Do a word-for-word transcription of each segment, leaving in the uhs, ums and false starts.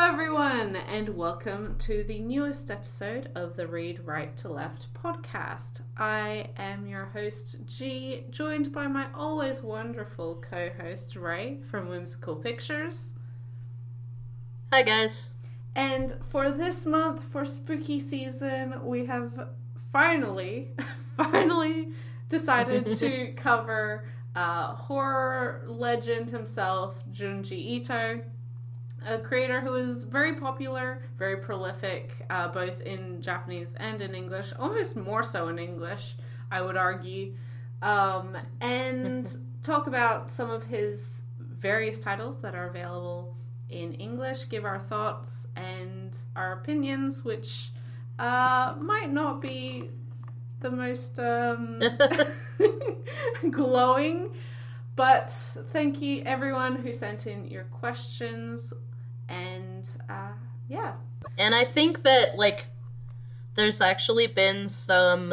everyone, and welcome to the newest episode of the Read Right to Left podcast. I am your host, G, joined by my always wonderful co-host, Ray, from Whimsical Pictures. Hi, guys. And for this month, for spooky season, we have finally, finally decided to cover uh, horror legend himself, Junji Ito. A creator who is very popular, very prolific, uh, both in Japanese and in English, almost more so in English, I would argue, um, and talk about some of his various titles that are available in English, give our thoughts and our opinions, which uh, might not be the most um, glowing, but thank you everyone who sent in your questions. And, uh, yeah. And I think that, like, there's actually been some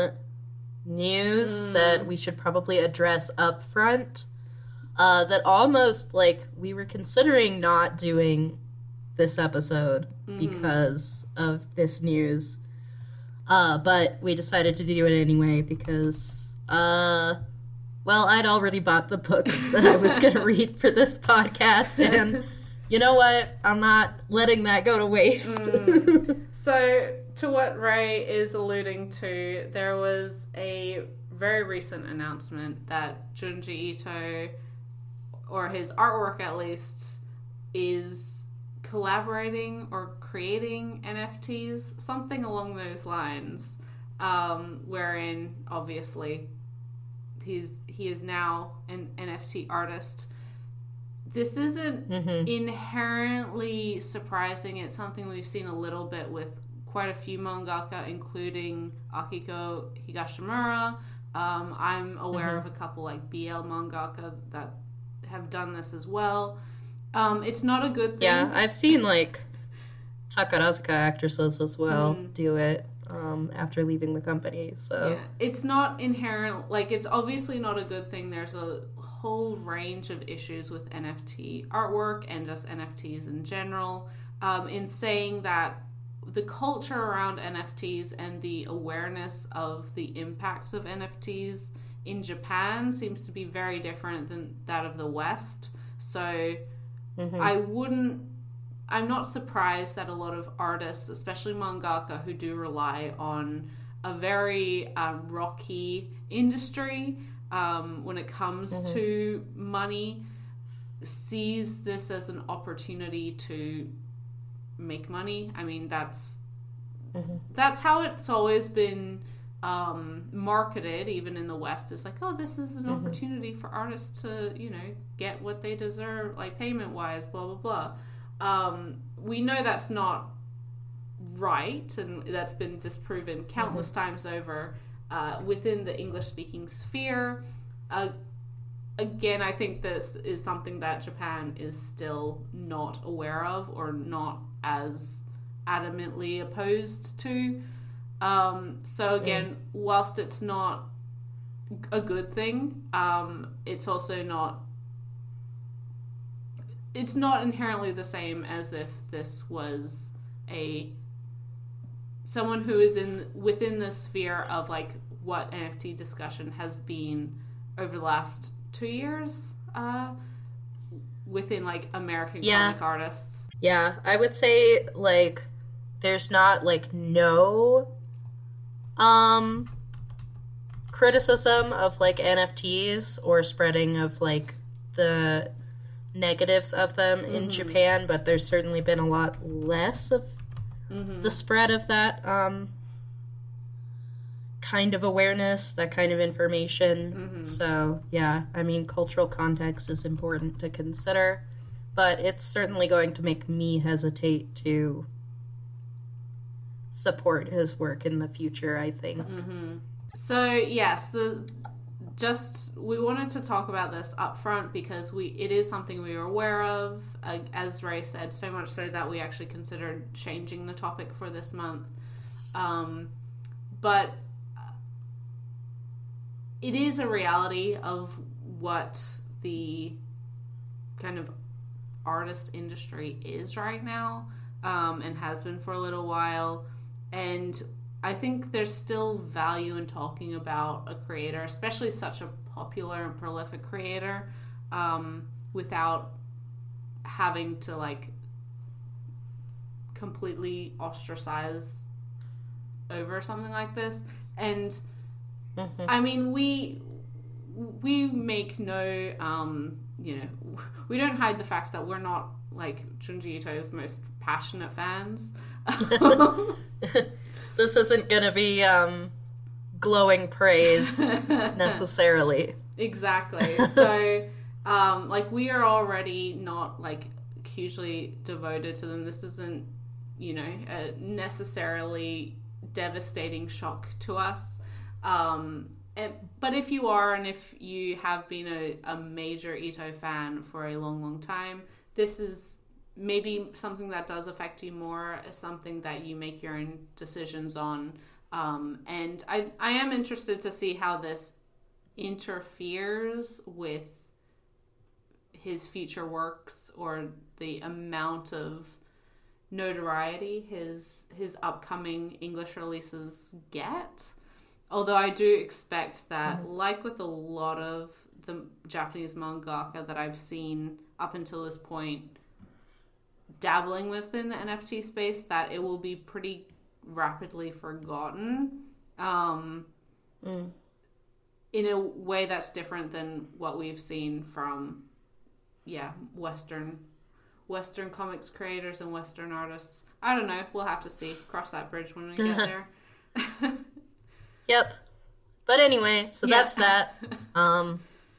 news mm. that we should probably address up front. Uh, that almost, like, we were considering not doing this episode mm. because of this news. Uh, but we decided to do it anyway because, uh, well, I'd already bought the books that I was going to read for this podcast, and you know what? I'm not letting that go to waste. mm. So, to what Ray is alluding to, there was a very recent announcement that Junji Ito, or his artwork at least, is collaborating or creating N F Ts, something along those lines, um, wherein, obviously, he's he is now an N F T artist. This isn't mm-hmm. inherently surprising. It's something we've seen a little bit with quite a few mangaka, including Akiko Higashimura. Um, I'm aware mm-hmm. of a couple like B L mangaka that have done this as well. Um, it's not a good thing. Yeah, I've seen like Takarazuka actresses as well mm. do it um, after leaving the company. So yeah. It's not inherent, like it's obviously not a good thing. There's a whole range of issues with N F T artwork and just N F Ts in general, um, in saying that the culture around N F Ts and the awareness of the impacts of N F Ts in Japan seems to be very different than that of the West. So mm-hmm. I wouldn't I'm not surprised that a lot of artists, especially mangaka, who do rely on a very uh, rocky industry Um, when it comes mm-hmm. to money, sees this as an opportunity to make money. I mean, that's mm-hmm. that's how it's always been um, marketed, even in the West. It's like, oh, this is an mm-hmm. opportunity for artists to, you know, get what they deserve, like payment-wise, blah, blah, blah. Um, we know that's not right, and that's been disproven countless mm-hmm. times over. Uh, within the English-speaking sphere. Uh, again, I think this is something that Japan is still not aware of or not as adamantly opposed to. Um, so again, mm. whilst it's not a good thing, um, it's also not it's not inherently the same as if this was a someone who is in within the sphere of like what N F T discussion has been over the last two years uh, within like American yeah. comic artists. Yeah, I would say like there's not like no um criticism of like N F Ts or spreading of like the negatives of them mm-hmm. in Japan, but there's certainly been a lot less of Mm-hmm. the spread of that um, kind of awareness, that kind of information. Mm-hmm. So, yeah, I mean, cultural context is important to consider, but it's certainly going to make me hesitate to support his work in the future, I think. Mm-hmm. So, yes, the just we wanted to talk about this up front because we it is something we are aware of, uh, as Ray said, so much so that we actually considered changing the topic for this month. Um, but it is a reality of what the kind of artist industry is right now. um, and has been for a little while. And I think there's still value in talking about a creator, especially such a popular and prolific creator, um, without having to like completely ostracize over something like this. And mm-hmm. I mean, we we make no um, you know, we don't hide the fact that we're not like Junji Ito's most passionate fans. This isn't gonna be um, glowing praise necessarily. Exactly. So, um, like, we are already not like hugely devoted to them. This isn't, you know, a necessarily devastating shock to us. Um, it, but if you are, and if you have been a, a major Ito fan for a long, long time, this is maybe something that does affect you more, something that you make your own decisions on. Um, and I, I am interested to see how this interferes with his future works, or the amount of notoriety his his upcoming English releases get. Although I do expect that, mm-hmm. like with a lot of the Japanese mangaka that I've seen up until this point dabbling within the N F T space, that it will be pretty rapidly forgotten um, mm. in a way that's different than what we've seen from yeah Western Western comics creators and Western artists. I don't know. We'll have to see. Cross that bridge when we get there. Yep. But anyway, so yep. that's that. Um,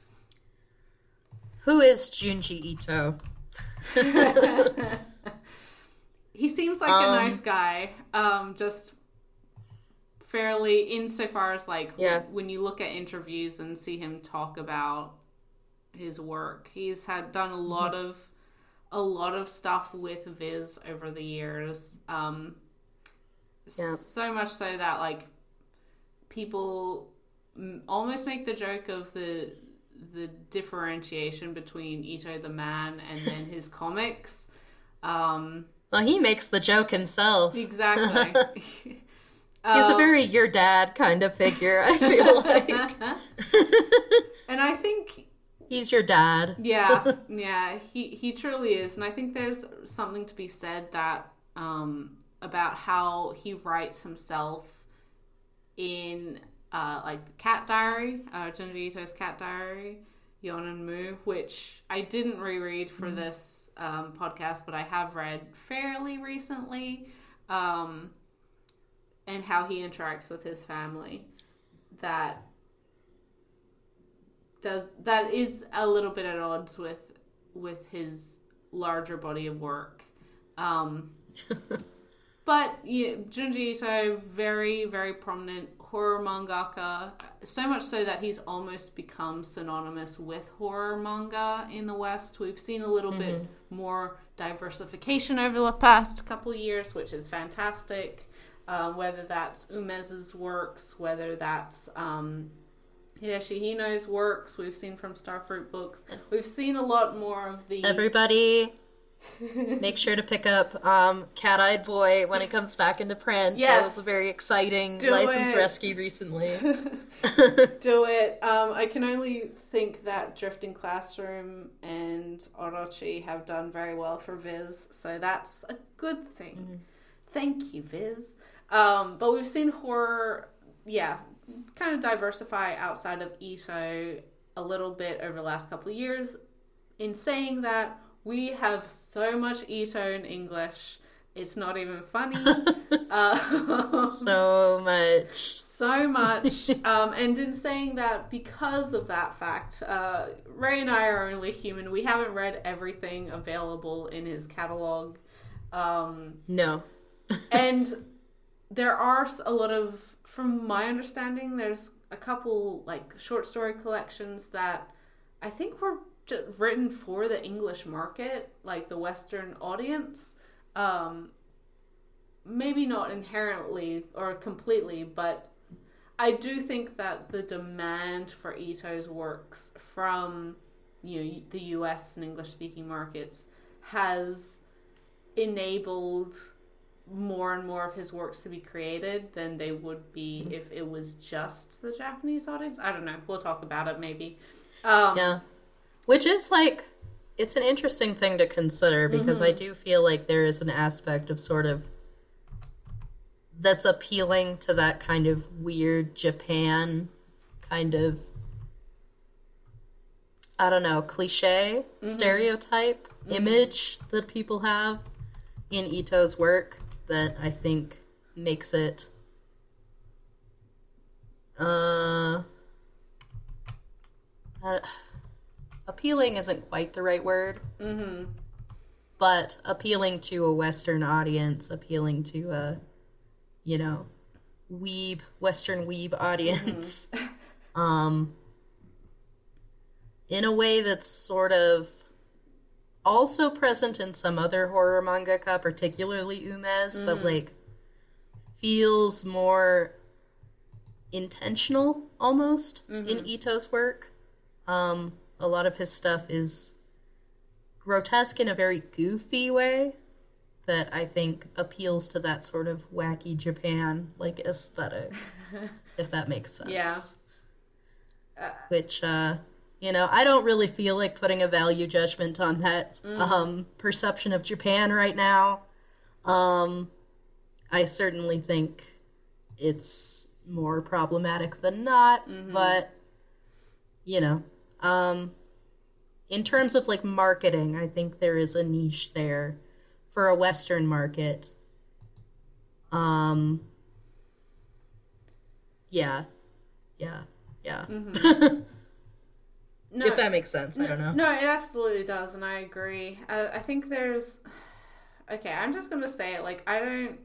who is Junji Ito? He seems like um, a nice guy. Um, just fairly, insofar as like yeah. when you look at interviews and see him talk about his work, he's had done a lot mm-hmm. of a lot of stuff with Viz over the years. Um, yeah. So much so that like people almost make the joke of the the differentiation between Ito the man and then his comics. Um, well, he makes the joke himself. Exactly. He's um, a very your dad kind of figure, I feel like. And I think he's your dad. Yeah, yeah, he he truly is. And I think there's something to be said that um, about how he writes himself in uh, like Cat Diary, uh, Junji Ito's Cat Diary, Yonen Mu, which I didn't reread for mm. this um, podcast, but I have read fairly recently, um, and how he interacts with his family. That does that is a little bit at odds with with his larger body of work. Um, but yeah, Junji Ito, very, very prominent horror mangaka, so much so that he's almost become synonymous with horror manga in the West. We've seen a little mm-hmm. bit more diversification over the past couple of years, which is fantastic. Um, whether that's Umeza's works, whether that's um, Hideshi Hino's works, we've seen from Starfruit Books. We've seen a lot more of the... Everybody... Make sure to pick up um, Cat-Eyed Boy when it comes back into print. Yes. That was a very exciting Do license it. rescue recently. Do it. Um, I can only think that Drifting Classroom and Orochi have done very well for Viz, so that's a good thing. Mm-hmm. Thank you, Viz. Um, but we've seen horror, yeah, kind of diversify outside of Ito a little bit over the last couple of years. In saying that, we have so much Ito in English, it's not even funny. uh, so much. So much. Um, and in saying that, because of that fact, uh, Ray and I are only human. We haven't read everything available in his catalog. Um, no. And there are a lot of, from my understanding, there's a couple like short story collections that I think were just written for the English market, like the Western audience. Um, maybe not inherently or completely, but I do think that the demand for Ito's works from, you know, the U S and English-speaking markets has enabled more and more of his works to be created than they would be if it was just the Japanese audience. I don't know. We'll talk about it maybe. Um, yeah. Which is like, it's an interesting thing to consider because mm-hmm. I do feel like there is an aspect of sort of that's appealing to that kind of weird Japan kind of, I don't know, cliche, mm-hmm. stereotype mm-hmm. image that people have in Ito's work that I think makes it uh, uh appealing isn't quite the right word, mm-hmm. but appealing to a Western audience, appealing to a, you know, weeb, Western weeb audience, mm-hmm. um, in a way that's sort of also present in some other horror mangaka, particularly Umez, mm-hmm. but like feels more intentional almost mm-hmm. in Ito's work. Um, a lot of his stuff is grotesque in a very goofy way that I think appeals to that sort of wacky Japan like aesthetic, if that makes sense. Yeah. Uh, Which, uh, you know, I don't really feel like putting a value judgment on that mm. um, perception of Japan right now. Um, I certainly think it's more problematic than not, mm-hmm. but, you know, um, in terms of, like, marketing, I think there is a niche there for a Western market. Um, yeah. Yeah. Yeah. Mm-hmm. No, if that makes sense, no, I don't know. No, it absolutely does, and I agree. I, I think there's... Okay, I'm just going to say it. Like, I don't...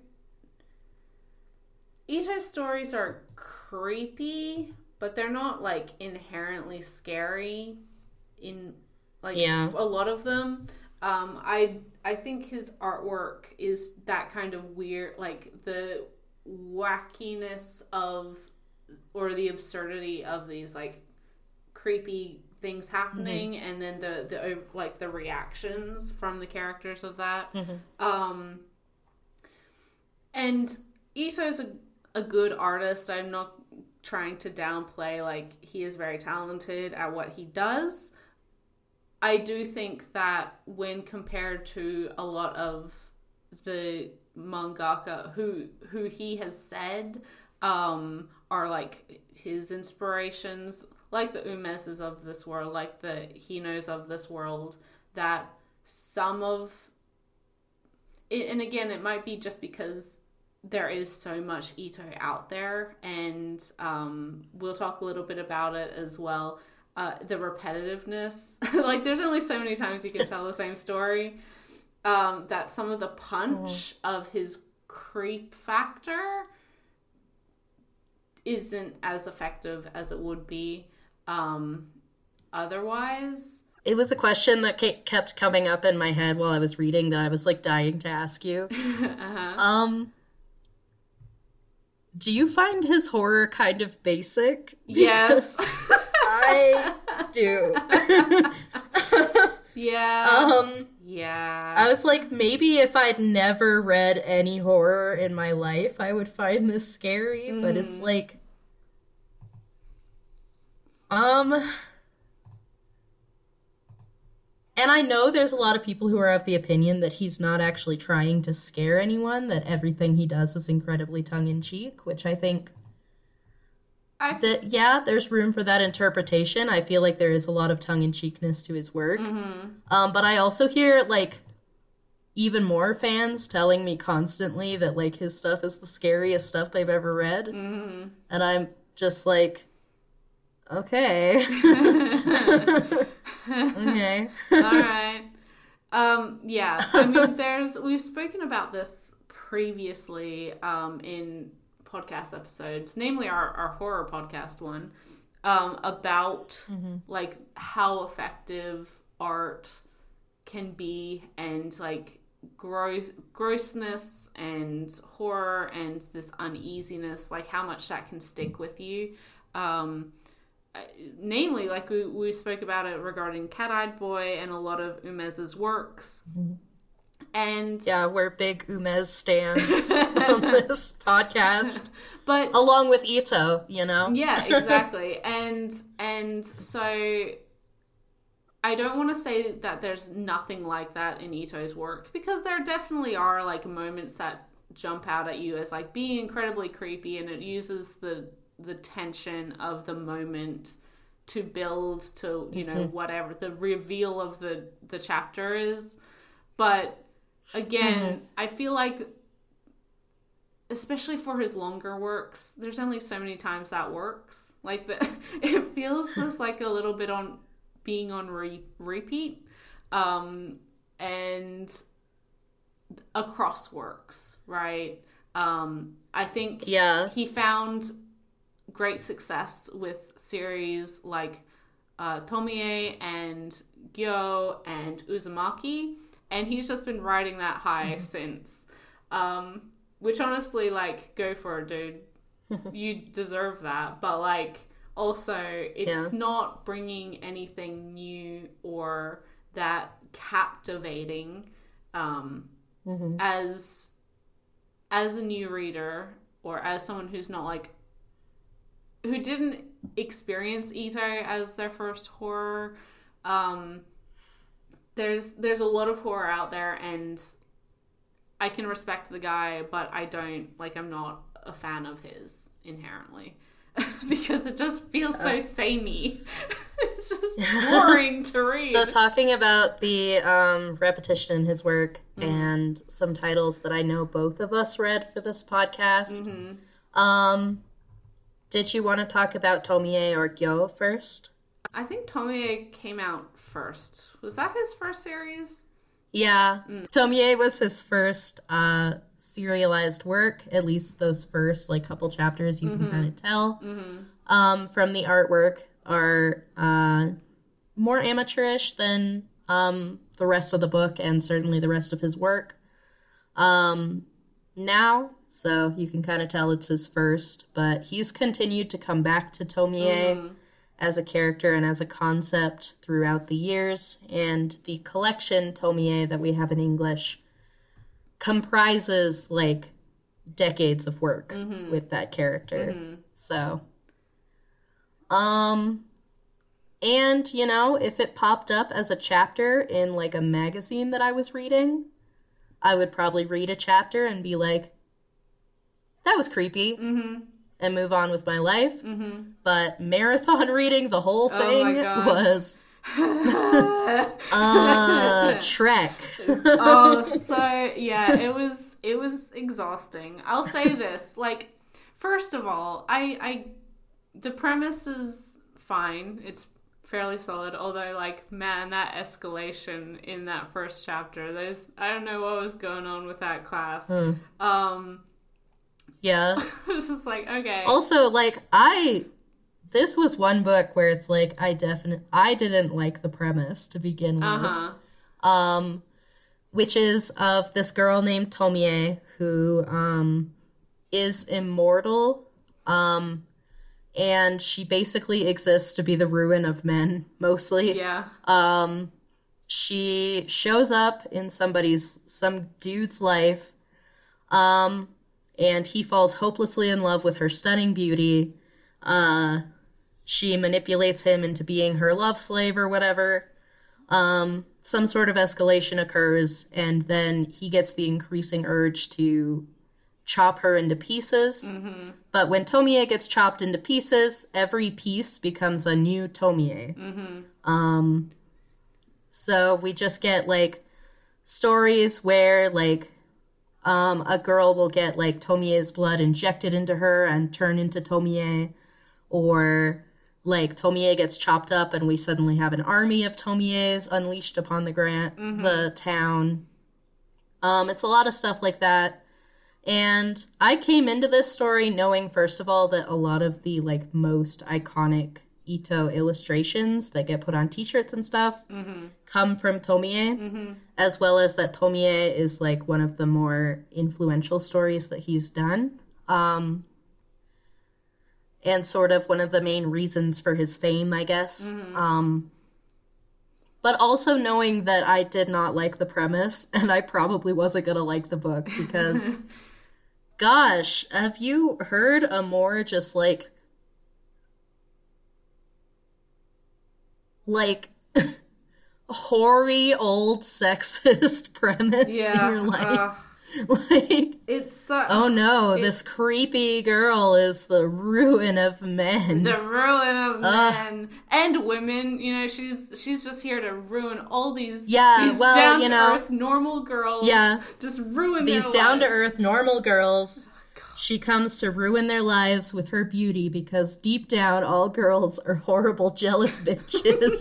Ito's stories are creepy, but they're not, like, inherently scary in, like, yeah. a lot of them. Um, I I think his artwork is that kind of weird, like, the wackiness of, or the absurdity of these, like, creepy things happening, mm-hmm. and then the, the, like, the reactions from the characters of that. Mm-hmm. Um, and Ito's a, a good artist. I'm not trying to downplay, like, he is very talented at what he does. I do think that when compared to a lot of the mangaka who who he has said um, are, like, his inspirations, like the Umez's of this world, like the Hinos of this world, that some of it, and again, it might be just because there is so much Ito out there, and um, we'll talk a little bit about it as well. Uh, the repetitiveness, like, there's only so many times you can tell the same story, um, that some of the punch oh. of his creep factor isn't as effective as it would be um, otherwise. It was a question that kept coming up in my head while I was reading that I was, like, dying to ask you. uh-huh. Um, do you find his horror kind of basic? Yes. I do. yeah. Um, yeah. I was like, maybe if I'd never read any horror in my life, I would find this scary, mm. but it's like, um, and I know there's a lot of people who are of the opinion that he's not actually trying to scare anyone, that everything he does is incredibly tongue-in-cheek, which I think I've... that, yeah, there's room for that interpretation. I feel like there is a lot of tongue-in-cheekness to his work. Mm-hmm. Um, but I also hear, like, even more fans telling me constantly that, like, his stuff is the scariest stuff they've ever read. Mm-hmm. And I'm just like, okay. Okay. All right. Um, yeah, I mean, there's, we've spoken about this previously um, in podcast episodes, namely our, our horror podcast one, um, about mm-hmm. like how effective art can be, and like gro- grossness and horror and this uneasiness, like how much that can stick with you. Um, namely, like we, we spoke about it regarding Cat-Eyed Boy and a lot of Umez's works. Mm-hmm. And yeah, we're big Umez stands on this podcast. But along with Ito, you know? Yeah, exactly. and and so I don't want to say that there's nothing like that in Ito's work, because there definitely are like moments that jump out at you as like being incredibly creepy, and it uses the the tension of the moment to build to, you know, mm-hmm. whatever the reveal of the the chapter is. But again, mm-hmm. I feel like, especially for his longer works, there's only so many times that works. Like, the, it feels just like a little bit on being on re- repeat, um, and across works, right? Um, I think yeah. he found great success with series like uh, Tomie and Gyo and Uzumaki, and he's just been riding that high mm-hmm. since. Um, which honestly, like, go for it, dude. You deserve that. But, like, also, it's yeah. not bringing anything new or that captivating um, mm-hmm. as as a new reader, or as someone who's not, like, who didn't experience Ito as their first horror. Um, there's there's a lot of horror out there, and I can respect the guy, but I don't, like, I'm not a fan of his inherently. Because it just feels so uh, samey. It's just boring to read. So talking about the um, repetition in his work mm-hmm. and some titles that I know both of us read for this podcast, mm-hmm. um, did you want to talk about Tomie or Gyo first? I think Tomie came out first. Was that his first series? Yeah. Mm. Tomie was his first uh, serialized work, at least those first like couple chapters you mm-hmm. can kind of tell. Mm-hmm. Um, from the artwork are uh, more amateurish than um, the rest of the book, and certainly the rest of his work. Um, now, so you can kind of tell it's his first, but he's continued to come back to Tomie mm-hmm. as a character and as a concept throughout the years, and the collection Tomie that we have in English comprises like decades of work mm-hmm. with that character. Mm-hmm. So, um, and you know, if it popped up as a chapter in like a magazine that I was reading, I would probably read a chapter and be like, that was creepy. Mm-hmm. And move on with my life. Mm-hmm. But marathon reading the whole thing oh was uh trek. Oh, so yeah, it was it was exhausting. I'll say this, like, first of all, I I the premise is fine. It's fairly solid, although, like, man, that escalation in that first chapter, there's I don't know what was going on with that class. Mm. Um Yeah. I was just like, okay. Also, like, I, this was one book where it's like, I definitely, I didn't like the premise to begin with. Uh-huh. Um, which is of this girl named Tomie who, um, is immortal. Um, and she basically exists to be the ruin of men, mostly. Yeah. Um, she shows up in somebody's, some dude's life. Um... And he falls hopelessly in love with her stunning beauty. Uh, she manipulates him into being her love slave or whatever. Um, some sort of escalation occurs, and then he gets the increasing urge to chop her into pieces. Mm-hmm. But when Tomie gets chopped into pieces, every piece becomes a new Tomie. Mm-hmm. Um, so we just get, like, stories where, like, Um, a girl will get, like, Tomie's blood injected into her and turn into Tomie, or, like, Tomie gets chopped up and we suddenly have an army of Tomies unleashed upon the grant, mm-hmm. the town. Um, it's a lot of stuff like that. And I came into this story knowing, first of all, that a lot of the, like, most iconic Ito illustrations that get put on t-shirts and stuff mm-hmm. come from Tomie, mm-hmm. as well as that Tomie is, like, one of the more influential stories that he's done. Um, and sort of one of the main reasons for his fame, I guess. Mm-hmm. Um, But also knowing that I did not like the premise, and I probably wasn't gonna like the book, because, gosh, have you heard a more just, like, like, hoary old sexist premise Yeah, in your life? uh, Like, it's so... oh no, it- this creepy girl is the ruin of men. The ruin of Ugh. men and women. You know, she's she's just here to ruin all these, Yeah, these well, down you to know, earth normal girls. yeah. Just ruin These their down to lives. earth normal girls. She comes to ruin their lives with her beauty because deep down all girls are horrible jealous bitches.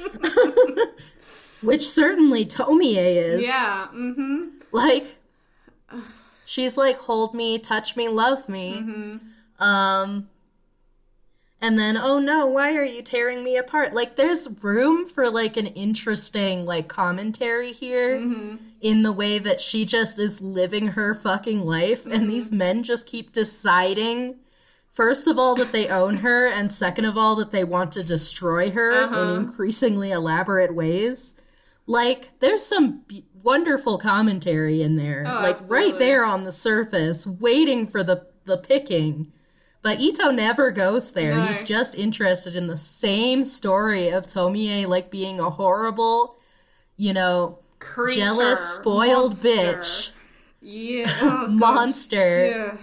Which certainly Tomie is. Yeah, mm-hmm. Like, she's like, hold me, touch me, love me. Mm-hmm. Um, and then, oh no, why are you tearing me apart? Like, there's room for, like, an interesting, like, commentary here Mm-hmm. in the way that she just is living her fucking life, Mm-hmm. and these men just keep deciding, first of all, that they own her, and second of all, that they want to destroy her Uh-huh. in increasingly elaborate ways. Like, there's some b- wonderful commentary in there. Oh, like, absolutely. right there on the surface, waiting for the, the picking. But Ito never goes there. No. He's just interested in the same story of Tomie, like, being a horrible, you know, Creature, jealous, spoiled monster. bitch Yeah. Oh, God. monster. Yeah.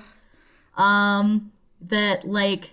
Um, that, like,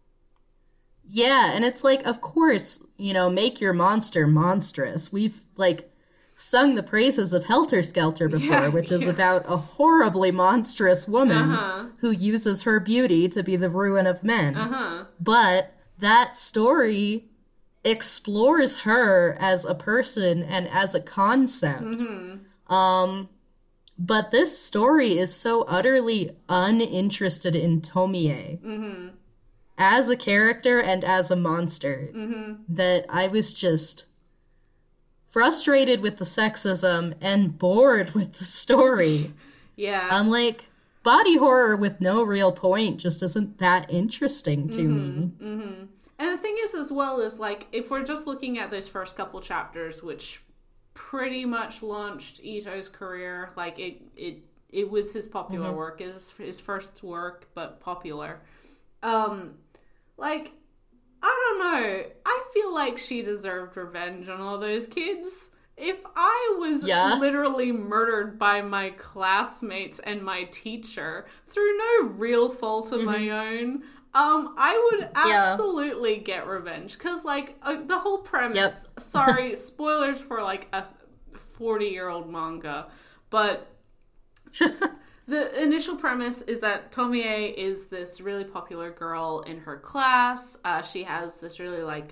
yeah, and it's like, of course, you know, make your monster monstrous. We've, like, sung the praises of Helter Skelter before, Yeah, which is yeah. about a horribly monstrous woman Uh-huh. who uses her beauty to be the ruin of men. Uh-huh. But that story explores her as a person and as a concept. Mm-hmm. Um, but this story is so utterly uninterested in Tomie Mm-hmm. as a character and as a monster Mm-hmm. that I was just frustrated with the sexism and bored with the story. Yeah. I'm like, body horror with no real point just isn't that interesting to me. Mm-hmm. And the thing is, as well, is like, if we're just looking at those first couple chapters, which pretty much launched Ito's career, like it, it, it was his popular Mm-hmm. work, his his first work, but popular. Um, like, I don't know. I feel like she deserved revenge on all those kids. If I was Yeah. literally murdered by my classmates and my teacher through no real fault of my own, um, I would Yeah. absolutely get revenge. Because, like, uh, the whole premise, sorry, spoilers for, like, a forty-year-old manga, but the initial premise is that Tomie is this really popular girl in her class. Uh, she has this really, like,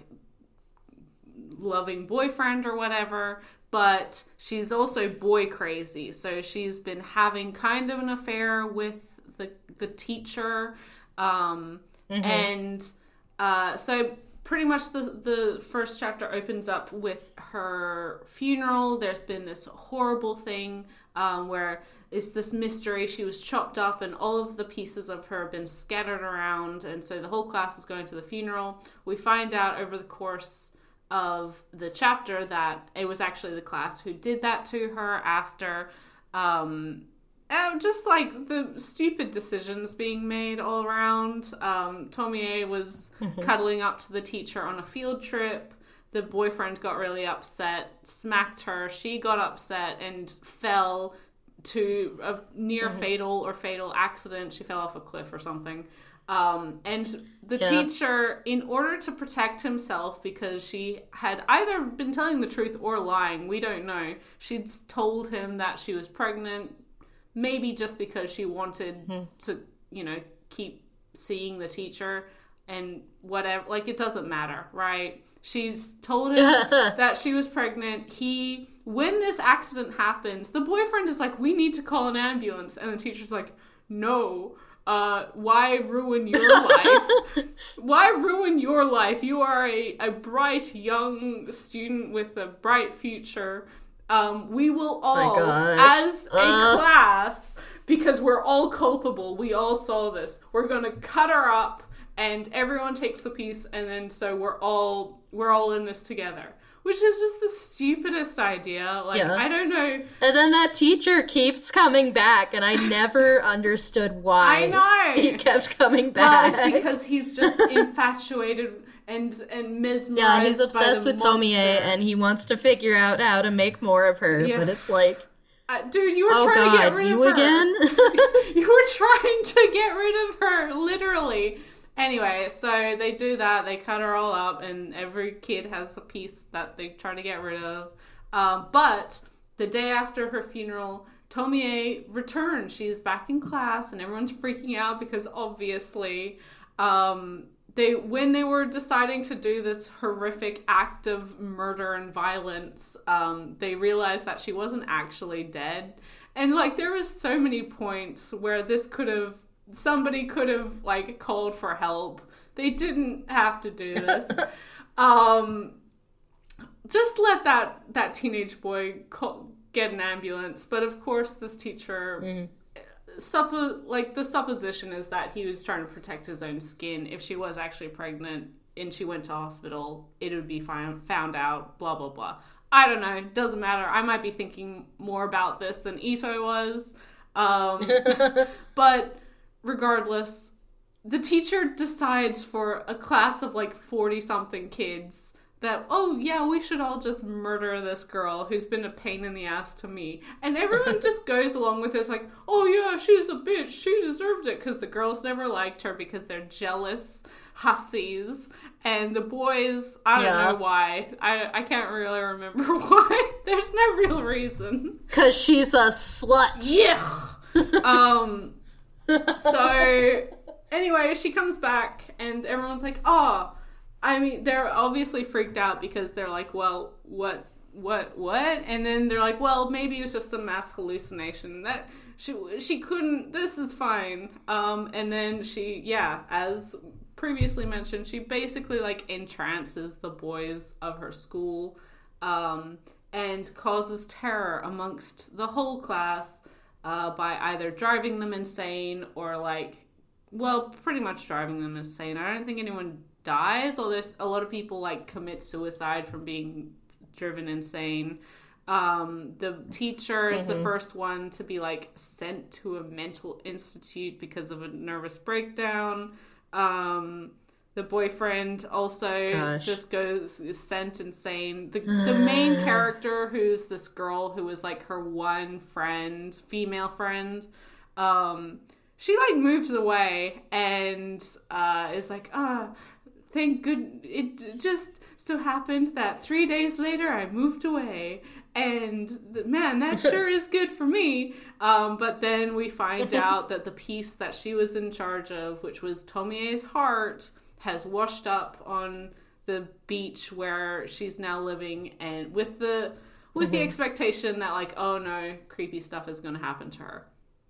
loving boyfriend or whatever, but she's also boy crazy. So she's been having kind of an affair with the the teacher, um, Mm-hmm. and uh, so pretty much the the first chapter opens up with her funeral. There's been this horrible thing um, where it's this mystery. She was chopped up and all of the pieces of her have been scattered around, and so the whole class is going to the funeral. We find out over the course of the chapter that it was actually the class who did that to her after um and just like the stupid decisions being made all around. um Tomie was cuddling up to the teacher on a field trip. The boyfriend got really upset, smacked her. She got upset and fell to a near fatal or fatal accident. She fell off a cliff or something. Um, and the Yeah. teacher, in order to protect himself, because she had either been telling the truth or lying, we don't know, she'd told him that she was pregnant, maybe just because she wanted Mm-hmm. to, you know, keep seeing the teacher and whatever. Like, it doesn't matter, right? She's told him that she was pregnant. He, when this accident happens, the boyfriend is like, we need to call an ambulance. And the teacher's like, no. Uh, why ruin your life? Why ruin your life? You are a, a bright young student with a bright future. Um, we will all, gosh. as a Uh. class, because we're all culpable, we all saw this, we're gonna cut her up and everyone takes a piece, and then so we're all we're all in this together. which is just the stupidest idea. Like, Yeah. I don't know. And then that teacher keeps coming back, and I never understood why I know. he kept coming Well, back. it's because he's just infatuated and and mesmerized. Yeah, he's by obsessed the with Tomie, monster. and he wants to figure out how to make more of her, Yeah. but it's like, Uh, dude, you were oh trying to get god, rid you of her. again? You were trying to get rid of her, literally. Anyway, so they do that. They cut her all up, and every kid has a piece that they try to get rid of. Um, but the day after her funeral, Tomie returns. She's back in class, and everyone's freaking out because obviously, um, they when they were deciding to do this horrific act of murder and violence, um, they realized that she wasn't actually dead. And like, there was so many points where this could have. Somebody could have, like, called for help. They didn't have to do this. um, just let that, that teenage boy call, get an ambulance. But, of course, this teacher... Mm-hmm. Suppo- like, the supposition is that he was trying to protect his own skin. If she was actually pregnant and she went to hospital, it would be found, found out, blah, blah, blah. I don't know. Doesn't matter. I might be thinking more about this than Ito was. Um, but... Regardless, the teacher decides for a class of like forty-something kids that, oh yeah, we should all just murder this girl who's been a pain in the ass to me. And everyone just goes along with this like, oh yeah, she's a bitch, she deserved it, because the girls never liked her because they're jealous hussies. And the boys, I don't Yeah. know why. I, I can't really remember why. There's no real reason. Because she's a slut. Yeah! um... So, anyway, she comes back, and everyone's like, oh, I mean, they're obviously freaked out because they're like, well, what, what, what? And then they're like, well, maybe it was just a mass hallucination. That, she, she couldn't, this is fine. Um, and then she, yeah, as previously mentioned, she basically, like, entrances the boys of her school, um, and causes terror amongst the whole class. Uh, by either driving them insane or, like, well, pretty much driving them insane. I don't think anyone dies, although a lot of people, like, commit suicide from being driven insane. Um, the teacher is mm-hmm. the first one to be, like, sent to a mental institute because of a nervous breakdown. Um, the boyfriend also Gosh. just goes, is sent insane. The, the main character, who's this girl who was, like, her one friend, female friend, um, she, like, moves away and uh, is like, ah, oh, thank good, it just so happened that three days later I moved away. And, man, that sure is good for me. Um, but then we find out that the piece that she was in charge of, which was Tomie's heart, has washed up on the beach where she's now living, and with the with mm-hmm. the expectation that, like, oh no, creepy stuff is going to happen to her.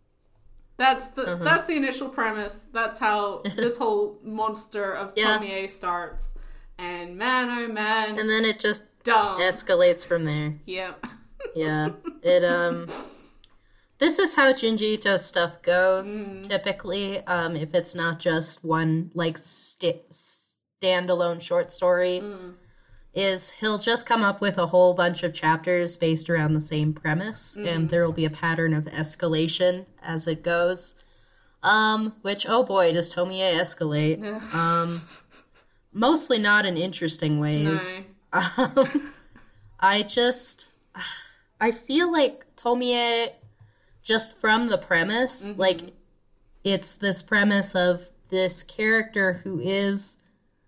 That's the mm-hmm. that's the initial premise. That's how this whole monster of yeah. Tomie starts. And man, oh man, and then it just dumb. escalates from there. Yeah, yeah. It um. This is how Junji Ito stuff goes, mm. typically, um, if it's not just one, like, st- standalone short story, mm. is he'll just come up with a whole bunch of chapters based around the same premise, mm. and there will be a pattern of escalation as it goes, um, which, oh boy, does Tomie escalate. um, mostly not in interesting ways. No. Um, I just, I feel like Tomie... just from the premise, mm-hmm. like, it's this premise of this character who is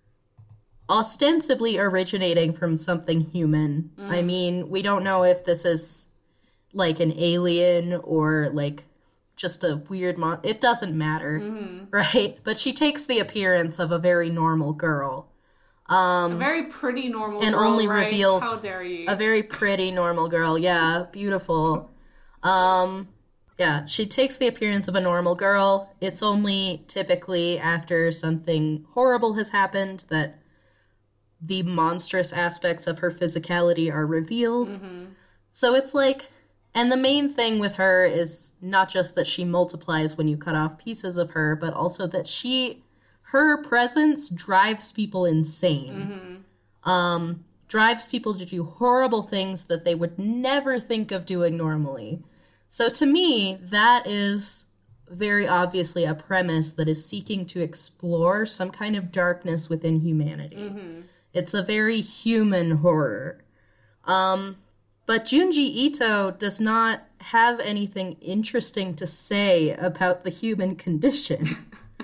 ostensibly originating from something human. Mm. I mean, we don't know if this is, like, an alien or, like, just a weird mon- it doesn't matter, mm-hmm. right? But she takes the appearance of a very normal girl. Um, a very pretty normal and girl, only right? reveals How dare you? A very pretty normal girl, yeah, beautiful. Um... Yeah, she takes the appearance of a normal girl. It's only typically after something horrible has happened that the monstrous aspects of her physicality are revealed. Mm-hmm. So it's like, and the main thing with her is not just that she multiplies when you cut off pieces of her, but also that she, her presence drives people insane. Mm-hmm. Um, drives people to do horrible things that they would never think of doing normally. So to me, that is very obviously a premise that is seeking to explore some kind of darkness within humanity. Mm-hmm. It's a very human horror. Um, but Junji Ito does not have anything interesting to say about the human condition.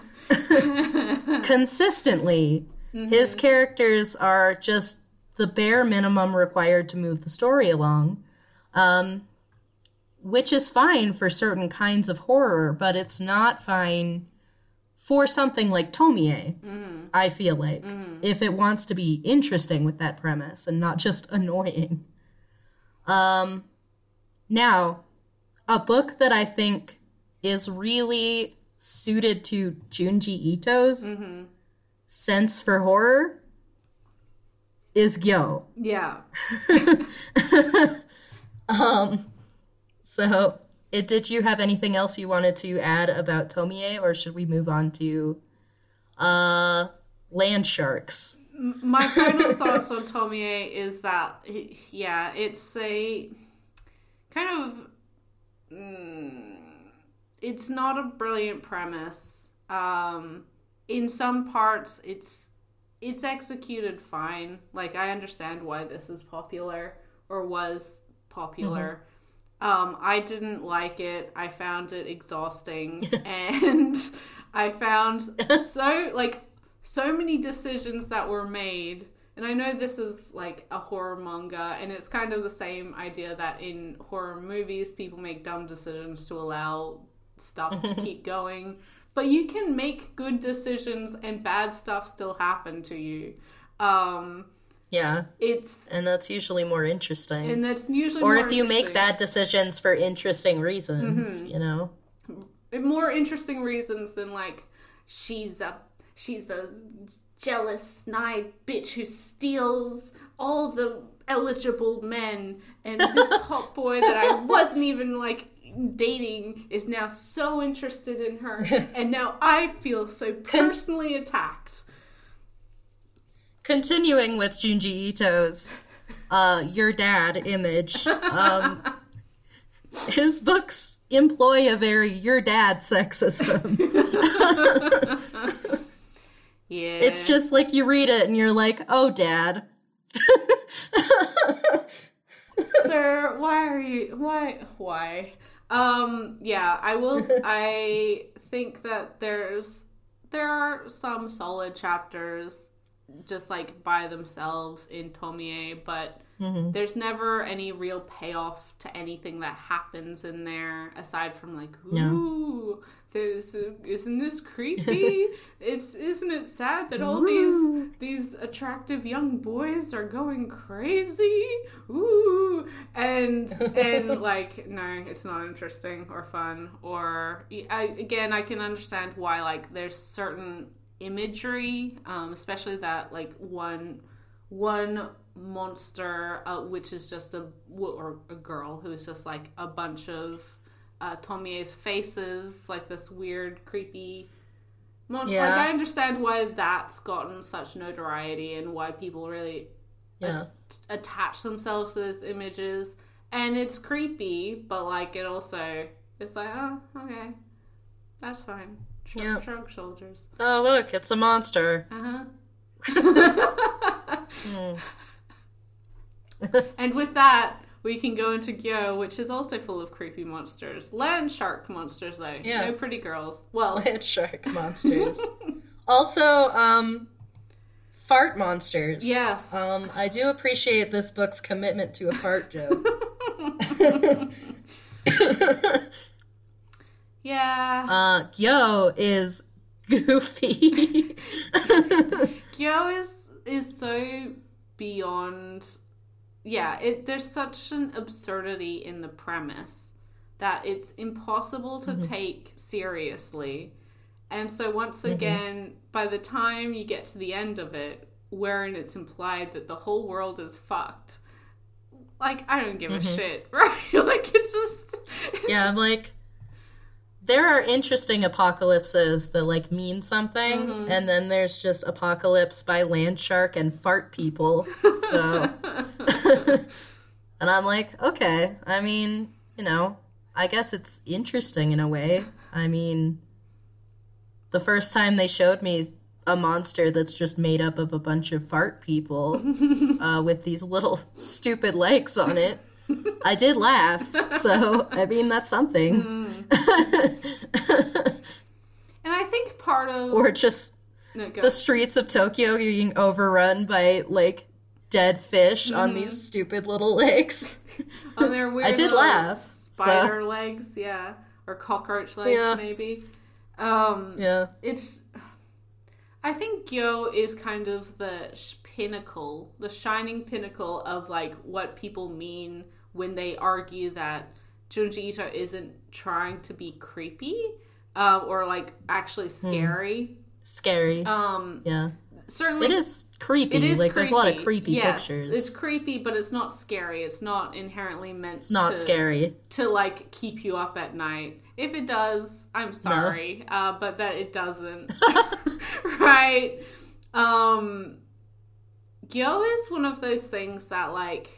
Consistently, mm-hmm. his characters are just the bare minimum required to move the story along, um, which is fine for certain kinds of horror, but it's not fine for something like Tomie, mm-hmm. I feel like, mm-hmm. if it wants to be interesting with that premise and not just annoying. Um, now, a book that I think is really suited to Junji Ito's mm-hmm. sense for horror is Gyo. Yeah. um, so, it, did you have anything else you wanted to add about Tomie, or should we move on to uh, Land Sharks? My final thoughts on Tomie is that, yeah, it's a kind of, mm, it's not a brilliant premise. Um, in some parts, it's it's executed fine. Like, I understand why this is popular, or was popular. Mm-hmm. Um, I didn't like it. I found it exhausting. And I found so, like, so many decisions that were made. And I know this is, like, a horror manga, and it's kind of the same idea that in horror movies, people make dumb decisions to allow stuff to keep going. But you can make good decisions and bad stuff still happen to you. Um, yeah. It's and that's usually more interesting. And that's usually or more if you make bad decisions for interesting reasons, mm-hmm. you know. More interesting reasons than like she's a she's a jealous snide bitch who steals all the eligible men, and this hot boy that I wasn't even like dating is now so interested in her, and now I feel so personally attacked. Continuing with Junji Ito's uh, your dad image, um, his books employ a very your dad sexism. Yeah. It's just like you read it and you're like, oh, dad. Sir, why are you, why, why? Um, yeah, I will, I think that there's, there are some solid chapters just like by themselves in Tomie, but mm-hmm. there's never any real payoff to anything that happens in there aside from like, ooh, yeah. there's, uh, isn't this creepy? it's, isn't it sad that all ooh. these, these attractive young boys are going crazy? Ooh, and, and like, no, it's not interesting or fun, or, I, again, I can understand why, like, there's certain imagery, um, especially that like one one monster, uh, which is just a or a girl who's just like a bunch of uh, Tomie's faces, like this weird, creepy. Mon- yeah. Like I understand why that's gotten such notoriety and why people really yeah. a- attach themselves to those images, and it's creepy, but like it also it's like oh okay, that's fine. Shrug, yep. shrug shoulders. Oh, look, it's a monster. Uh-huh. mm. And with that, we can go into Gyo, which is also full of creepy monsters. Land shark monsters, though. Yeah. No pretty girls. Well, land shark monsters. Also, um, fart monsters. Yes. Um, I do appreciate this book's commitment to a fart joke. Yeah. Uh, Gyo is goofy. Gyo is is so beyond. Yeah, it there's such an absurdity in the premise that it's impossible to mm-hmm. take seriously. And so once mm-hmm. again, by the time you get to the end of it, wherein it's implied that the whole world is fucked, like I don't give mm-hmm. a shit, right? Like it's just yeah, I'm like. there are interesting apocalypses that, like, mean something, Mm-hmm. and then there's just Apocalypse by Land Shark and Fart People. So, and I'm like, okay, I mean, you know, I guess it's interesting in a way. I mean, the first time they showed me a monster that's just made up of a bunch of fart people uh, with these little stupid legs on it, I did laugh. So, I mean, that's something. Mm. And I think part of... Or just no, go. the streets of Tokyo being overrun by, like, dead fish mm. on these stupid little legs. On their weird I did laugh. Spider so. legs, yeah. Or cockroach legs, yeah. maybe. Um, yeah. It's... I think Gyo is kind of the sh- pinnacle, the shining pinnacle of, like, what people mean when they argue that Junji Ito isn't trying to be creepy, um, or, like, actually scary. Mm. Scary. Um, yeah. Certainly. It is creepy. It is like, creepy. There's a lot of creepy yes, pictures. It's creepy, but it's not scary. It's not inherently meant It's not to, scary. to, like, keep you up at night. If it does, I'm sorry, no. uh, but that it doesn't. Right? Um, Gyo is one of those things that, like...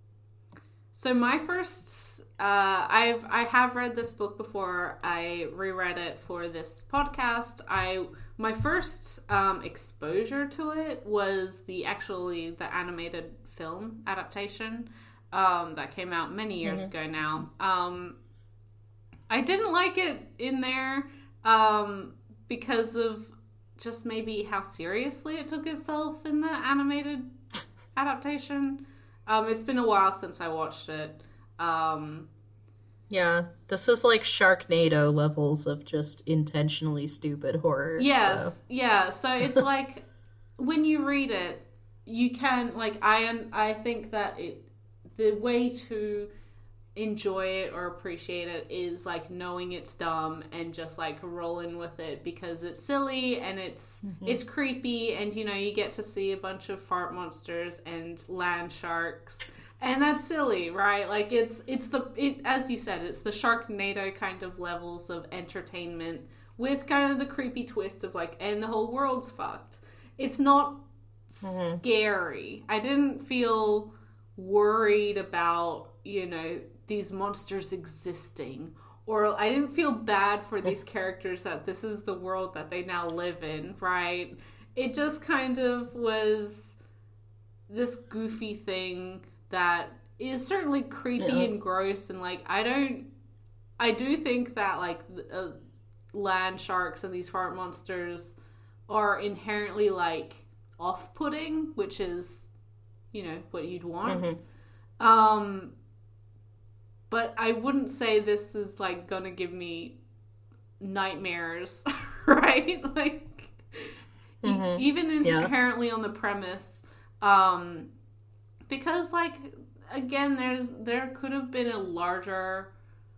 So my first... Uh, I've I have read this book before. I reread it for this podcast. I my first um, exposure to it was the actually the animated film adaptation um, that came out many years mm-hmm. ago now. Um, I didn't like it in there um, because of just maybe how seriously it took itself in the animated adaptation. Um, it's been a while since I watched it. Um, yeah, this is like Sharknado levels of just intentionally stupid horror. Yes, so. yeah. So it's like when you read it, you can like I I think that it the way to enjoy it or appreciate it is like knowing it's dumb and just like rolling with it because it's silly and it's mm-hmm. it's creepy and you know you get to see a bunch of fart monsters and land sharks. And that's silly, right? Like it's it's the it as you said, it's the Sharknado kind of levels of entertainment with kind of the creepy twist of like, and the whole world's fucked. It's not mm-hmm. scary. I didn't feel worried about, you know, these monsters existing, or I didn't feel bad for these characters that this is the world that they now live in, right? It just kind of was this goofy thing that is certainly creepy yeah. and gross, and like I don't I do think that like uh, land sharks and these fart monsters are inherently like off-putting, which is, you know, what you'd want. Mm-hmm. Um but I wouldn't say this is like gonna give me nightmares, right? Like mm-hmm. e- even inherently yeah. on the premise, um because, like, again, there's there could have been a larger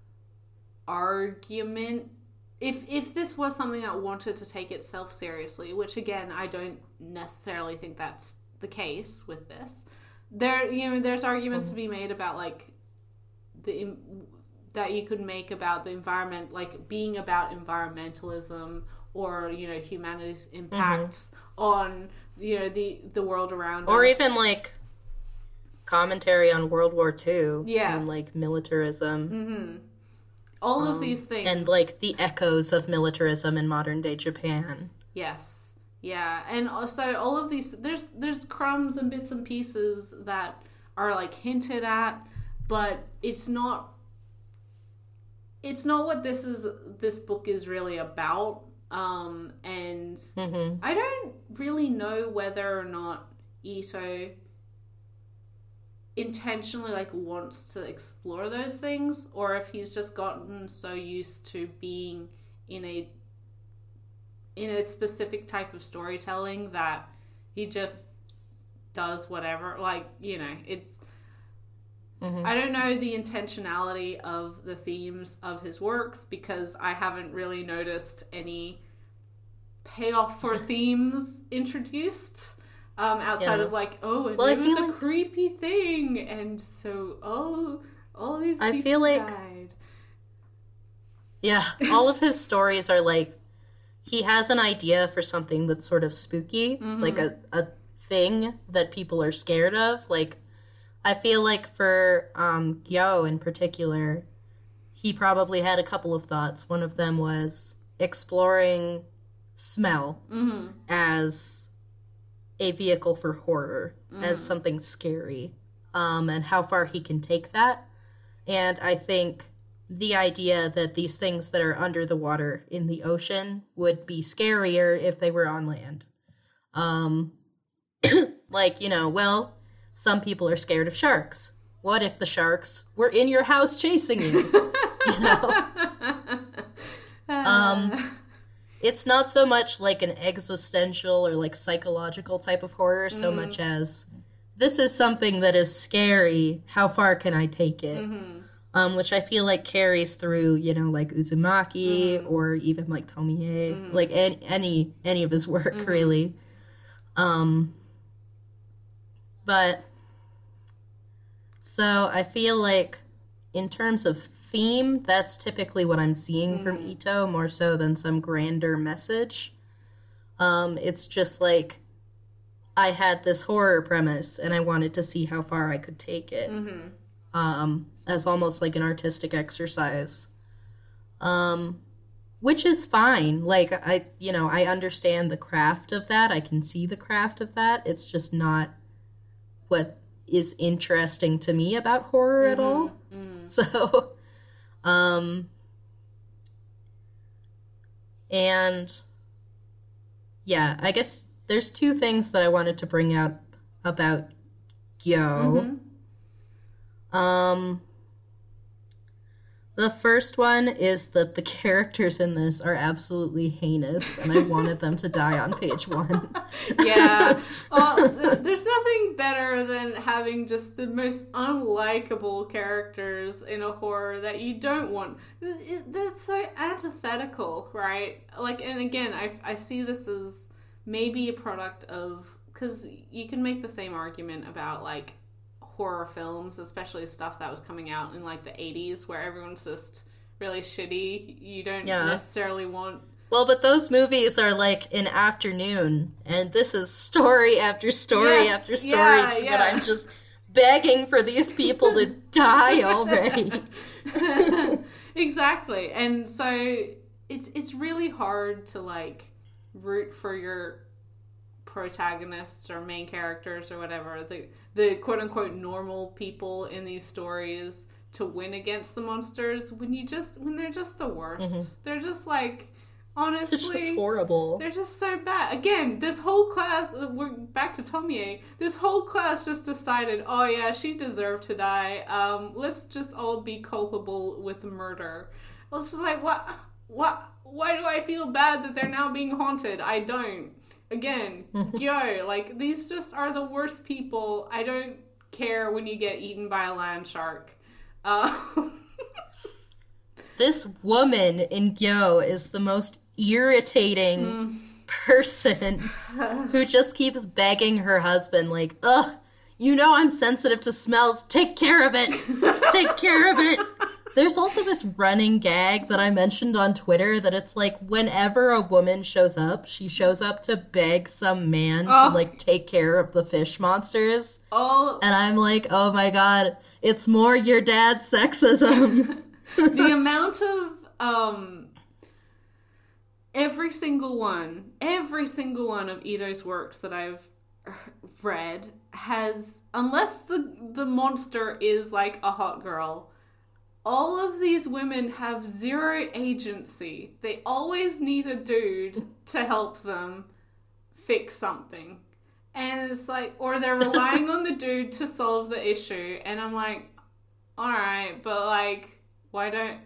argument if if this was something that wanted to take itself seriously, which, again, I don't necessarily think that's the case with this. There, you know, there's arguments mm-hmm. to be made about, like, the that you could make about the environment, like, being about environmentalism or, you know, humanity's impacts mm-hmm. on, you know, the, the world around or us. Or even, like... commentary on World War Two yes. and like militarism mm-hmm. all um, of these things and like the echoes of militarism in modern day Japan. Yes, yeah. And also all of these there's there's crumbs and bits and pieces that are like hinted at, but it's not it's not what this is this book is really about. Um and mm-hmm. I don't really know whether or not Ito intentionally like wants to explore those things, or if he's just gotten so used to being in a in a specific type of storytelling that he just does whatever. Like, you know, it's mm-hmm. I don't know the intentionality of the themes of his works because I haven't really noticed any payoff for themes introduced. Um, outside yeah. of like, oh, and well, it was a like... creepy thing, and so oh, all these people I feel like died. Yeah, all of his stories are like, he has an idea for something that's sort of spooky, mm-hmm. like a, a thing that people are scared of. Like, I feel like for um, Gyo in particular, he probably had a couple of thoughts. One of them was exploring smell mm-hmm. as a vehicle for horror, mm. as something scary, um, and how far he can take that. And I think the idea that these things that are under the water in the ocean would be scarier if they were on land. Um, like, you know, well, some people are scared of sharks. What if the sharks were in your house chasing you? You know? Um, it's not so much like an existential or like psychological type of horror, so mm. much as this is something that is scary. How far can I take it? Mm-hmm. Um, which I feel like carries through, you know, like Uzumaki mm-hmm. or even like Tomie, mm-hmm. like any, any any of his work, mm-hmm. really. Um, but so I feel like in terms of theme, that's typically what I'm seeing mm-hmm. from Ito, more so than some grander message. Um, it's just like I had this horror premise and I wanted to see how far I could take it. Mm-hmm. Um, as almost like an artistic exercise. Um, which is fine. Like, I, you know, I understand the craft of that. I can see the craft of that. It's just not what is interesting to me about horror mm-hmm. at all. Mm. So, um, and yeah, I guess there's two things that I wanted to bring out about Gyo. Mm-hmm. Um, the first one is that the characters in this are absolutely heinous, and I wanted them to die on page one. Yeah. Well, th- there's nothing better than having just the most unlikable characters in a horror that you don't want. That's so antithetical, right? Like, and again, I, I see this as maybe a product of, because you can make the same argument about, like, horror films, especially stuff that was coming out in like the eighties where everyone's just really shitty. You don't yeah. necessarily want... Well, but those movies are like an afternoon, and this is story after story yes, after story yeah, yeah. that I'm just begging for these people to die already. Exactly. And so it's it's really hard to like root for your protagonists or main characters or whatever, the the quote-unquote normal people in these stories, to win against the monsters when you just when they're just the worst. Mm-hmm. They're just like, honestly, it's just horrible. They're just so bad. Again, this whole class, we're back to Tomie, this whole class just decided, oh yeah, she deserved to die. Um, let's just all be culpable with murder. It's just like, what, what, why do I feel bad that they're now being haunted? I don't. Again, Gyo, like, these just are the worst people. I don't care when you get eaten by a land shark. Uh, this woman in Gyo is the most irritating mm. person who just keeps begging her husband, like, ugh, you know I'm sensitive to smells. Take care of it. Take care of it. There's also this running gag that I mentioned on Twitter that it's like whenever a woman shows up, she shows up to beg some man oh. to like take care of the fish monsters. Oh. And I'm like, oh my god, it's more your dad's sexism. The amount of, um, every single one, every single one of Ito's works that I've read has, unless the, the monster is like a hot girl, all of these women have zero agency. They always need a dude to help them fix something. And it's like, or they're relying on the dude to solve the issue. And I'm like, alright, but like, why don't...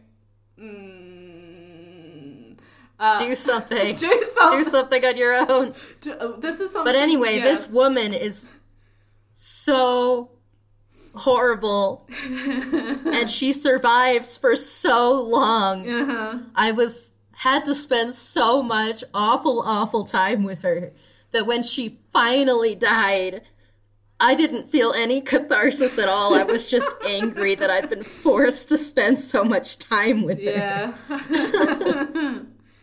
Mm, uh, do something. Do something. Do something on your own. Do, uh, this is something... But anyway, yeah. This woman is so... horrible. And she survives for so long. Uh-huh. I was had to spend so much awful awful time with her that when she finally died, I didn't feel any catharsis at all. I was just angry that I've been forced to spend so much time with yeah. her.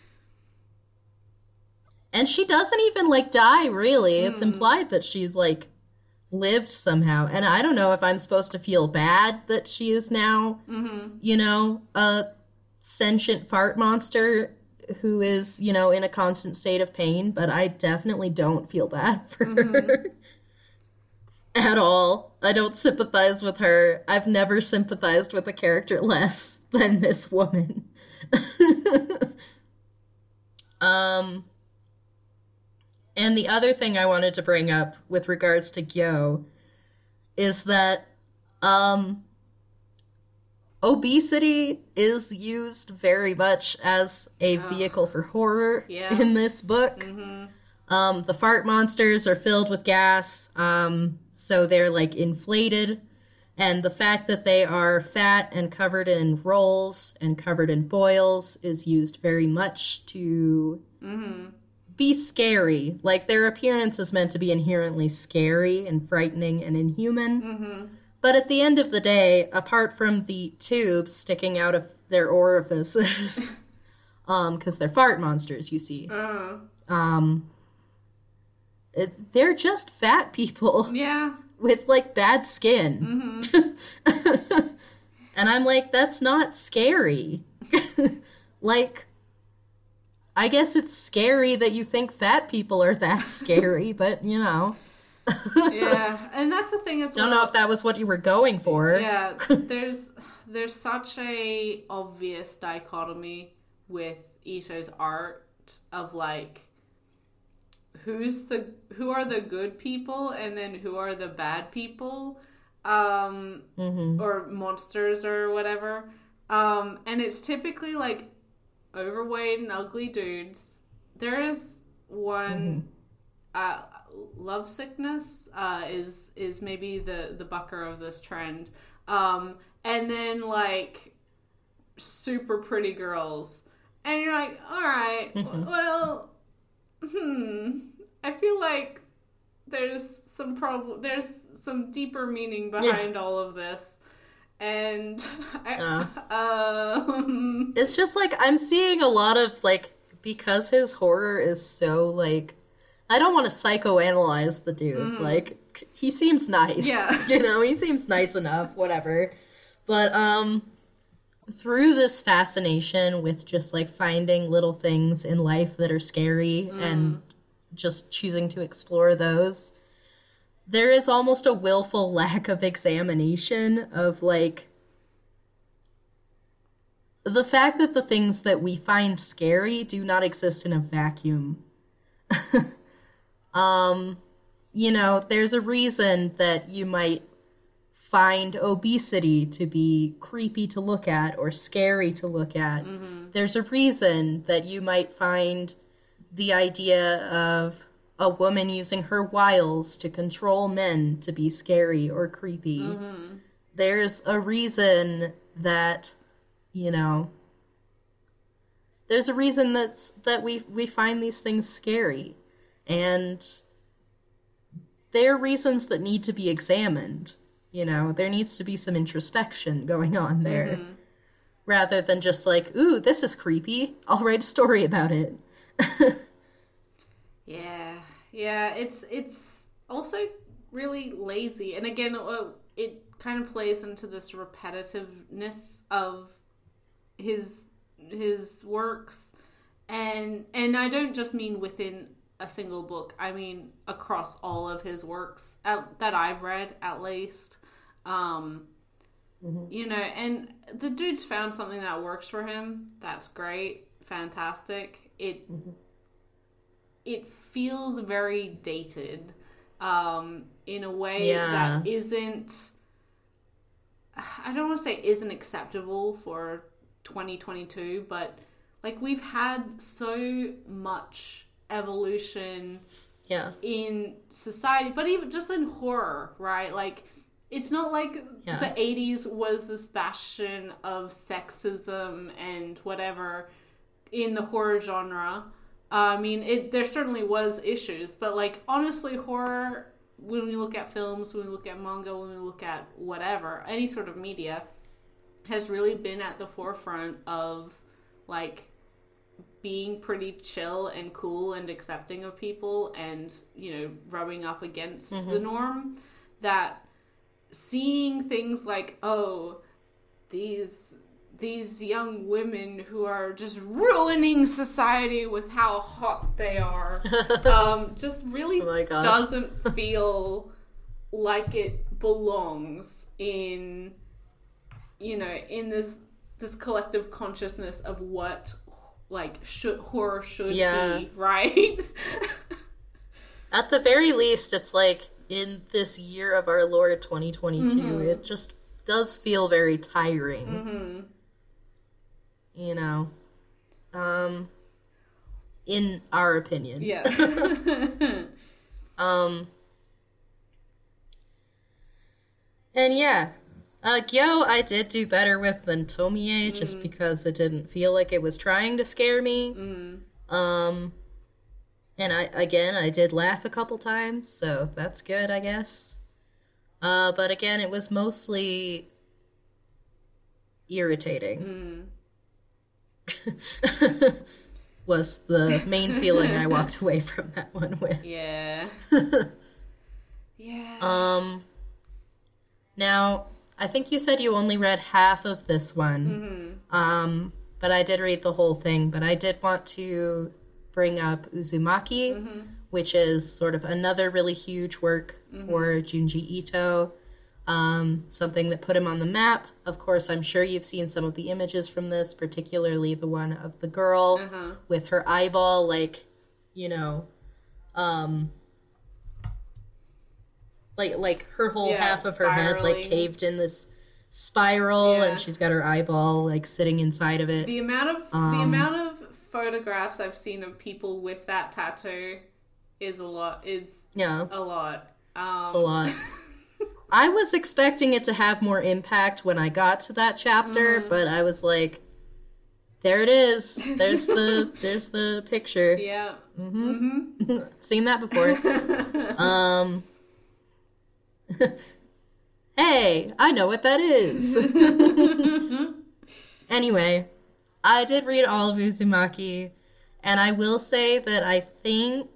And she doesn't even, like, die, really. It's mm. implied that she's, like, lived somehow. And I don't know if I'm supposed to feel bad that she is now, mm-hmm. you know, a sentient fart monster who is, you know, in a constant state of pain, but I definitely don't feel bad for mm-hmm. her. At all. I don't sympathize with her. I've never sympathized with a character less than this woman. um, and the other thing I wanted to bring up with regards to Gyo is that um, obesity is used very much as a oh. vehicle for horror yeah. in this book. Mm-hmm. Um, the fart monsters are filled with gas, um, so they're, like, inflated, and the fact that they are fat and covered in rolls and covered in boils is used very much to mm-hmm. be scary. Like, their appearance is meant to be inherently scary and frightening and inhuman, mm-hmm. but at the end of the day, apart from the tubes sticking out of their orifices, um, because they're fart monsters, you see, uh. um... It, they're just fat people. Yeah. With, like, bad skin. Mm-hmm. And I'm like, that's not scary. Like, I guess it's scary that you think fat people are that scary, but, you know. Yeah, and that's the thing as well. Don't know if that was what you were going for. Yeah, there's there's such a obvious dichotomy with Ito's art of, like, who's the who are the good people and then who are the bad people, um mm-hmm. or monsters or whatever, um and it's typically, like, overweight and ugly dudes. There is one mm-hmm. uh Love Sickness uh is is maybe the the bucker of this trend, um and then, like, super pretty girls, and you're like, all right, mm-hmm. well, hmm I feel like there's some problem. There's some deeper meaning behind yeah. all of this, and I, uh. um, it's just like I'm seeing a lot of, like, because his horror is so, like, I don't want to psychoanalyze the dude. Mm. Like, he seems nice. Yeah, you know, he seems nice enough. Whatever, but um. through this fascination with just, like, finding little things in life that are scary mm. and just choosing to explore those, there is almost a willful lack of examination of, like, the fact that the things that we find scary do not exist in a vacuum. um, you know, there's a reason that you might find obesity to be creepy to look at or scary to look at. Mm-hmm. There's a reason that you might find the idea of a woman using her wiles to control men to be scary or creepy. Mm-hmm. There's a reason that, you know, there's a reason that's, that we, we find these things scary. And they're reasons that need to be examined. You know, there needs to be some introspection going on there. Mm-hmm. Rather than just like, ooh, this is creepy, I'll write a story about it. yeah. Yeah, it's it's also really lazy. And again, it kind of plays into this repetitiveness of his his works. And and I don't just mean within a single book. I mean across all of his works at, that I've read, at least. Um, mm-hmm. You know, and the dude's found something that works for him. That's great. Fantastic. It mm-hmm. it feels very dated, um, in a way yeah. that isn't, I don't want to say isn't acceptable for twenty twenty-two, but, like, we've had so much evolution yeah. in society, but even just in horror, right? Like, it's not like yeah. the eighties was this bastion of sexism and whatever in the horror genre. Uh, I mean, it there certainly was issues, but, like, honestly, horror when we look at films, when we look at manga, when we look at whatever, any sort of media, has really been at the forefront of, like, being pretty chill and cool and accepting of people and, you know, rubbing up against mm-hmm. the norm. That seeing things like, oh, these these young women who are just ruining society with how hot they are, um, just really oh doesn't feel like it belongs in, you know, in this this collective consciousness of what, like, should horror should yeah. be, right? At the very least, it's like, in this year of our Lord twenty twenty-two, mm-hmm. it just does feel very tiring. Mm-hmm. You know, um, in our opinion. Yeah. um, and yeah, uh, Gyo I did do better with than Tomie, mm. just because it didn't feel like it was trying to scare me. Mm. Um, and I, again, I did laugh a couple times, so that's good, I guess. Uh, but again, it was mostly irritating. Mm. was the main feeling I walked away from that one with. Yeah. yeah. Um, now, I think you said you only read half of this one. Mm-hmm. Um, but I did read the whole thing. But I did want to bring up Uzumaki, mm-hmm. which is sort of another really huge work mm-hmm. for Junji Ito. Um, something that put him on the map. Of course, I'm sure you've seen some of the images from this, particularly the one of the girl uh-huh. with her eyeball, like, you know, um, like like her whole yeah, half of spiraling. her head, like, caved in this spiral, yeah. and she's got her eyeball, like, sitting inside of it. The amount of um, the amount of photographs I've seen of people with that tattoo is a lot. Is yeah, a lot. Um, it's a lot. I was expecting it to have more impact when I got to that chapter, mm-hmm. but I was like, there it is. There's the there's the picture. Yeah. Mm-hmm. Mm-hmm. Seen that before. um. Hey, I know what that is. Anyway, I did read all of Uzumaki, and I will say that I think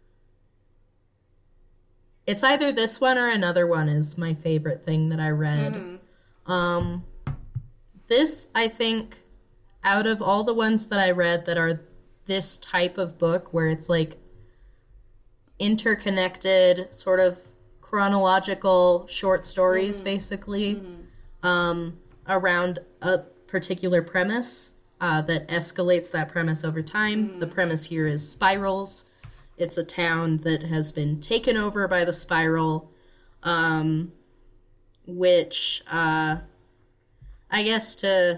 it's either this one or another one is my favorite thing that I read. Mm-hmm. Um, this, I think, out of all the ones that I read that are this type of book where it's like interconnected, sort of chronological short stories, mm-hmm. basically, mm-hmm. um, around a particular premise uh, that escalates that premise over time. Mm-hmm. The premise here is spirals. It's a town that has been taken over by the spiral, um, which, uh, I guess to,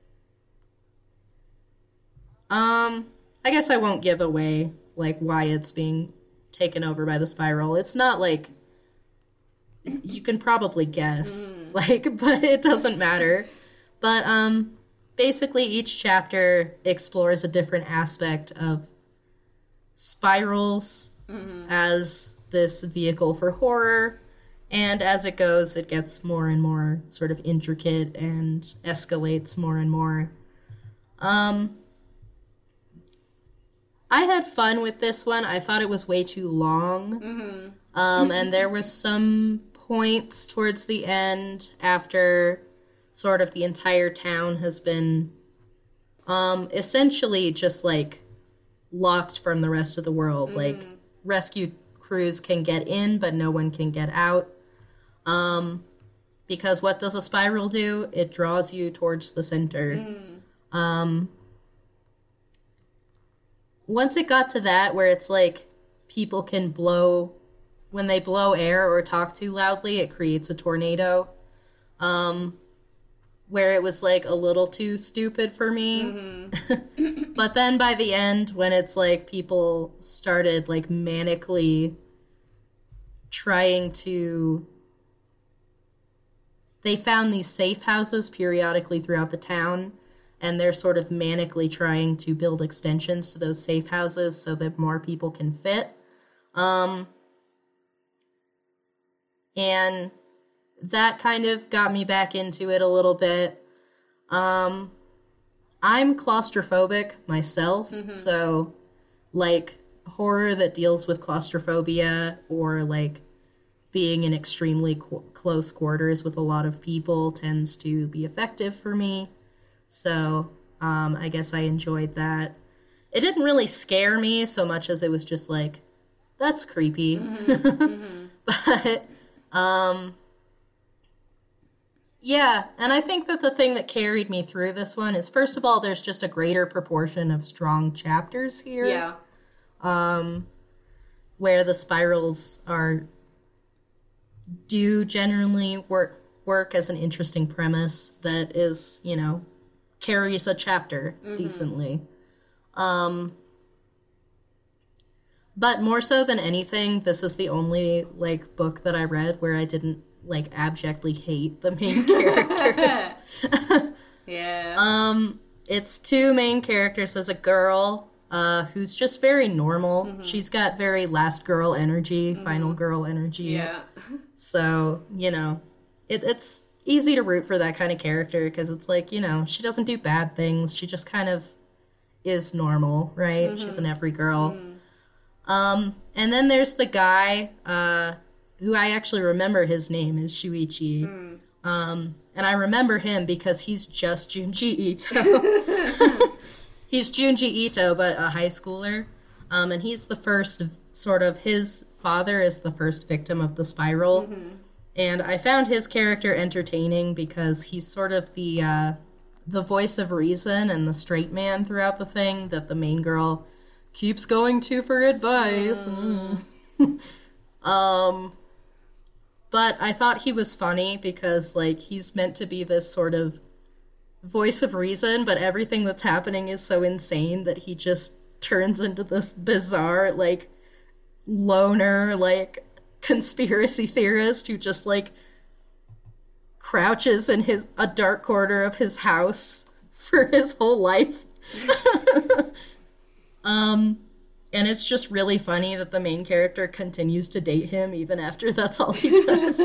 um, I guess I won't give away, like, why it's being taken over by the spiral. It's not, like, you can probably guess, mm. like, but it doesn't matter. But, um, basically each chapter explores a different aspect of spirals mm-hmm. as this vehicle for horror, and as it goes it gets more and more sort of intricate and escalates more and more. um I had fun with this one. I thought it was way too long. Mm-hmm. um and there was some points towards the end after sort of the entire town has been um essentially just like locked from the rest of the world. Mm. Like, rescue crews can get in, but no one can get out. Um, because what does a spiral do? It draws you towards the center. Mm. Um, once it got to that, where it's like people can blow, when they blow air or talk too loudly, it creates a tornado. Um, where it was, like, a little too stupid for me. Mm-hmm. But then by the end, when it's, like, people started, like, manically trying to... They found these safe houses periodically throughout the town, and they're sort of manically trying to build extensions to those safe houses so that more people can fit. Um, and that kind of got me back into it a little bit. Um, I'm claustrophobic myself, mm-hmm. so, like, horror that deals with claustrophobia or, like, being in extremely qu- close quarters with a lot of people tends to be effective for me. So, um, I guess I enjoyed that. It didn't really scare me so much as it was just like, that's creepy. Mm-hmm. Mm-hmm. But, um, yeah, and I think that the thing that carried me through this one is, first of all, there's just a greater proportion of strong chapters here. Yeah. Um, where the spirals are, do generally work, work as an interesting premise that is, you know, carries a chapter mm-hmm. decently. Um, but more so than anything, this is the only, like, book that I read where I didn't, like, abjectly hate the main characters. Yeah. Um, it's two main characters. There's a girl, uh, who's just very normal. Mm-hmm. She's got very last girl energy, mm-hmm. final girl energy. Yeah. So, you know, it, it's easy to root for that kind of character because it's like, you know, she doesn't do bad things. She just kind of is normal, right? Mm-hmm. She's an every girl. Mm-hmm. Um, and then there's the guy, uh, who I actually remember his name is Shuichi. Mm. Um, and I remember him because he's just Junji Ito. He's Junji Ito, but a high schooler. Um, and he's the first, sort of, his father is the first victim of the spiral. Mm-hmm. And I found his character entertaining because he's sort of the, uh, the voice of reason and the straight man throughout the thing that the main girl keeps going to for advice. Mm. um... But I thought he was funny because, like, he's meant to be this sort of voice of reason, but everything that's happening is so insane that he just turns into this bizarre, like, loner, like, conspiracy theorist who just, like, crouches in his a dark corner of his house for his whole life. um... And it's just really funny that the main character continues to date him even after that's all he does.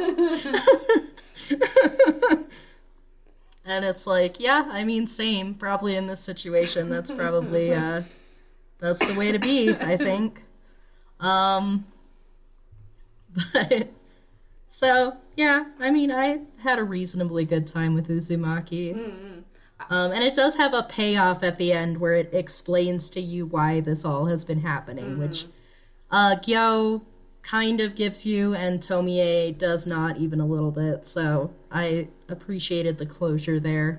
And it's like, yeah, I mean, same. Probably in this situation, that's probably, uh, that's the way to be, I think. Um, but, so, yeah, I mean, I had a reasonably good time with Uzumaki. Mm-hmm. Um, and it does have a payoff at the end where it explains to you why this all has been happening, mm-hmm. which uh, Gyo kind of gives you, and Tomie does not even a little bit. So I appreciated the closure there.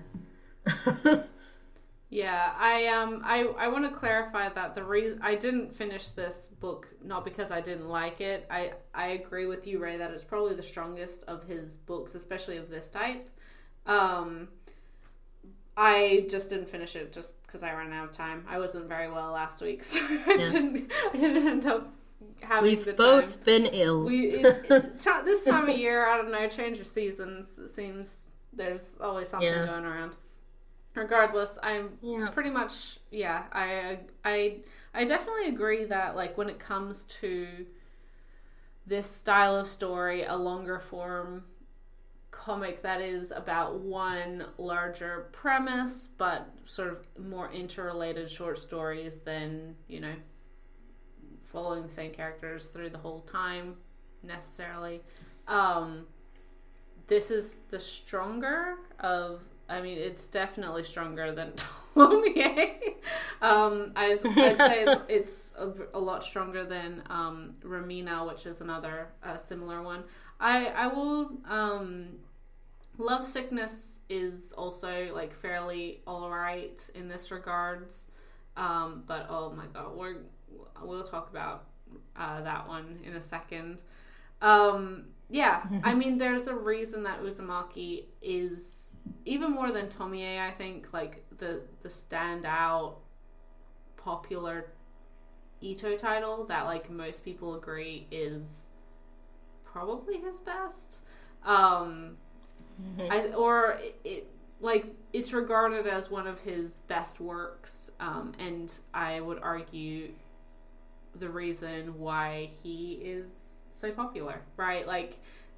Yeah, I um I, I want to clarify that the reason I didn't finish this book not because I didn't like it. I I agree with you, Ray, that it's probably the strongest of his books, especially of this type. Um. I just didn't finish it just because I ran out of time. I wasn't very well last week, so I yeah. didn't. I didn't end up having We've the time. We've both been ill. We it, it, t- this time of year, I don't know, change of seasons. It seems there's always something yeah. going around. Regardless, I'm yeah. pretty much yeah. I I I definitely agree that, like, when it comes to this style of story, a longer form comic that is about one larger premise but sort of more interrelated short stories than, you know, following the same characters through the whole time necessarily. Um, this is the stronger of, I mean, it's definitely stronger than Tomie. um, I just, I'd say it's, it's a, a lot stronger than um, Ramina, which is another uh, similar one. I I will. Um, Love Sickness is also, like, fairly alright in this regards, um, but oh my god, we're we'll talk about uh, that one in a second. Um, yeah, I mean, there's a reason that Uzumaki is, even more than Tomie, I think, like, the the standout popular Ito title that, like, most people agree is probably his best. Um, mm-hmm. I, or it, it, like, it's regarded as one of his best works, um, and I would argue the reason why he is so popular, right? Like,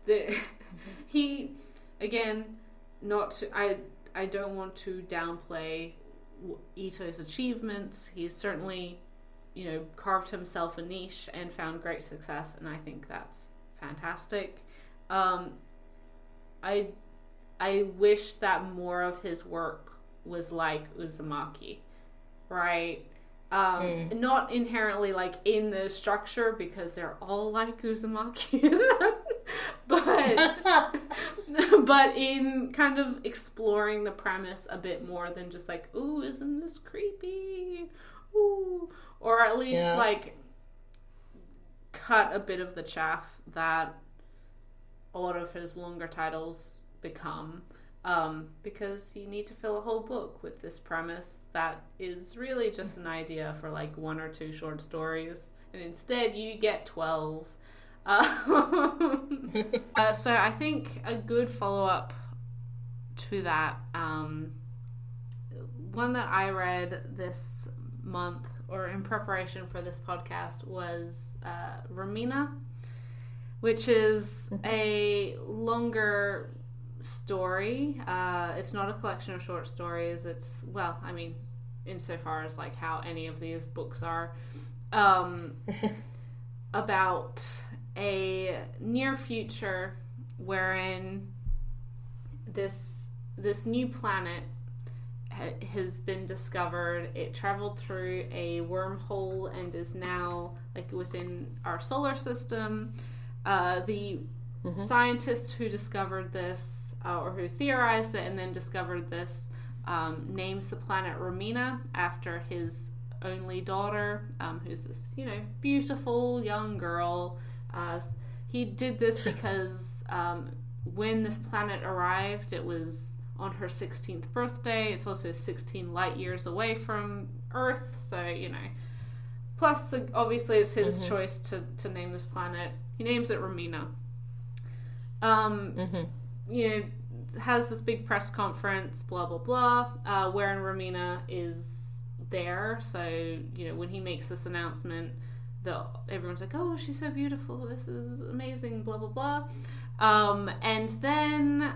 the he again, not to, I I don't want to downplay Ito's achievements. He's certainly, you know, carved himself a niche and found great success, and I think that's fantastic. Um, I I wish that more of his work was like Uzumaki, right? Um, mm. Not inherently like in the structure, because they're all like Uzumaki, but but in kind of exploring the premise a bit more than just like, ooh, isn't this creepy? Ooh, or at least yeah. like cut a bit of the chaff that a lot of his longer titles become. Um, because you need to fill a whole book with this premise that is really just an idea for like one or two short stories, and instead you get twelve. Uh, uh, so I think a good follow-up to that, um, one that I read this month or in preparation for this podcast was uh, Romina, which is a longer story. Uh, it's not a collection of short stories. It's, well, I mean, insofar as like how any of these books are, um, about a near future wherein this this new planet ha- has been discovered. It traveled through a wormhole and is now like within our solar system. Uh, the mm-hmm. scientists who discovered this Uh, or who theorized it and then discovered this, um, names the planet Romina after his only daughter, um, who's this, you know, beautiful young girl. Uh, he did this because um, when this planet arrived, it was on her sixteenth birthday. It's also sixteen light years away from Earth, so, you know. Plus, obviously, it's his mm-hmm. choice to, to name this planet. He names it Romina. Um... Mm-hmm. You know, has this big press conference, blah, blah, blah, uh, wherein Romina is there. So, you know, when he makes this announcement, the everyone's like, oh, she's so beautiful, this is amazing, blah, blah, blah. Um, and then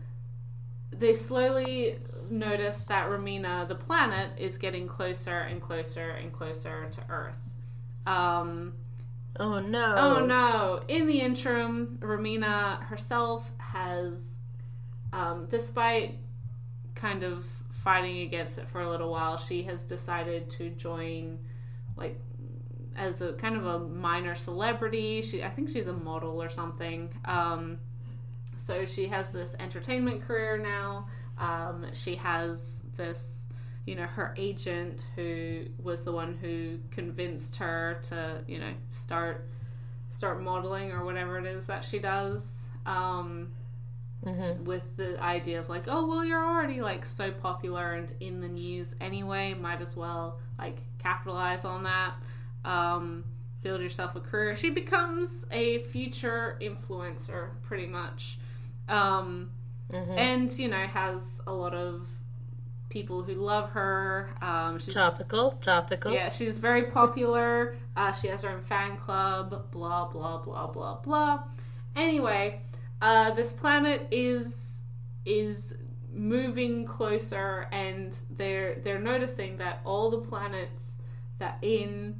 they slowly notice that Romina, the planet, is getting closer and closer and closer to Earth. Um, oh, no. Oh, no. In the interim, Romina herself has, um, despite kind of fighting against it for a little while, she has decided to join, like, as a kind of a minor celebrity. She, I think she's a model or something. Um, so she has this entertainment career now. Um, she has this, you know, her agent who was the one who convinced her to, you know, start start modeling or whatever it is that she does. Um, mm-hmm. With the idea of like, oh, well, you're already like so popular and in the news anyway, might as well like capitalize on that. Um, build yourself a career. She becomes a future influencer pretty much. Um, mm-hmm. And, you know, has a lot of people who love her. Um, she's, topical, topical. Yeah, she's very popular. Uh, she has her own fan club, blah, blah, blah, blah, blah. Anyway, uh, this planet is is moving closer, and they're they're noticing that all the planets that in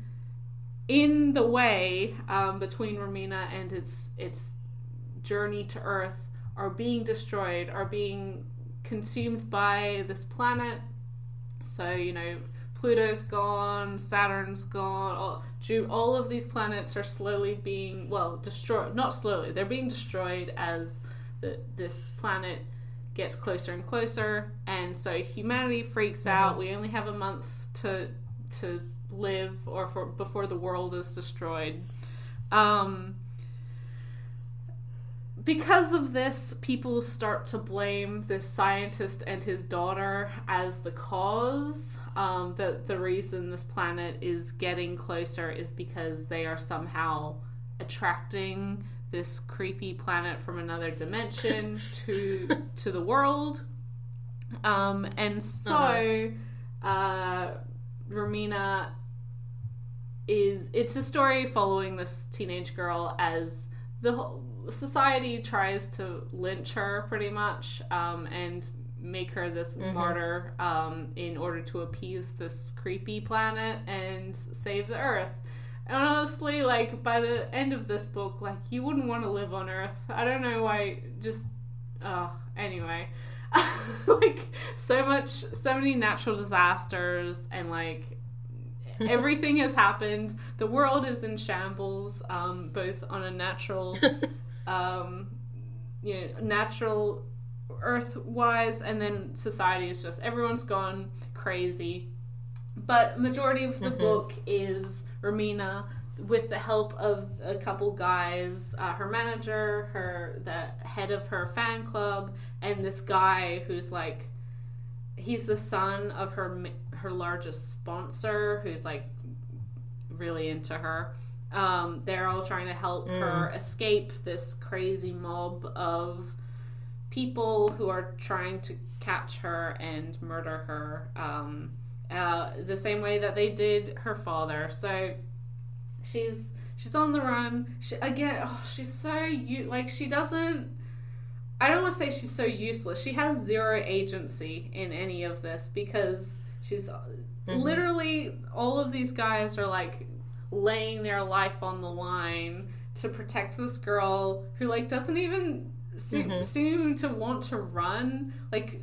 in the way um, between Romina and its its journey to Earth are being destroyed, are being consumed by this planet. So, you know, Pluto's gone, Saturn's gone, all, all of these planets are slowly being, well, destroyed. Not slowly, they're being destroyed as the, this planet gets closer and closer. And so humanity freaks mm-hmm. out. We only have a month to to live or for before the world is destroyed. Um... Because of this, people start to blame this scientist and his daughter as the cause. Um, that the reason this planet is getting closer is because they are somehow attracting this creepy planet from another dimension to to the world. Um, and so, uh-huh. uh, Romina is... It's a story following this teenage girl as the whole society tries to lynch her pretty much, um, and make her this mm-hmm. martyr, um, in order to appease this creepy planet and save the Earth. And honestly, like, by the end of this book, like, you wouldn't want to live on Earth. I don't know why, just, uh, anyway. Like, so much, so many natural disasters, and, like, everything has happened. The world is in shambles, um, both on a natural, um, you know, natural Earth-wise, and then society is just, everyone's gone crazy. But majority of the mm-hmm. book is Romina, with the help of a couple guys, uh, her manager, her the head of her fan club, and this guy who's like, he's the son of her her largest sponsor, who's like really into her. Um, they're all trying to help mm. her escape this crazy mob of people who are trying to catch her and murder her. Um, Uh, the same way that they did her father. So she's she's on the run. She, again, oh, she's so u- like she doesn't. I don't want to say she's so useless. She has zero agency in any of this, because she's mm-hmm. literally, all of these guys are like laying their life on the line to protect this girl who like doesn't even seem, mm-hmm. seem to want to run. Like,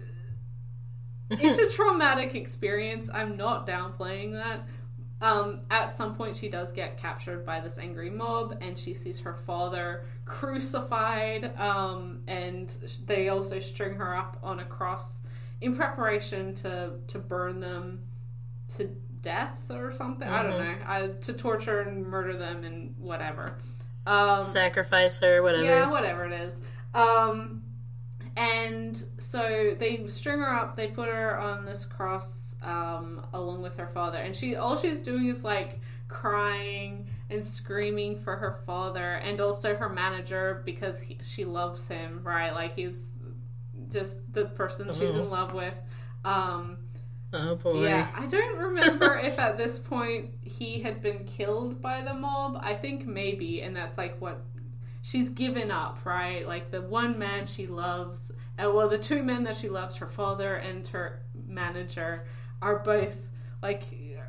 it's a traumatic experience. I'm not downplaying that. Um, at some point, she does get captured by this angry mob, and she sees her father crucified, um, and they also string her up on a cross in preparation to, to burn them to death or something. Mm-hmm. I don't know. I, to torture and murder them and whatever. Um, Sacrifice her, whatever. Yeah, whatever it is. Um... And so they string her up, they put her on this cross, um, along with her father. And she, all she's doing is, like, crying and screaming for her father, and also her manager, because he, she loves him, right? Like, he's just the person oh. she's in love with. Um, oh, boy. Yeah, I don't remember if at this point he had been killed by the mob. I think maybe, and that's, like, what... She's given up, right? Like, the one man she loves, uh, well, the two men that she loves, her father and her manager, are both, like,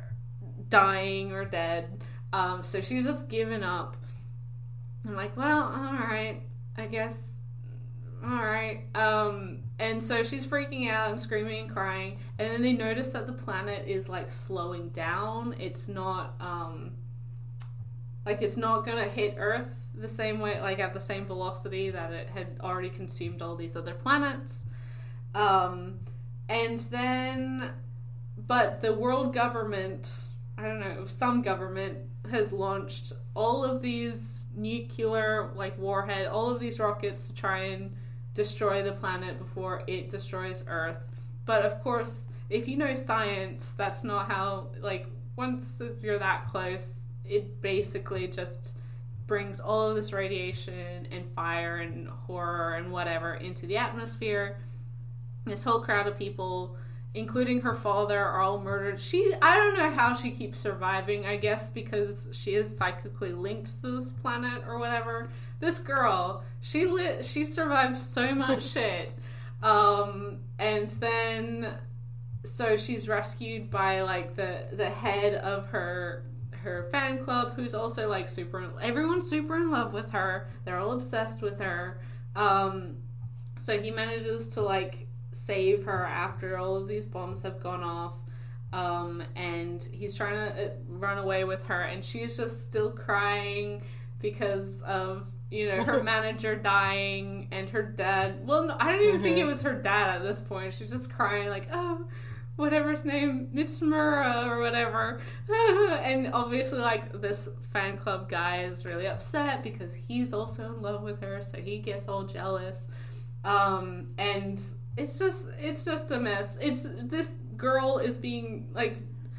dying or dead. Um, so she's just given up. I'm like, well, alright, I guess, alright. Um, and so she's freaking out and screaming and crying, and then they notice that the planet is, like, slowing down. It's not, um, like, it's not gonna hit Earth the same way, like at the same velocity that it had already consumed all these other planets. Um, and then, but the world government, I don't know, some government has launched all of these nuclear, like, warhead, all of these rockets to try and destroy the planet before it destroys Earth. But of course, if you know science, that's not how, like, once you're that close, it basically just brings all of this radiation and fire and horror and whatever into the atmosphere. This whole crowd of people, including her father, are all murdered. She, I don't know how she keeps surviving, I guess because she is psychically linked to this planet or whatever. This girl, she lit, she survived so much shit. Um, and then, so she's rescued by, like, the, the head of her her fan club, who's also, like, super, everyone's super in love with her. They're all obsessed with her. Um, so he manages to, like, save her after all of these bombs have gone off. Um, and he's trying to run away with her, and she's just still crying because of, you know, her manager dying and her dad. Well, no, I don't even mm-hmm. think it was her dad at this point. She's just crying, like, oh, whatever his name, Mitsumura or whatever. And obviously, like, this fan club guy is really upset because he's also in love with her, so he gets all jealous. Um, and it's just, it's just a mess. It's, this girl is being, like,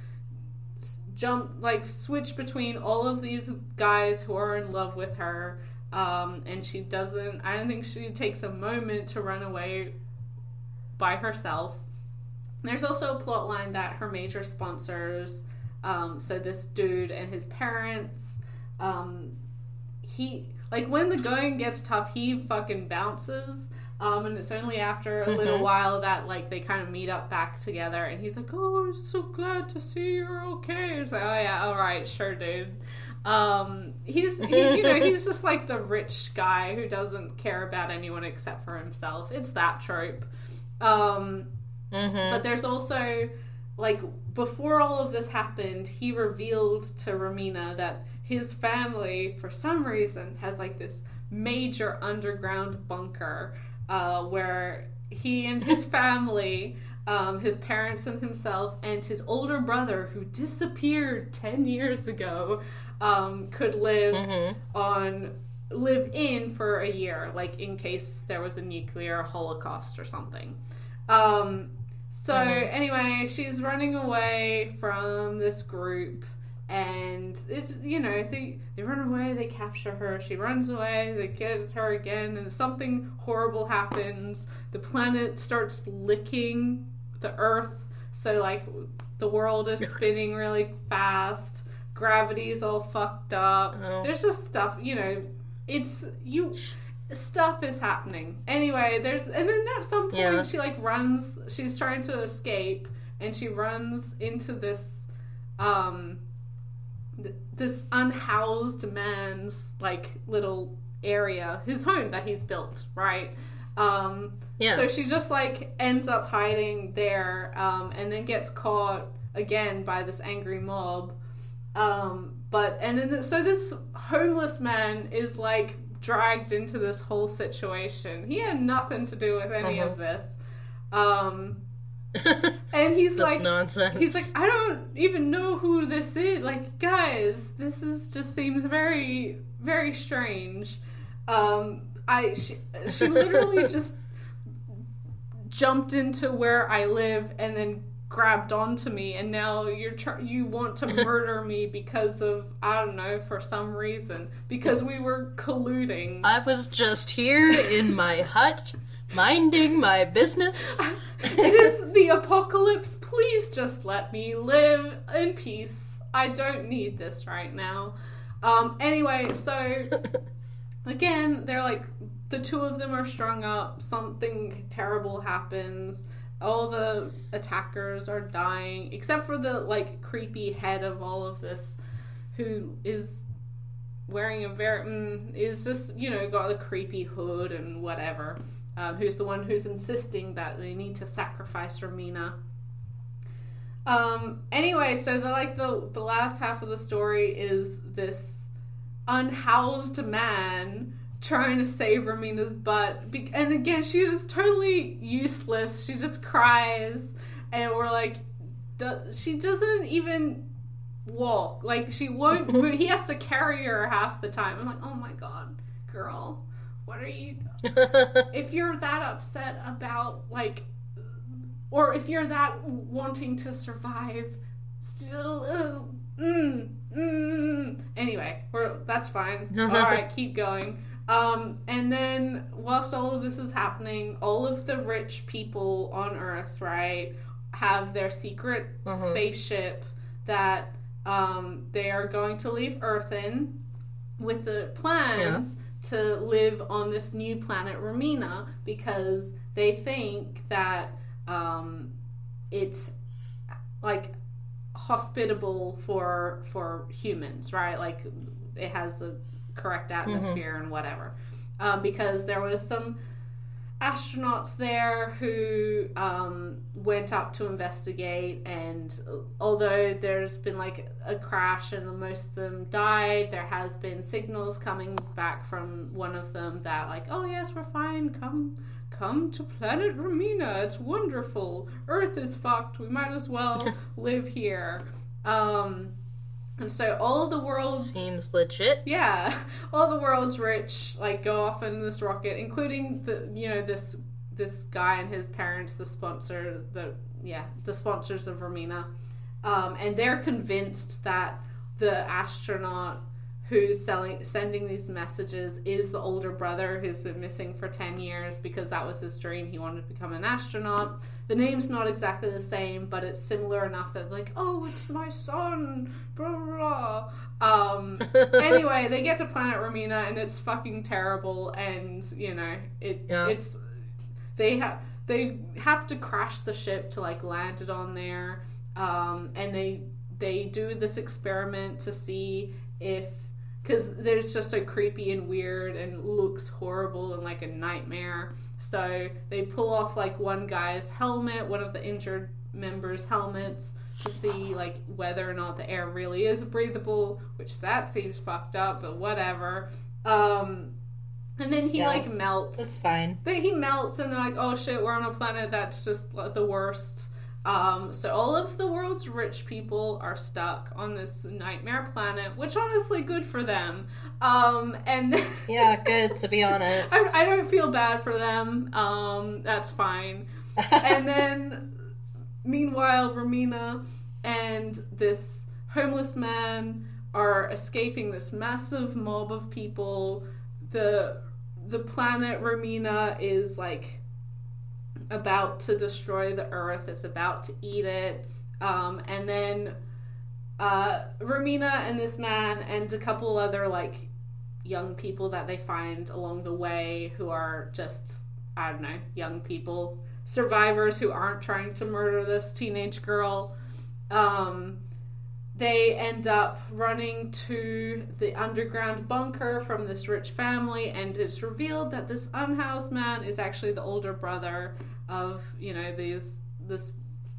jump, like, switch between all of these guys who are in love with her. Um, and she doesn't, I don't think she takes a moment to run away by herself. There's also a plot line that her major sponsors, um, so this dude and his parents, um, he, Like, when the going gets tough, he fucking bounces. Um, and it's only after a little Mm-hmm. while that, like, they kind of meet up back together. And he's like, oh, I'm so glad to see you're okay. It's like, oh, yeah, all right, sure, dude. Um, he's, he, you know, he's just, like, the rich guy who doesn't care about anyone except for himself. It's that trope. Um, Mm-hmm. but there's also, like, before all of this happened, he revealed to Romina that his family, for some reason, has, like, this major underground bunker uh, where he and his family, um, his parents and himself, and his older brother, who disappeared ten years ago, um, could live Mm-hmm. on live in for a year, like, in case there was a nuclear holocaust or something. Um, so Mhm. anyway, she's running away from this group, and it's, you know, they, they run away, they capture her, she runs away, they get her again, and something horrible happens. The planet starts licking the Earth, so, like, the world is spinning really fast, gravity's all fucked up, Oh. there's just stuff, you know, it's, you... stuff is happening. Anyway, there's and then at some point Yeah. she like runs. She's trying to escape, and she runs into this, um, th- this unhoused man's like little area, his home that he's built, right? Um, Yeah. So she just like ends up hiding there, um, and then gets caught again by this angry mob. Um, but and then so this homeless man is like dragged into this whole situation. He had nothing to do with any Uh-huh. of this. Um, and he's This like, nonsense. he's like, I don't even know who this is. Like, guys, this is just seems very, very strange. Um, I she, she literally just jumped into where I live and then grabbed onto me, and now you're tr- you want to murder me because of, I don't know, for some reason, because we were colluding. I was just here in my hut, minding my business. It is the apocalypse. Please just let me live in peace. I don't need this right now. Um, anyway, so again, they're like, the two of them are strung up. Something terrible happens. All the attackers are dying, except for the, like, creepy head of all of this, who is wearing a very, mm, is just, you know, got a creepy hood and whatever, um, who's the one who's insisting that they need to sacrifice Romina. Um, anyway, so the, like, the, the last half of the story is this unhoused man trying to save Romina's butt. Be- and again, she's just totally useless. She just cries, and we're like, do- she doesn't even walk. Like, she won't move. He has to carry her half the time. I'm like, oh my god, girl, what are you... If you're that upset about, like, or if you're that wanting to survive, still, uh, mm, mm. Anyway, we're, that's fine. All right, keep going. Um, and then, whilst all of this is happening, all of the rich people on Earth, right, have their secret Uh-huh. spaceship that um, they are going to leave Earth in with the plans to live on this new planet, Romina, because they think that um, it's, like, hospitable for for humans, right? Like, it has a correct atmosphere mm-hmm. and whatever, um, because there was some astronauts there who um, went up to investigate, and although there's been like a crash and most of them died, there has been signals coming back from one of them that, like, oh yes, we're fine, come come to planet Romina, it's wonderful, Earth is fucked, we might as well live here. Um And so all of the world's... Seems legit. Yeah. All the world's rich, like, go off in this rocket, including, the you know, this this guy and his parents, the sponsor, the, yeah, the sponsors of Romina. Um, and they're convinced that the astronaut who's selling, sending these messages is the older brother who's been missing for ten years because that was his dream. He wanted to become an astronaut. The name's not exactly the same, but it's similar enough that, like, oh, it's my son, blah, blah, blah. Um, Anyway, they get to planet Romina and it's fucking terrible, and you know it. Yeah. It's they have they have to crash the ship to like land it on there, um, and they they do this experiment to see if. Because there's just so creepy and weird and looks horrible and like a nightmare. So they pull off like one guy's helmet, one of the injured members' helmets, to see like whether or not the air really is breathable, which that seems fucked up, but whatever. Um, and then he yeah, like melts. That's fine. Then he melts and they're like, oh shit, we're on a planet that's just like, the worst. Um, so all of the world's rich people are stuck on this nightmare planet, which honestly, good for them. Um, and yeah, good to be honest. I, I don't feel bad for them. Um, that's fine. And then, meanwhile, Romina and this homeless man are escaping this massive mob of people. The the planet Romina is like about to destroy the earth. It's about to eat it. Um, and then uh, Romina and this man and a couple other like young people that they find along the way who are just, I don't know, young people, survivors who aren't trying to murder this teenage girl. Um, they end up running to the underground bunker from this rich family, and it's revealed that this unhoused man is actually the older brother of, you know, these this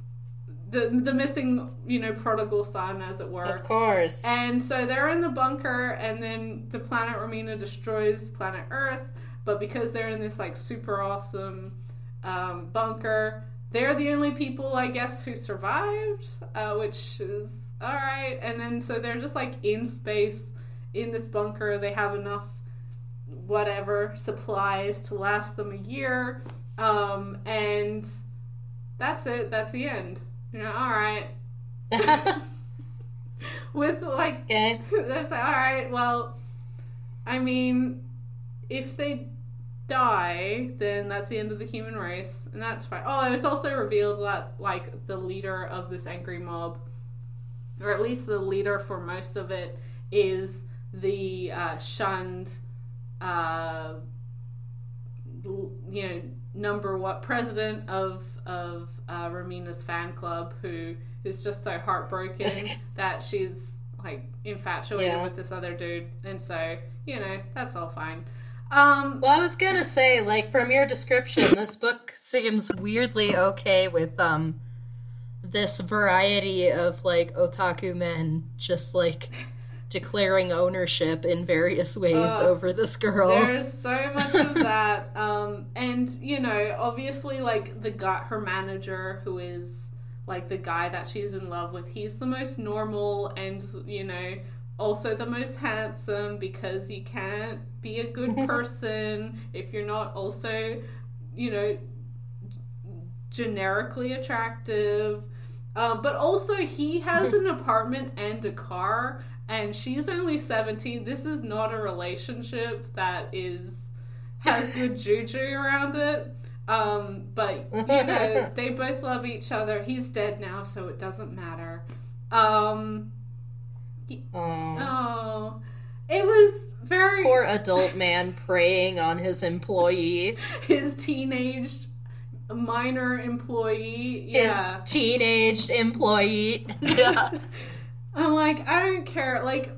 the the missing, you know, prodigal son, as it were. Of course. And so they're in the bunker, and then the planet Romina destroys planet Earth, but because they're in this like super awesome um, bunker, they're the only people, I guess, who survived, uh, which is alright. And then so they're just like in space in this bunker. They have enough whatever supplies to last them a year. Um, and that's it. That's the end. You know, alright. With like, okay. That's like, alright, well, I mean, if they die, then that's the end of the human race, and that's fine. Oh, it's also revealed that, like, the leader of this angry mob, or at least the leader for most of it, is the uh, shunned, uh, you know, number one president of of uh, Romina's fan club, who is just so heartbroken that she's like infatuated yeah. with this other dude, and so you know that's all fine. Um, well, I was gonna say, like, from your description, this book seems weirdly okay with um this variety of like otaku men just like declaring ownership in various ways uh, over this girl. There's so much of that. Um, and, you know, obviously, like, the guy, her manager, who is, like, the guy that she's in love with, he's the most normal and, you know, also the most handsome, because you can't be a good person if you're not also, you know, generically attractive. Um, but also, he has an apartment and a car, and she's only seventeen. This is not a relationship that is has good juju around it. Um, but, you know, they both love each other. He's dead now, so it doesn't matter. Um, he, oh, it was very... Poor adult man preying on his employee. His teenaged minor employee. Yeah. His teenaged employee. Yeah. I'm like, I don't care. Like,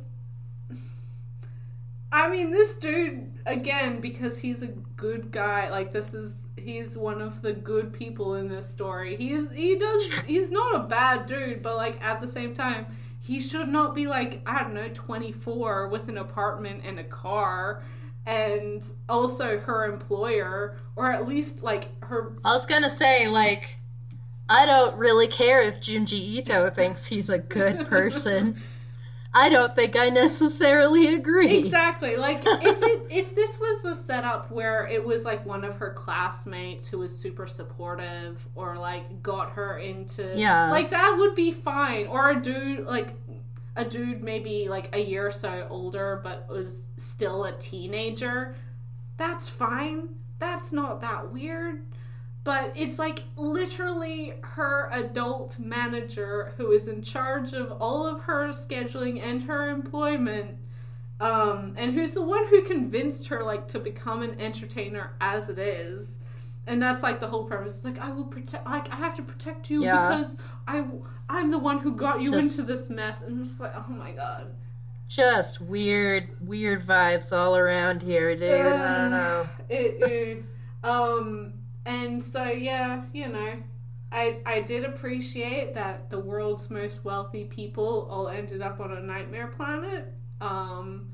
I mean, this dude, again, because he's a good guy, like, this is, he's one of the good people in this story. He's, he does, he's not a bad dude, but, like, at the same time, he should not be, like, I don't know, twenty-four with an apartment and a car, and also her employer, or at least, like, her... I was gonna say, like... I don't really care if Junji Ito thinks he's a good person. I don't think I necessarily agree. Exactly. Like, if it, if this was the setup where it was, like, one of her classmates who was super supportive, or, like, got her into... Yeah. Like, that would be fine. Or a dude, like, a dude maybe, like, a year or so older, but was still a teenager. That's fine. That's not that weird. But it's, like, literally her adult manager who is in charge of all of her scheduling and her employment Um, and who's the one who convinced her, like, to become an entertainer as it is. And that's, like, the whole premise. It's like, I will protect, like, I have to protect you yeah. because I, I'm the one who got you just, into this mess. And I'm just like, oh my god. Just weird, weird vibes all around here, dude. Uh, I don't know. It, it, um, and so, yeah, you know, I, I did appreciate that the world's most wealthy people all ended up on a nightmare planet. Um,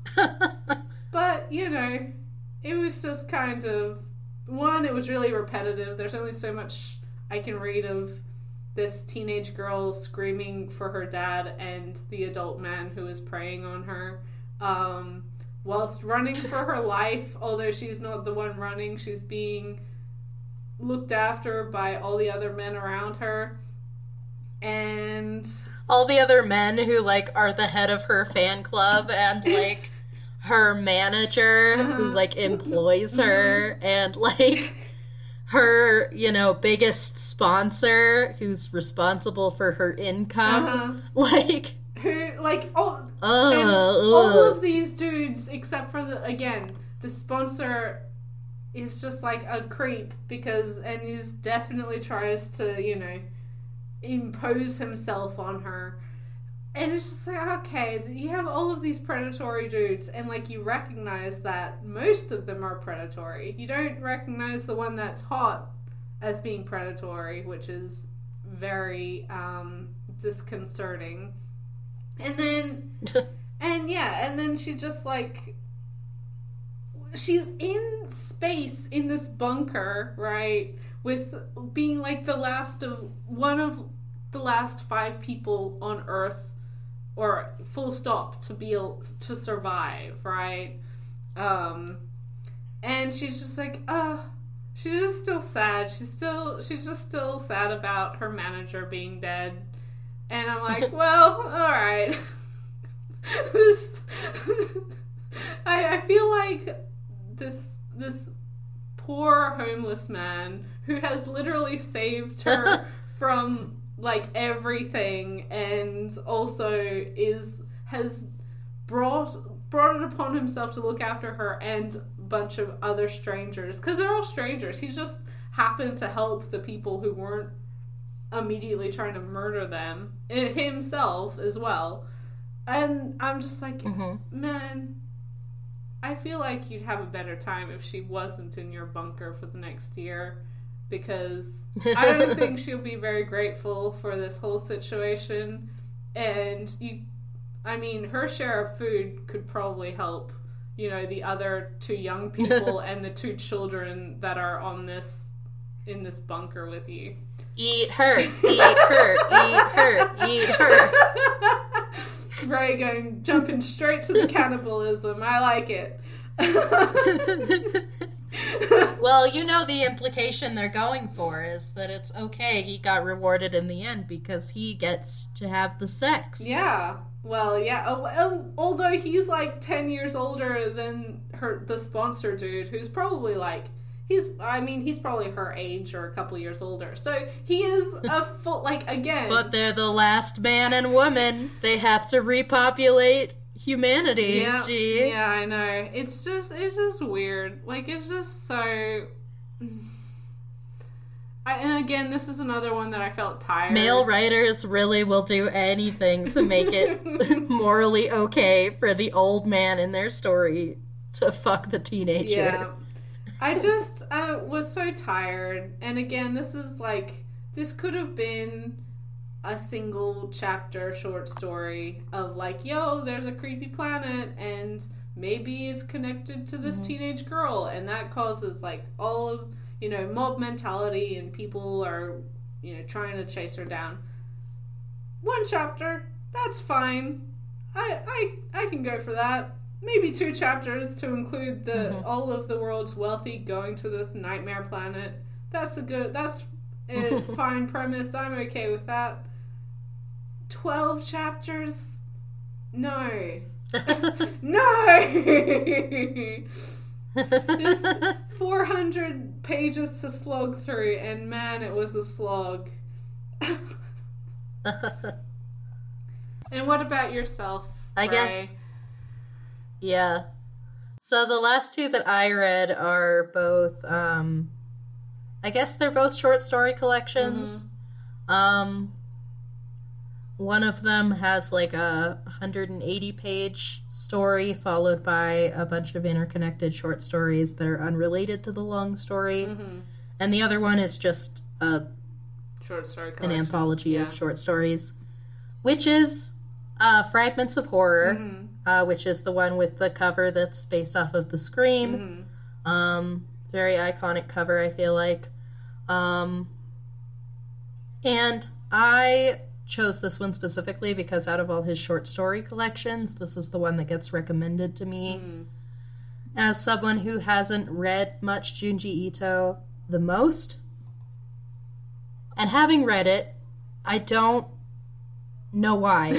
but, you know, it was just kind of, one, it was really repetitive. There's only so much I can read of this teenage girl screaming for her dad and the adult man who is preying on her. Um, whilst running for her life, although she's not the one running, she's being looked after by all the other men around her. And all the other men who, like, are the head of her fan club and, like, her manager uh-huh. who, like, employs her uh-huh. and, like, her, you know, biggest sponsor who's responsible for her income. Uh-huh. Like, who, like, all, uh, and all of these dudes, except for the, again, the sponsor is just, like, a creep because, and he's definitely tries to, you know, impose himself on her. And it's just like, okay, you have all of these predatory dudes, and, like, you recognize that most of them are predatory. You don't recognize the one that's hot as being predatory, which is very um, disconcerting. And then, and yeah, and then she just, like, she's in space in this bunker, right? With being, like, the last of, one of the last five people on Earth, or full stop, to be, to survive, right? Um, and she's just like, uh, she's just still sad. She's still, she's just still sad about her manager being dead. And I'm like, well, alright. this, I, I feel like this, this poor homeless man who has literally saved her from, like, everything, and also is has brought brought it upon himself to look after her and a bunch of other strangers, because they're all strangers. He's just happened to help the people who weren't immediately trying to murder them, and himself as well. And I'm just like, mm-hmm. man, I feel like you'd have a better time if she wasn't in your bunker for the next year, because I don't think she'll be very grateful for this whole situation. And you, I mean, her share of food could probably help, you know, the other two young people and the two children that are on this, in this bunker with you. Eat her, eat her, eat her, eat her. Right, going, jumping straight to the cannibalism. I like it. Well, you know, the implication they're going for is that it's okay, he got rewarded in the end because he gets to have the sex. Yeah. Well, yeah. Oh, although he's like ten years older than her, the sponsor dude, who's probably like, he's, I mean, he's probably her age or a couple years older. So he is a full, like, again. But they're the last man and woman. They have to repopulate humanity. Yeah, Gee. yeah, I know. It's just, it's just weird. Like, it's just so. I, and again, this is another one that I felt tired. Male writers really will do anything to make it morally okay for the old man in their story to fuck the teenager. Yeah. I just uh, was so tired. And again, this is like, this could have been a single chapter short story of like, yo, there's a creepy planet and maybe it's connected to this mm-hmm. teenage girl, and that causes like all of, you know, mob mentality and people are, you know, trying to chase her down. One chapter, that's fine. I I I can go for that. Maybe two chapters to include the mm-hmm. all of the world's wealthy going to this nightmare planet. That's a good, that's a fine premise. I'm okay with that. Twelve chapters? No. No! This four hundred pages to slog through, and man, it was a slog. And what about yourself, I Ray? guess Yeah. So the last two that I read are both, um, I guess they're both short story collections. Mm-hmm. Um, one of them has like a one hundred eighty page story followed by a bunch of interconnected short stories that are unrelated to the long story. Mm-hmm. And the other one is just a short story an anthology yeah. of short stories, which is uh, Fragments of Horror, mm-hmm. uh, which is the one with the cover that's based off of The Scream. Mm-hmm. Um, very iconic cover, I feel like. Um, and I chose this one specifically because out of all his short story collections, this is the one that gets recommended to me. Mm. As someone who hasn't read much Junji Ito the most, and having read it, I don't know why.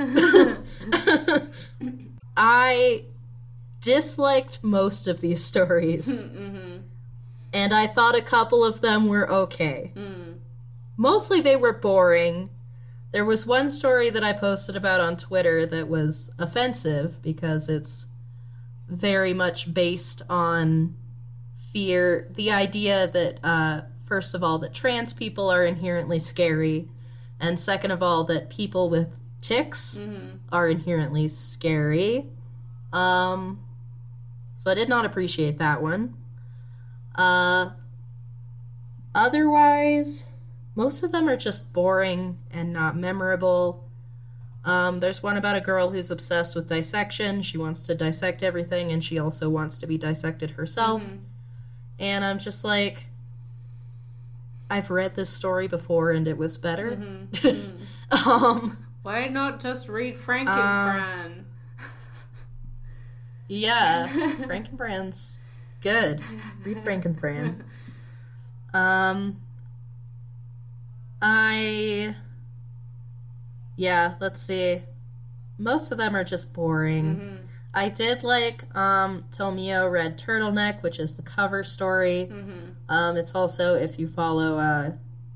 I disliked most of these stories. Mm-hmm. And I thought a couple of them were okay. Mm. Mostly they were boring. There was one story that I posted about on Twitter that was offensive because it's very much based on fear. The idea that, uh, first of all, that trans people are inherently scary, and second of all, that people with tics mm-hmm. are inherently scary. Um, so I did not appreciate that one. Uh, otherwise, most of them are just boring and not memorable. Um, there's one about a girl who's obsessed with dissection. She wants to dissect everything, and she also wants to be dissected herself. Mm-hmm. And I'm just like, I've read this story before, and it was better. Mm-hmm. Mm-hmm. um, Why not just read Frankenfran? Uh, yeah, Frankenfran's good. Read Frankenfran. Um, I... Yeah, let's see. Most of them are just boring. Mm-hmm. I did like um, Tomio Red Turtleneck, which is the cover story. Mm-hmm. Um, it's also, if you follow... Uh,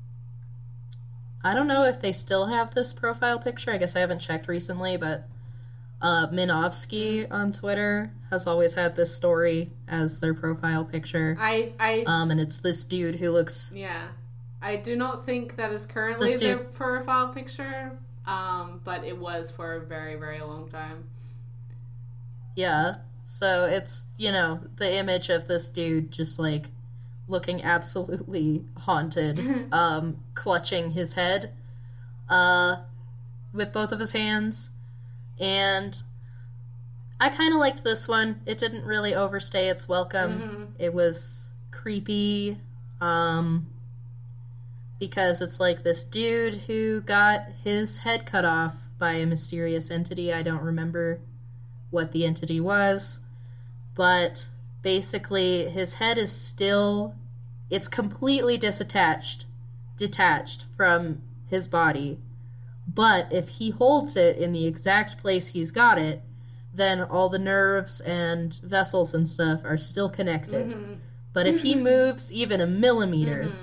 I don't know if they still have this profile picture. I guess I haven't checked recently, but uh, Minovsky on Twitter has always had this story as their profile picture. I, I... Um, and it's this dude who looks... Yeah. I do not think that is currently their profile picture, um, but it was for a very, very long time. Yeah. So it's, you know, the image of this dude just, like, looking absolutely haunted, um, clutching his head, uh, with both of his hands. And I kind of liked this one. It didn't really overstay its welcome. Mm-hmm. It was creepy, um... because it's like this dude who got his head cut off by a mysterious entity. I don't remember what the entity was, but basically his head is still, it's completely disattached, detached from his body. But if he holds it in the exact place he's got it, then all the nerves and vessels and stuff are still connected. Mm-hmm. But if he moves even a millimeter... Mm-hmm.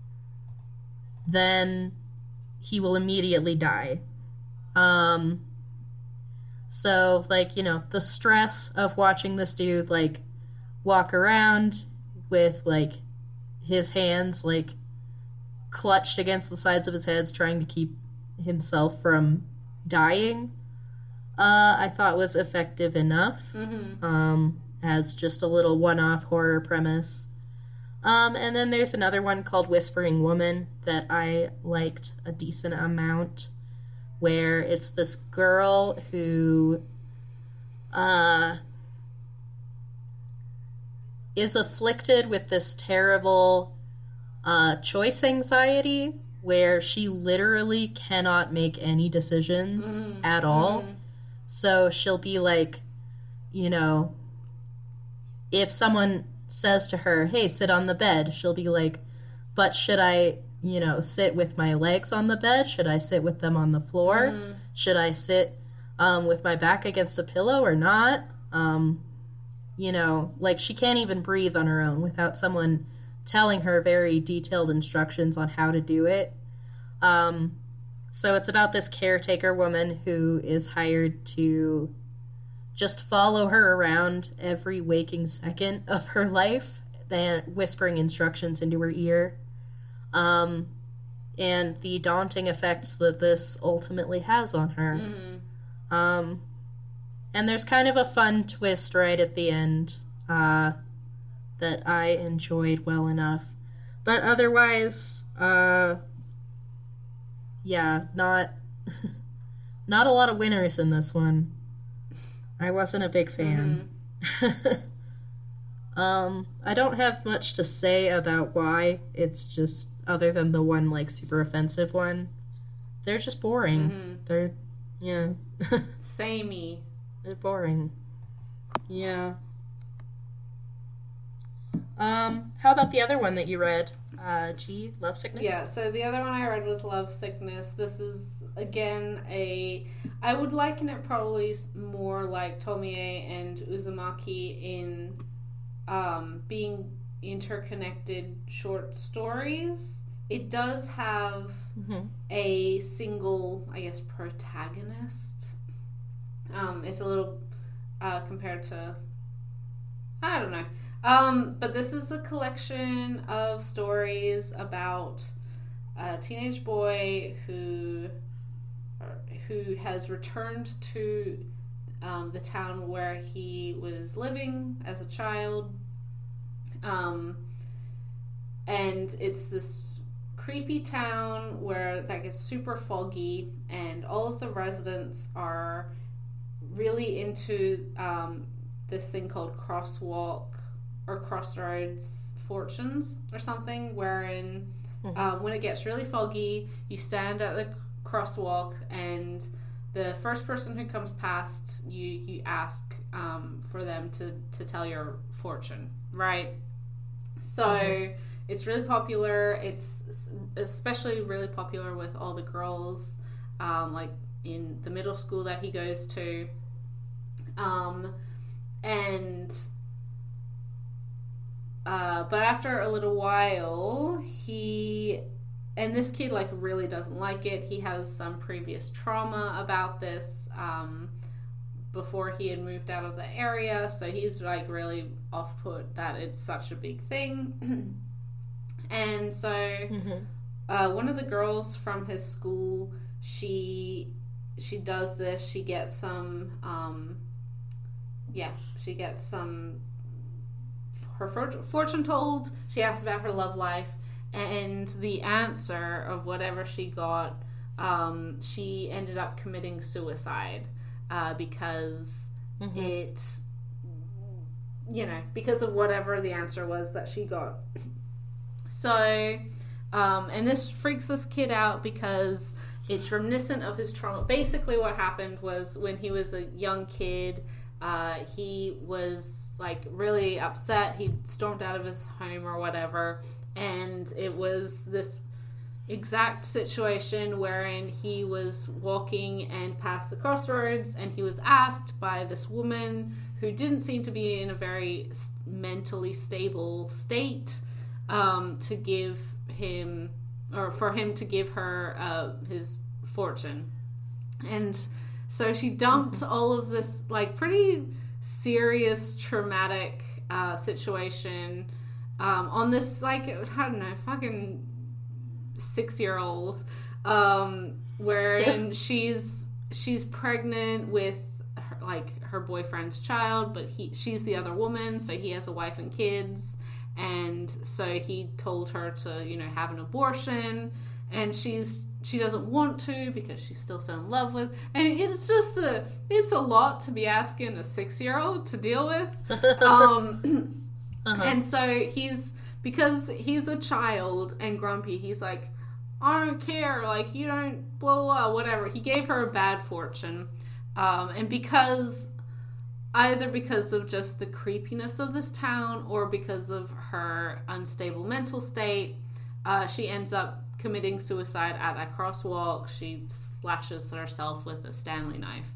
then he will immediately die. Um, so, like, you know, the stress of watching this dude, like, walk around with, like, his hands, like, clutched against the sides of his head, trying to keep himself from dying, uh, I thought was effective enough, mm-hmm. um, as just a little one-off horror premise. Um, and then there's another one called Whispering Woman that I liked a decent amount, where it's this girl who uh, is afflicted with this terrible uh, choice anxiety, where she literally cannot make any decisions mm-hmm. at all. Mm-hmm. So she'll be like, you know, if someone says to her, hey, sit on the bed, she'll be like, but should I, you know, sit with my legs on the bed? Should I sit with them on the floor? Mm. Should I sit um, with my back against a pillow or not? Um, you know, like, she can't even breathe on her own without someone telling her very detailed instructions on how to do it. Um, so it's about this caretaker woman who is hired to just follow her around every waking second of her life, then whispering instructions into her ear. Um, and the daunting effects that this ultimately has on her. Mm-hmm. Um, and there's kind of a fun twist right at the end uh, that I enjoyed well enough. But otherwise, uh, yeah, not not a lot of winners in this one. I wasn't a big fan. Mm-hmm. um, I don't have much to say about why. It's just, other than the one, like, super offensive one, they're just boring. Mm-hmm. They're, yeah. Samey. They're boring. Yeah. Um, how about the other one that you read? Uh, G, Love Sickness? Yeah, so the other one I read was Love Sickness. This is, again, a... I would liken it probably more like Tomie and Uzumaki in um, being interconnected short stories. It does have mm-hmm. a single, I guess, protagonist. Um, it's a little, uh, compared to... I don't know. Um, but this is a collection of stories about a teenage boy who who has returned to um, the town where he was living as a child. Um, and it's this creepy town where that gets super foggy, and all of the residents are really into um, this thing called crosswalk or crossroads fortunes or something, wherein mm-hmm. um, when it gets really foggy, you stand at the crosswalk, and the first person who comes past you, you ask um, for them to, to tell your fortune, right? So mm-hmm. it's really popular. It's especially really popular with all the girls, um, like in the middle school that he goes to, um, and uh, but after a little while, he and this kid like really doesn't like it. He has some previous trauma about this um, before he had moved out of the area, so he's like really off put that it's such a big thing. And so mm-hmm. uh, one of the girls from his school, she she does this. She gets some um, yeah she gets some her fortune told. She asks about her love life, and the answer of whatever she got, um, she ended up committing suicide uh, because mm-hmm. it, you know, because of whatever the answer was that she got. So, um, and this freaks this kid out because it's reminiscent of his trauma. Basically what happened was when he was a young kid, uh, he was like really upset. He stormed out of his home or whatever. And it was this exact situation wherein he was walking and past the crossroads, and he was asked by this woman who didn't seem to be in a very mentally stable state um, to give him, or for him to give her uh, his fortune. And so she dumped all of this like pretty serious traumatic uh, situation Um, on this, like, I don't know, fucking six-year-old, um, wherein she's she's pregnant with, her, like, her boyfriend's child, but he she's the other woman, so he has a wife and kids, and so he told her to, you know, have an abortion, and she's she doesn't want to because she's still so in love with, and it's just a, it's a lot to be asking a six-year-old to deal with, um... Uh-huh. And so he's, because he's a child and grumpy, he's like, I don't care, like, you don't, blah, blah, whatever. He gave her a bad fortune. Um, and because, either because of just the creepiness of this town or because of her unstable mental state, uh, she ends up committing suicide at that crosswalk. She slashes herself with a Stanley knife.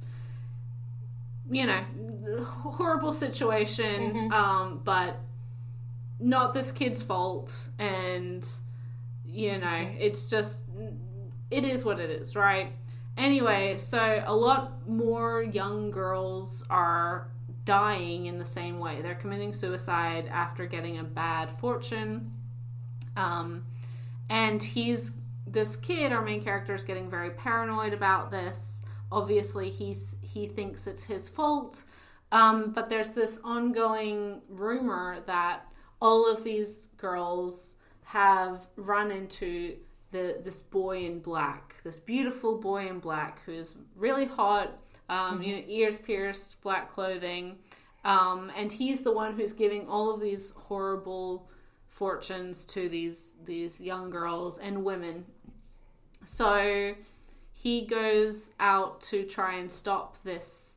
You know, horrible situation, mm-hmm. um, but not this kid's fault, and you know, it's just, it is what it is, right? Anyway, so a lot more young girls are dying in the same way. They're committing suicide after getting a bad fortune. Um, and he's, this kid, our main character, is getting very paranoid about this. Obviously, he's, he thinks it's his fault. Um, but there's this ongoing rumor that all of these girls have run into the this boy in black, this beautiful boy in black who's really hot, um, mm-hmm. you know, ears pierced, black clothing, um, and he's the one who's giving all of these horrible fortunes to these these young girls and women. So he goes out to try and stop this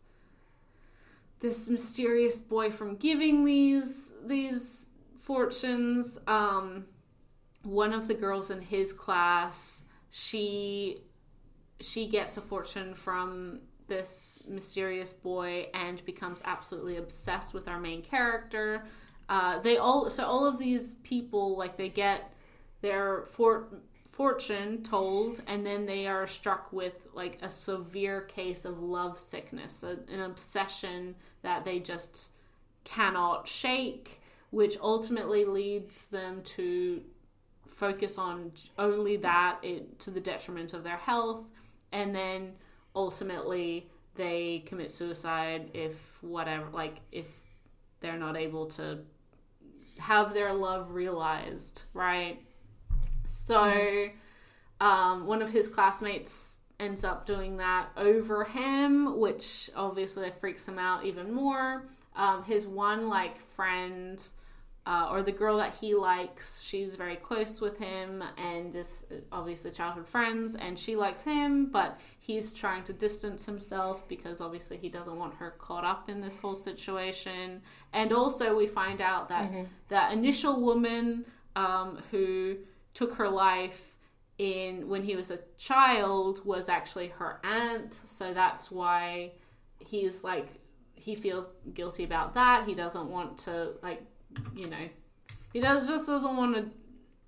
this mysterious boy from giving these these fortunes. Um, one of the girls in his class, she she gets a fortune from this mysterious boy and becomes absolutely obsessed with our main character. Uh, they all so all of these people, like, they get their for, fortune told, and then they are struck with like a severe case of love sickness, a, an obsession that they just cannot shake, which ultimately leads them to focus on only that, it, to the detriment of their health, and then ultimately they commit suicide if whatever, like if they're not able to have their love realized, right? So mm-hmm. um, one of his classmates ends up doing that over him, which obviously freaks him out even more. Um, his one like friend, Uh, or the girl that he likes, she's very close with him and is obviously childhood friends, and she likes him, but he's trying to distance himself because obviously he doesn't want her caught up in this whole situation. And also we find out that mm-hmm. that initial woman um, who took her life in when he was a child was actually her aunt, so that's why he's like, he feels guilty about that. He doesn't want to, like, you know, he does just doesn't want to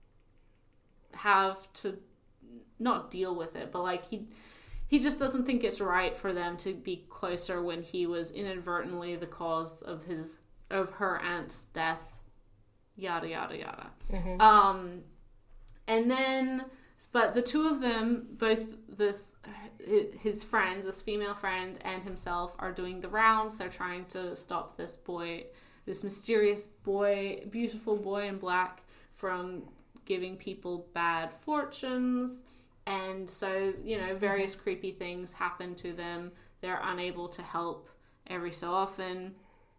have to not deal with it, but like he he just doesn't think it's right for them to be closer when he was inadvertently the cause of his of her aunt's death, yada yada yada. Mm-hmm. Um, and then, but the two of them, both this his friend, this female friend, and himself, are doing the rounds. They're trying to stop this boy. This mysterious boy, beautiful boy in black, from giving people bad fortunes. And so, you know, various creepy things happen to them. They're unable to help every so often.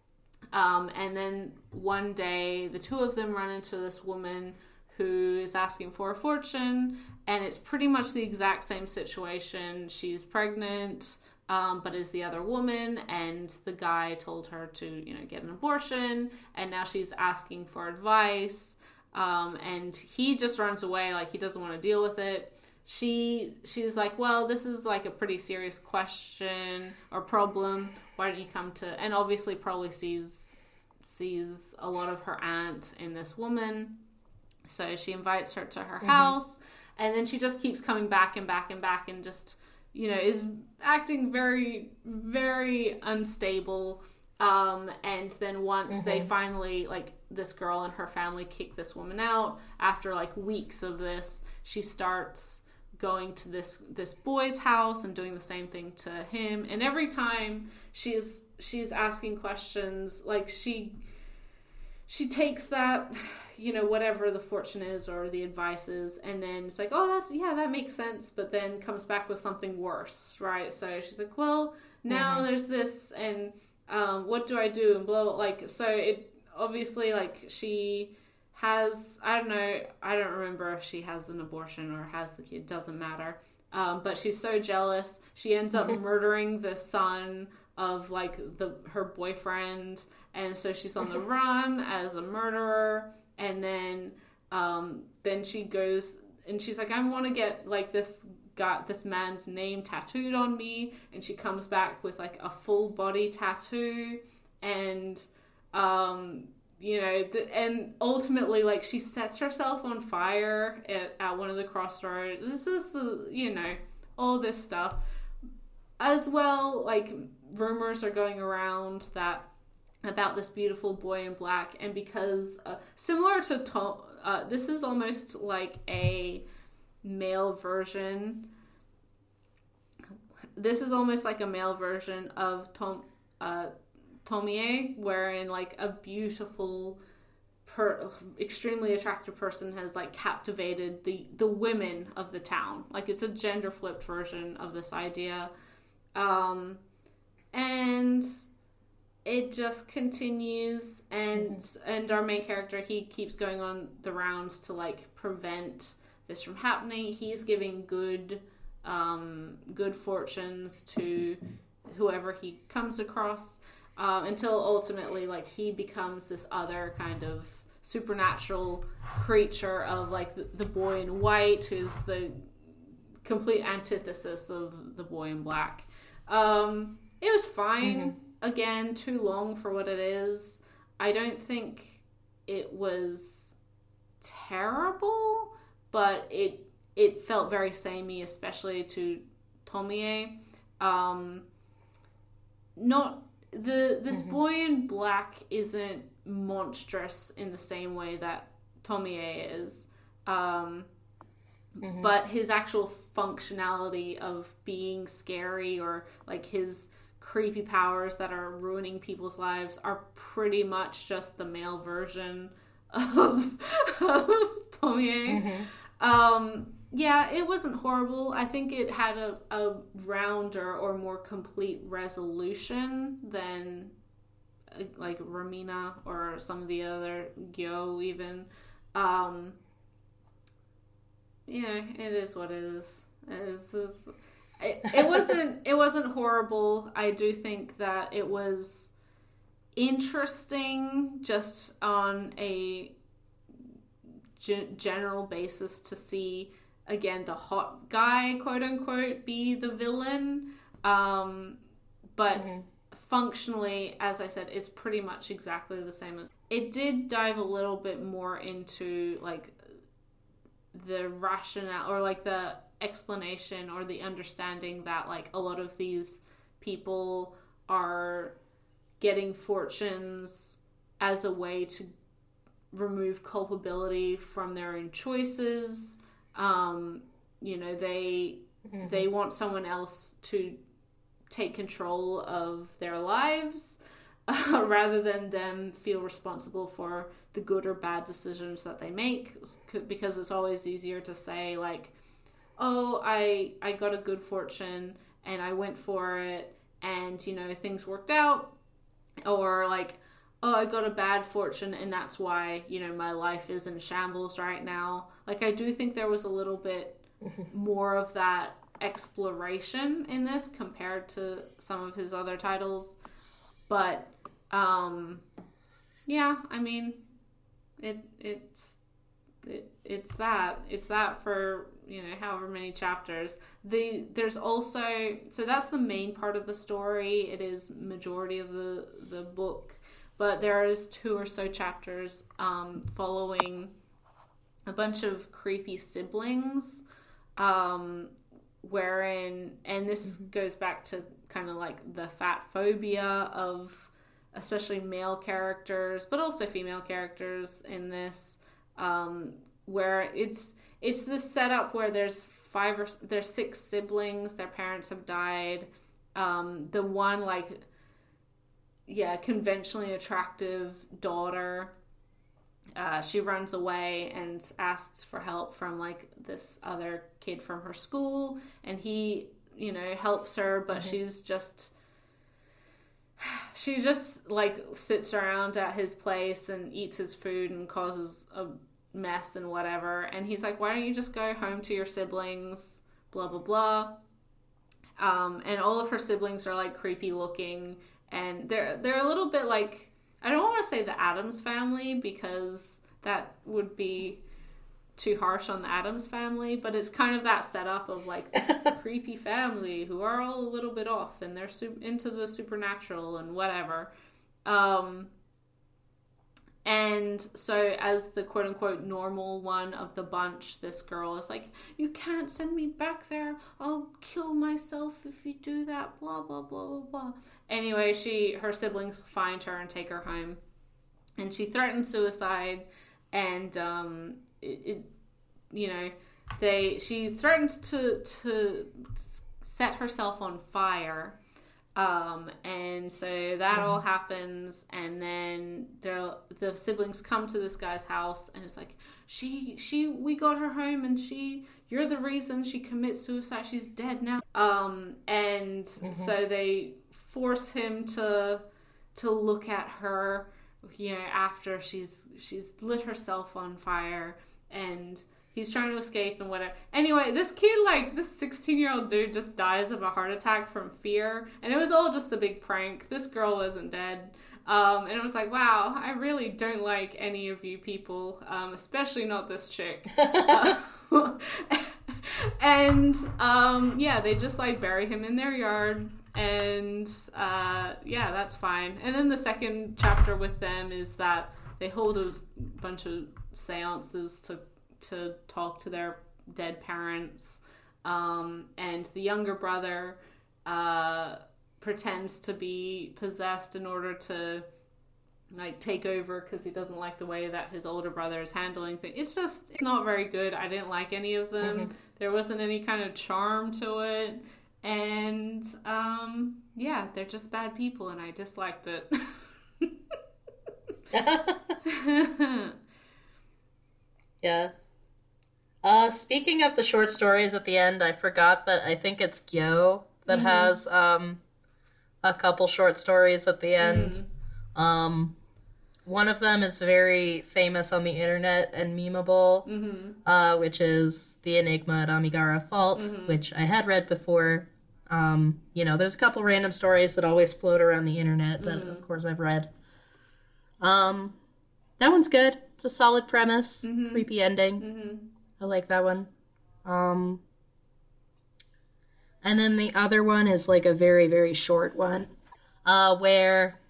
Um, and then one day, the two of them run into this woman who is asking for a fortune. And it's pretty much the exact same situation. She's pregnant. Um, but is the other woman, and the guy told her to, you know, get an abortion, and now she's asking for advice, um, and he just runs away, like he doesn't want to deal with it. She she's like, well, this is like a pretty serious question or problem. Why don't you come to? And obviously, probably sees sees a lot of her aunt in this woman, so she invites her to her mm-hmm. house, and then she just keeps coming back and back and back, and just, you know, is acting very, very unstable. Um, and then once mm-hmm. they finally, like, this girl and her family kick this woman out, after, like, weeks of this, she starts going to this this boy's house and doing the same thing to him. And every time she's she's asking questions, like, she she takes that, you know, whatever the fortune is or the advice is, and then it's like, oh, that's, yeah, that makes sense, but then comes back with something worse, right? So she's like, well, now mm-hmm. there's this, and um, what do I do? And blah, blah, like, so it, obviously, like, she has, I don't know, I don't remember if she has an abortion or has the kid, doesn't matter, um, but she's so jealous, she ends up murdering the son of, like, the her boyfriend, and so she's on the run as a murderer. And then, um, then she goes and she's like, I want to get like this guy, this man's name tattooed on me. And she comes back with like a full body tattoo, and, um, you know, th- and ultimately, like, she sets herself on fire at, at one of the crossroads. This is the, you know, all this stuff. as well, like, rumors are going around that about this beautiful boy in black, and because uh, similar to Tom, uh, this is almost like a male version. This is almost like a male version of Tom, uh, Tomie, wherein like a beautiful, per, extremely attractive person has like captivated the the women of the town. Like it's a gender flipped version of this idea, um, and it just continues. And mm-hmm. and our main character, he keeps going on the rounds to like prevent this from happening. He's giving good. Um, good fortunes to whoever he comes across, um, until ultimately like he becomes this other kind of supernatural creature of like the, the boy in white, who's the complete antithesis of the boy in black. Um, it was fine. Mm-hmm. Again, too long for what it is. I don't think it was terrible, but it It felt very samey, especially to Tomie. Um, not the this mm-hmm. boy in black isn't monstrous in the same way that Tomie is, um, mm-hmm. but his actual functionality of being scary, or like his creepy powers that are ruining people's lives, are pretty much just the male version of, of Tomie. Mm-hmm. Um, Yeah, it wasn't horrible. I think it had a, a rounder or more complete resolution than like Ramina or some of the other Gyo even. Um, yeah, it is what it is. It, is, it's, it, it wasn't it wasn't horrible. I do think that it was interesting just on a g- general basis to see, again, the hot guy, quote unquote, be the villain. Um, but mm-hmm. functionally, as I said, it's pretty much exactly the same as... It did dive a little bit more into, like, the rationale, or, like, the explanation or the understanding that, like, a lot of these people are getting fortunes as a way to remove culpability from their own choices. Um, you know, they mm-hmm. they want someone else to take control of their lives uh, rather than them feel responsible for the good or bad decisions that they make, because it's always easier to say like, oh, I I got a good fortune and I went for it and, you know, things worked out, or like, oh, I got a bad fortune and that's why, you know, my life is in shambles right now. Like, I do think there was a little bit more of that exploration in this compared to some of his other titles. But, um, yeah, I mean, it it's it, it's that. It's that for, you know, however many chapters. The There's also, so that's the main part of the story. It is majority of the, the book. But there is two or so chapters um, following a bunch of creepy siblings, um, wherein, and this mm-hmm. goes back to kind of like the fat phobia of especially male characters, but also female characters in this, um, where it's it's this setup where there's five or there's six siblings, their parents have died. Um, the one like. Yeah, conventionally attractive daughter. Uh, she runs away and asks for help from like this other kid from her school, and he, you know, helps her, but mm-hmm. she's just she just like sits around at his place and eats his food and causes a mess and whatever. And he's like, "Why don't you just go home to your siblings?" Blah blah blah. Um, and all of her siblings are like creepy looking. And they're they're a little bit like, I don't want to say the Addams Family because that would be too harsh on the Addams Family, but it's kind of that setup of like this creepy family who are all a little bit off and they're su- into the supernatural and whatever. Um, And so as the quote-unquote normal one of the bunch, this girl is like, you can't send me back there. I'll kill myself if you do that, blah, blah, blah, blah, blah. Anyway, she her siblings find her and take her home. And she threatens suicide. And, um, it, it you know, they she threatens to, to set herself on fire. Um, and so that mm-hmm. all happens, and then the siblings come to this guy's house, and it's like, she, she, we got her home, and she, you're the reason she commits suicide, she's dead now. Um, and mm-hmm. so they force him to, to look at her, you know, after she's, she's lit herself on fire, and he's trying to escape and whatever. Anyway, this kid, like, this sixteen-year-old dude just dies of a heart attack from fear. And it was all just a big prank. This girl wasn't dead. Um, and it was like, wow, I really don't like any of you people, um, especially not this chick. uh, and, um, yeah, they just, like, bury him in their yard. And, uh, yeah, that's fine. And then the second chapter with them is that they hold a bunch of seances to to talk to their dead parents, um, and the younger brother uh, pretends to be possessed in order to like take over because he doesn't like the way that his older brother is handling things. It's just, it's not very good. I didn't like any of them. Mm-hmm. There wasn't any kind of charm to it, and um, yeah, they're just bad people, and I disliked it. Yeah. Uh, speaking of the short stories at the end, I forgot that I think it's Gyo that mm-hmm. has um, a couple short stories at the end. Mm-hmm. Um, one of them is very famous on the internet and memeable, mm-hmm. uh, which is The Enigma at Amigara Fault, mm-hmm. which I had read before. Um, you know, there's a couple random stories that always float around the internet that, mm-hmm. of course, I've read. Um, that one's good. It's a solid premise, mm-hmm. creepy ending. Mm-hmm. I like that one. Um, and then the other one is like a very, very short one, uh, where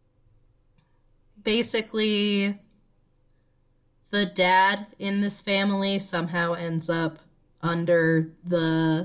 basically the dad in this family somehow ends up under the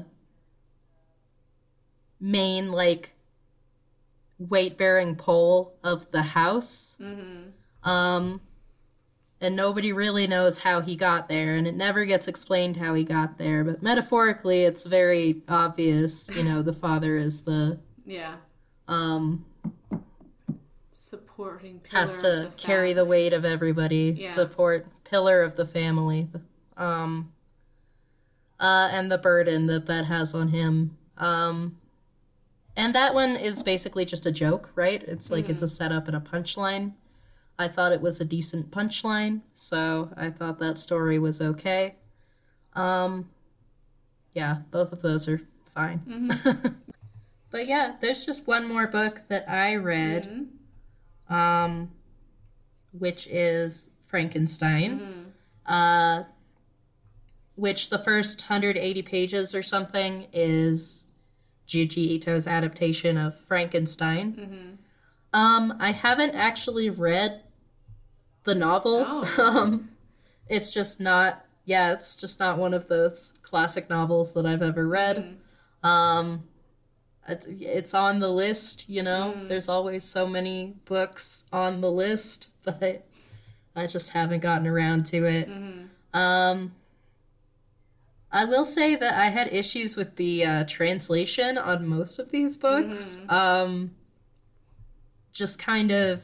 main, like, weight-bearing pole of the house. Mm-hmm. Um... And nobody really knows how he got there, and it never gets explained how he got there. But metaphorically, it's very obvious, you know, the father is the... Yeah. Um... Supporting pillar has to the carry the weight of everybody. Yeah. Support pillar of the family. Um... Uh, and the burden that that has on him. Um... And that one is basically just a joke, right? It's like mm-hmm. it's a setup and a punchline. I thought it was a decent punchline, so I thought that story was okay. Um, yeah, both of those are fine. Mm-hmm. But yeah, there's just one more book that I read, mm-hmm. um, which is Frankenstein, mm-hmm. uh, which the first one hundred eighty pages or something is Junji Ito's adaptation of Frankenstein. Mm-hmm. Um, I haven't actually read the novel. Oh. Um, it's just not, yeah, it's just not one of those classic novels that I've ever read. Mm-hmm. Um, it's, it's on the list, you know, mm. there's always so many books on the list, but I, I just haven't gotten around to it. Mm-hmm. Um, I will say that I had issues with the uh, translation on most of these books. Mm-hmm. Um, just kind of,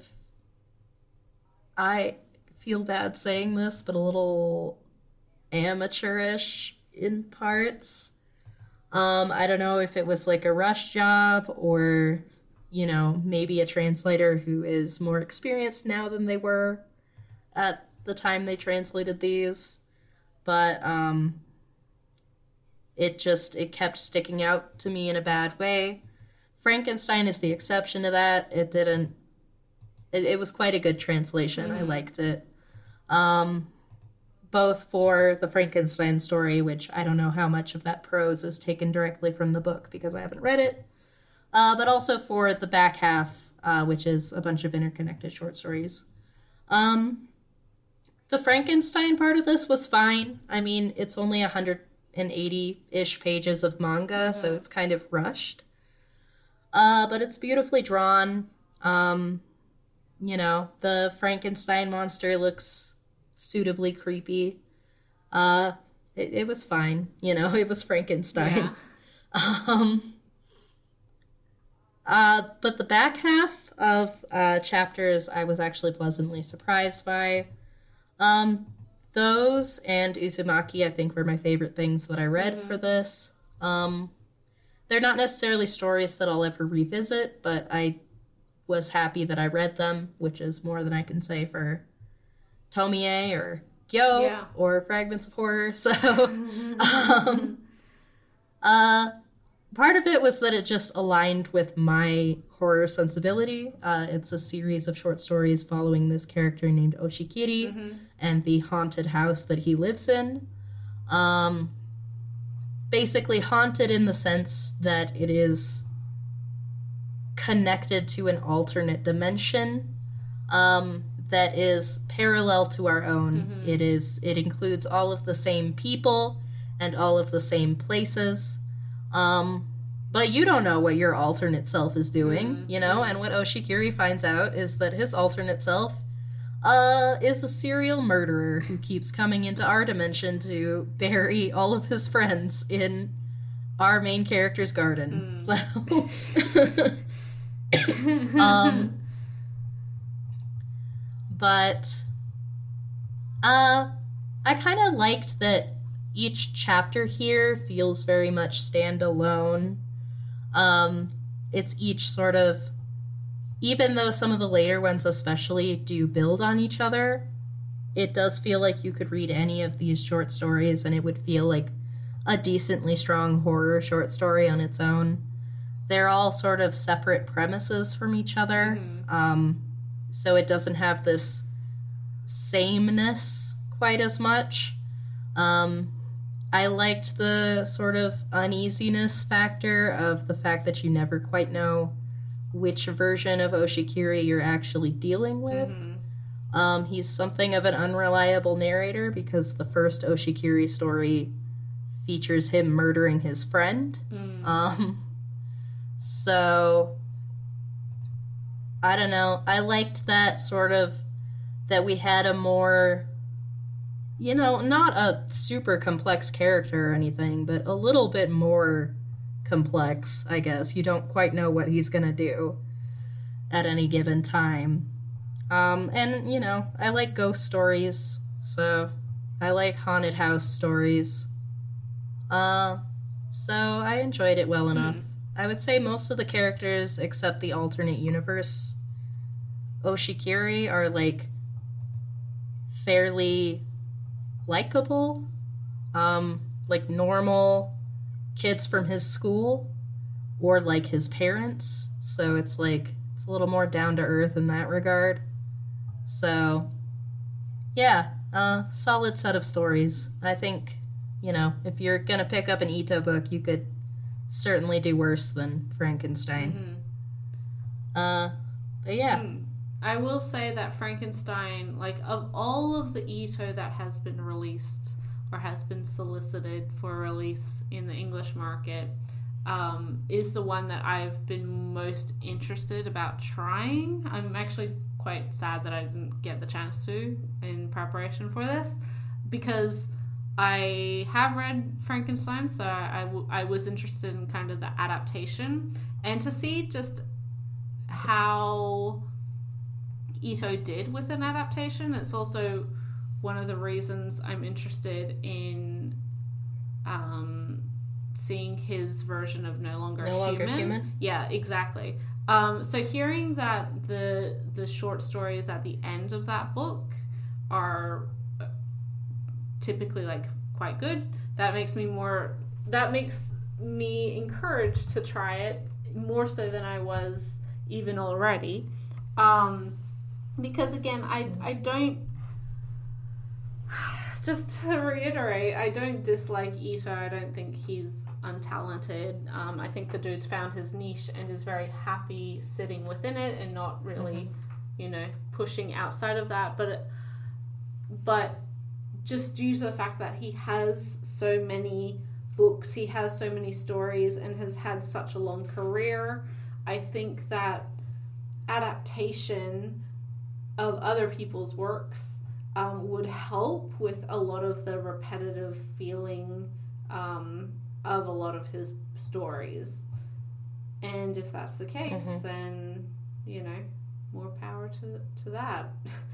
I feel bad saying this, but a little amateurish in parts. Um, I don't know if it was like a rush job or, you know, maybe a translator who is more experienced now than they were at the time they translated these. But um, it just, it kept sticking out to me in a bad way. Frankenstein is the exception to that. It didn't, it, it was quite a good translation. Mm-hmm. I liked it. Um, both for the Frankenstein story, which I don't know how much of that prose is taken directly from the book because I haven't read it, uh, but also for the back half, uh, which is a bunch of interconnected short stories. Um, the Frankenstein part of this was fine. I mean, it's only one hundred eighty-ish pages of manga, yeah. so it's kind of rushed. Uh, but it's beautifully drawn. Um, you know, the Frankenstein monster looks suitably creepy. Uh, it, it was fine. You know, it was Frankenstein. Yeah. Um, uh, but the back half of uh, chapters I was actually pleasantly surprised by. Um, those and Uzumaki, I think, were my favorite things that I read mm-hmm. for this. Um, they're not necessarily stories that I'll ever revisit, but I was happy that I read them, which is more than I can say for Tomie or Gyo yeah. or Fragments of Horror. So, um, uh, part of it was that it just aligned with my horror sensibility. Uh, it's a series of short stories following this character named Oshikiri mm-hmm. and the haunted house that he lives in. Um, basically haunted in the sense that it is connected to an alternate dimension um, that is parallel to our own. Mm-hmm. It is. It includes all of the same people and all of the same places. Um, but you don't know what your alternate self is doing, mm-hmm. you know? And what Oshikiri finds out is that his alternate self uh, is a serial murderer who keeps coming into our dimension to bury all of his friends in our main character's garden. Mm. So... um, but uh, I kind of liked that each chapter here feels very much standalone. Um, it's each sort of, even though some of the later ones especially do build on each other, it does feel like you could read any of these short stories and it would feel like a decently strong horror short story on its own. They're all sort of separate premises from each other, mm-hmm. um, so it doesn't have this sameness quite as much. Um, I liked the sort of uneasiness factor of the fact that you never quite know which version of Oshikiri you're actually dealing with. Mm-hmm. Um, he's something of an unreliable narrator because the first Oshikiri story features him murdering his friend. Mm. Um, so, I don't know. I liked that sort of, that we had a more... You know, not a super complex character or anything, but a little bit more complex, I guess. You don't quite know what he's gonna do at any given time. Um, and, you know, I like ghost stories, so I like haunted house stories. Uh, so I enjoyed it well enough. Mm. I would say most of the characters, except the alternate universe Oshikiri, are, like, fairly... likable, um, like normal kids from his school, or like his parents, so it's like, it's a little more down to earth in that regard. So, yeah, uh, solid set of stories. I think, you know, if you're gonna pick up an Ito book, you could certainly do worse than Frankenstein. Mm-hmm. Uh, but yeah. Mm. I will say that Frankenstein, like, of all of the Ito that has been released or has been solicited for release in the English market, um, is the one that I've been most interested about trying. I'm actually quite sad that I didn't get the chance to in preparation for this, because I have read Frankenstein, so I, I, w- I was interested in kind of the adaptation, and to see just how Ito did with an adaptation. It's also one of the reasons I'm interested in um, seeing his version of No Longer, no Longer Human. Human. Yeah, exactly. Um, so hearing that the the short stories at the end of that book are typically like quite good, that makes me more that makes me encouraged to try it more so than I was even already. Um, Because, again, I, I don't... Just to reiterate, I don't dislike Ito. I don't think he's untalented. Um, I think the dude's found his niche and is very happy sitting within it and not really, mm-hmm. you know, pushing outside of that, but but just due to the fact that he has so many books, he has so many stories, and has had such a long career, I think that adaptation of other people's works um, would help with a lot of the repetitive feeling um, of a lot of his stories. And if that's the case, mm-hmm. then, you know, more power to, to that.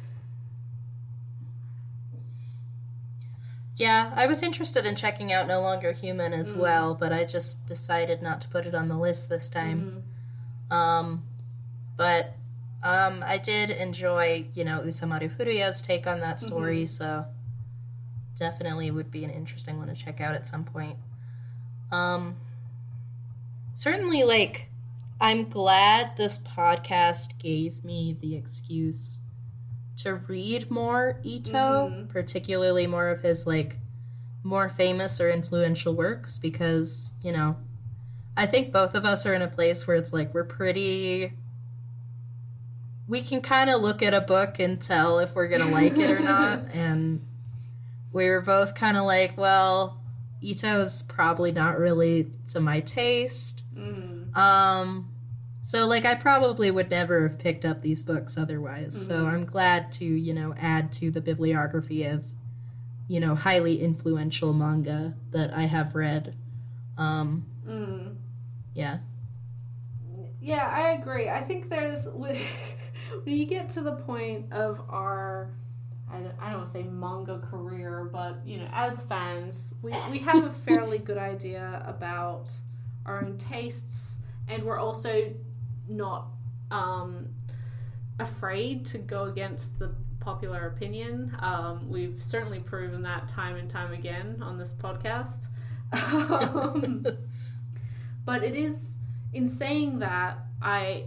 Yeah, I was interested in checking out No Longer Human as mm. well, but I just decided not to put it on the list this time. Mm. Um, but um, I did enjoy, you know, Usamaru Furuya's take on that story, mm-hmm. so definitely would be an interesting one to check out at some point. Um, certainly, like, I'm glad this podcast gave me the excuse to read more Ito, mm-hmm. particularly more of his, like, more famous or influential works, because, you know, I think both of us are in a place where it's like we're pretty... We can kind of look at a book and tell if we're going to like it or not, and we were both kind of like, well, Ito's probably not really to my taste. Mm-hmm. Um... So, like, I probably would never have picked up these books otherwise. Mm-hmm. So I'm glad to, you know, add to the bibliography of, you know, highly influential manga that I have read. Um, mm. Yeah. Yeah, I agree. I think there's... When you get to the point of our... I don't, I don't want to say manga career, but, you know, as fans, we, we have a fairly good idea about our own tastes, and we're also... not um, afraid to go against the popular opinion. Um, we've certainly proven that time and time again on this podcast. Um, but it is, in saying that, I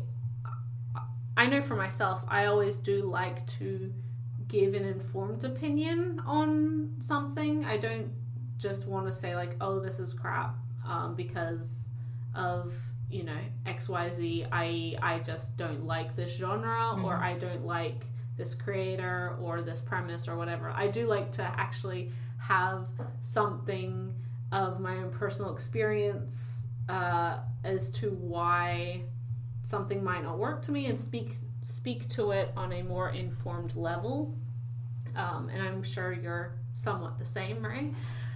I know for myself, I always do like to give an informed opinion on something. I don't just want to say, like, oh, this is crap, um, because of... you know, X Y Z, I I just don't like this genre, mm-hmm. or I don't like this creator or this premise or whatever. I do like to actually have something of my own personal experience uh, as to why something might not work to me, and speak speak to it on a more informed level. Um, and I'm sure you're somewhat the same, right?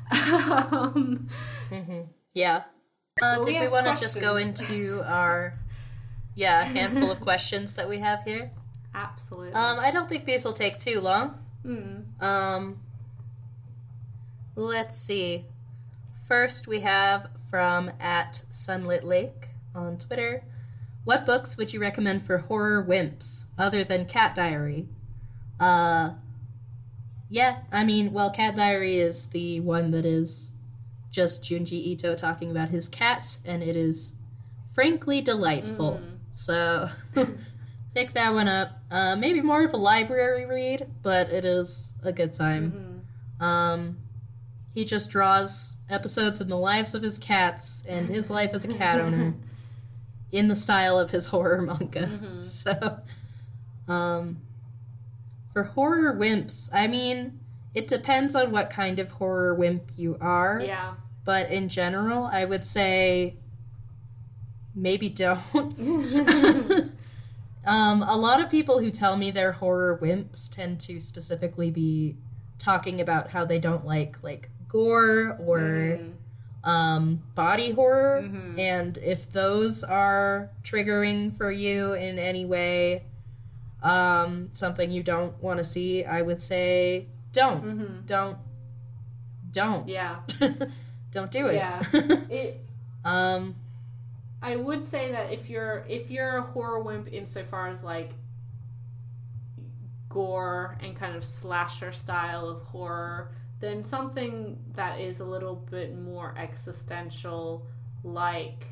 um, mm-hmm. Yeah. Uh, well, did we, we want to just go into our, yeah, handful of questions that we have here? Absolutely. Um, I don't think these will take too long. Mm. Um, let's see. First, we have from at Sunlit Lake on Twitter. What books would you recommend for horror wimps other than Cat Diary? Uh, yeah, I mean, well, Cat Diary is the one that is just Junji Ito talking about his cats, and it is frankly delightful. Mm. So pick that one up. Uh, maybe more of a library read, but it is a good time. Mm-hmm. Um, he just draws episodes in the lives of his cats and his life as a cat owner in the style of his horror manga. Mm-hmm. So, um, for horror wimps, I mean, it depends on what kind of horror wimp you are. Yeah. But in general, I would say maybe don't. um, a lot of people who tell me they're horror wimps tend to specifically be talking about how they don't like, like, gore or mm. um, body horror. Mm-hmm. And if those are triggering for you in any way, um, something you don't want to see, I would say don't. Mm-hmm. Don't. Don't. Yeah. Don't do it. Yeah. It, um, I would say that if you're if you're a horror wimp insofar as, like, gore and kind of slasher style of horror, then something that is a little bit more existential, like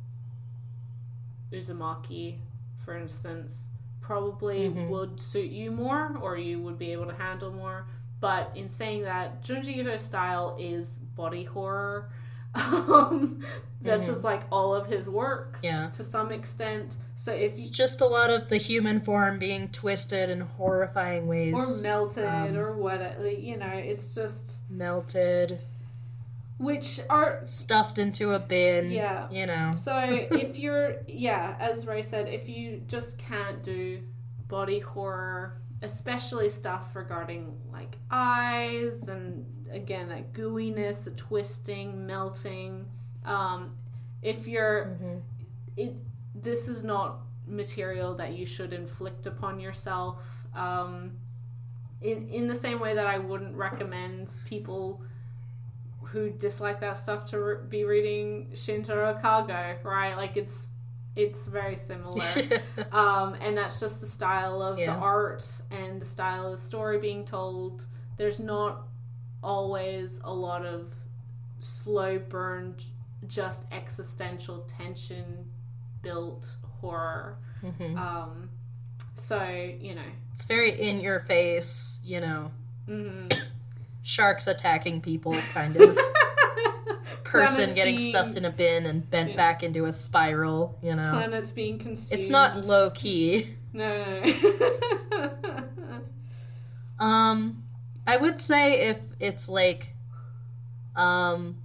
Uzumaki, for instance, probably mm-hmm. would suit you more, or you would be able to handle more. But in saying that, Junji Ito's style is body horror, Um, that's mm-hmm. just like all of his works yeah. to some extent. So if it's you, just a lot of the human form being twisted in horrifying ways, or melted, um, or whatever, you know, it's just melted, which are stuffed into a bin. Yeah, you know. So if you're, yeah, as Ray said, if you just can't do body horror, especially stuff regarding like eyes and again that gooiness, the twisting, melting. Um, if you're, mm-hmm. it this is not material that you should inflict upon yourself. Um, in in the same way that I wouldn't recommend people who dislike that stuff to re- be reading Shintaro Kago, right? Like it's it's very similar. um, and that's just the style of yeah. the art and the style of the story being told. There's not always a lot of slow burn, just existential tension built horror. Mm-hmm. Um, so, you know. It's very in your face, you know. Mm-hmm. Sharks attacking people kind of person Planets getting being, stuffed in a bin and bent yeah. back into a spiral, you know. Planets being consumed. It's not low key. No, no, no. um, I would say if it's like, um,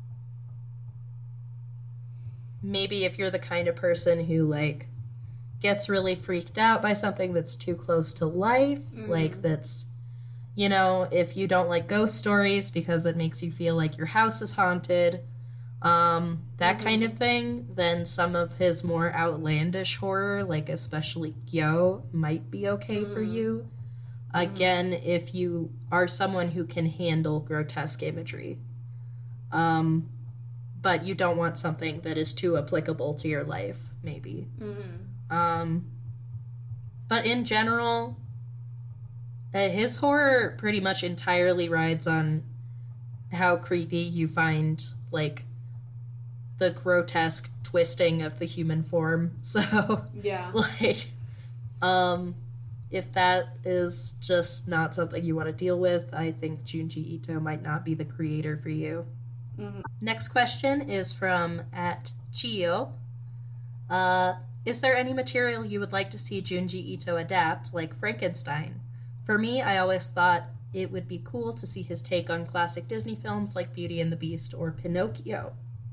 maybe if you're the kind of person who like gets really freaked out by something that's too close to life, mm. like that's, you know, if you don't like ghost stories because it makes you feel like your house is haunted, um, that mm-hmm. kind of thing, then some of his more outlandish horror, like especially Gyo, might be okay mm-hmm. for you. Mm-hmm. Again, if you are someone who can handle grotesque imagery. Um, but you don't want something that is too applicable to your life, maybe. Mm-hmm. Um, but in general, uh, his horror pretty much entirely rides on how creepy you find, like, the grotesque twisting of the human form. So, yeah. like, um, if that is just not something you want to deal with, I think Junji Ito might not be the creator for you. Mm-hmm. Next question is from at Chio. Uh, is there any material you would like to see Junji Ito adapt, like Frankenstein? For me, I always thought it would be cool to see his take on classic Disney films like Beauty and the Beast or Pinocchio.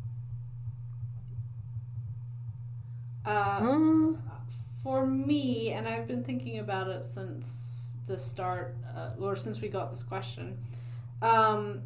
Uh, um, for me, and I've been thinking about it since the start, uh, or since we got this question, um,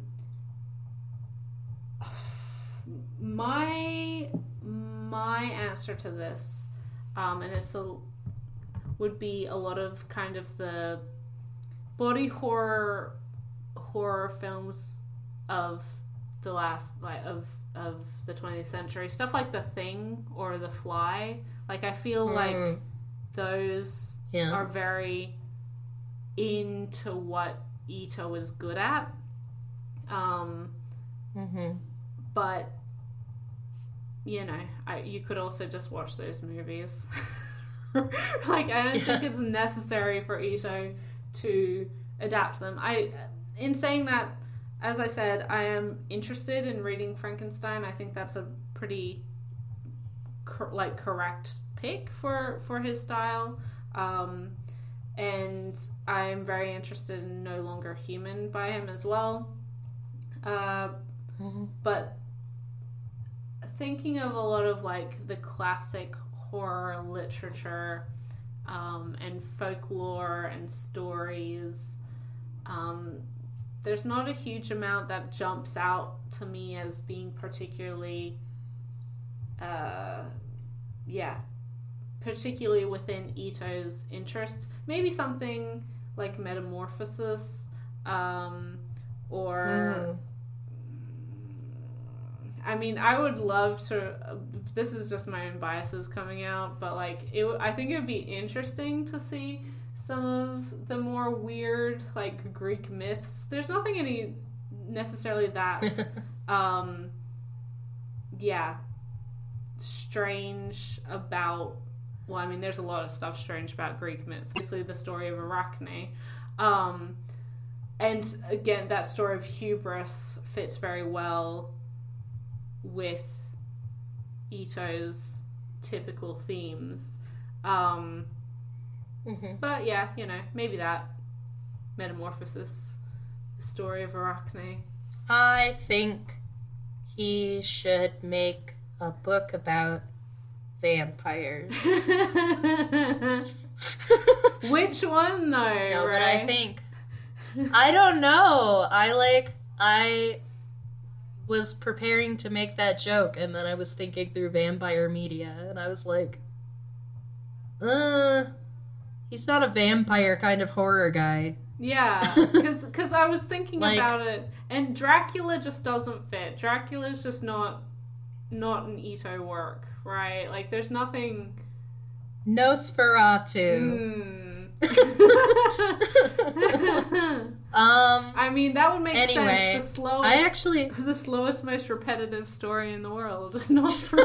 my my answer to this, um, and it's a, would be a lot of kind of the body horror horror films of the last like of of the twentieth century, stuff like The Thing or The Fly. Like I feel mm. like those yeah. are very into what Ito is good at. Um, mm-hmm. But you know, I, you could also just watch those movies. Like I don't yeah. think it's necessary for Ito to adapt them. I, in saying that, as I said, I am interested in reading Frankenstein. I think that's a pretty cor- like correct pick for for his style. Um, and I'm very interested in No Longer Human by him as well. Uh, mm-hmm. But thinking of a lot of like the classic horror literature um, and folklore and stories, um, there's not a huge amount that jumps out to me as being particularly, uh, yeah, particularly within Ito's interests. Maybe something like Metamorphosis, um, or... Mm. I mean, I would love to... Uh, this is just my own biases coming out, but, like, it, I think it would be interesting to see some of the more weird, like, Greek myths. There's nothing any necessarily that, um, yeah, strange about... Well, I mean, there's a lot of stuff strange about Greek myths. Obviously, the story of Arachne. Um, and, again, that story of hubris fits very well with Ito's typical themes. Um, Mm-hmm. but yeah, you know, maybe that Metamorphosis, the story of Arachne. I think he should make a book about vampires. Which one, though? No, right? but I think I don't know. I like I was preparing to make that joke, and then I was thinking through vampire media, and I was like, uh, he's not a vampire kind of horror guy. Yeah, because I was thinking Like- about it, and Dracula just doesn't fit. Dracula's just not not an Ito work, right? Like, there's nothing. Nosferatu. Hmm. Um, I mean, that would make Anyway, sense. The slowest, I actually- the slowest, most repetitive story in the world is not for.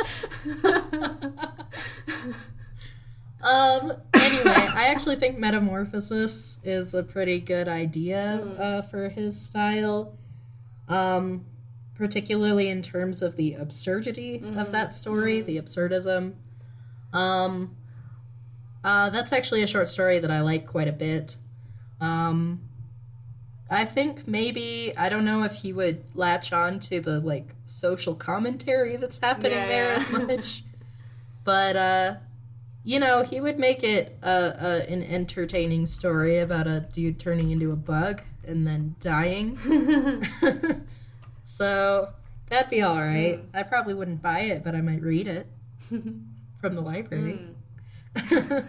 Um, anyway, I actually think Metamorphosis is a pretty good idea Mm. uh, for his style. Um, particularly in terms of the absurdity Mhm. of that story, Mhm. the absurdism. Um, uh, that's actually a short story that I like quite a bit. Um, I think maybe, I don't know if he would latch on to the, like, social commentary that's happening Yeah, there yeah. as much. But, uh, you know, he would make it a, a, an entertaining story about a dude turning into a bug and then dying. So, that'd be alright. Mm. I probably wouldn't buy it, but I might read it from the library. Mm.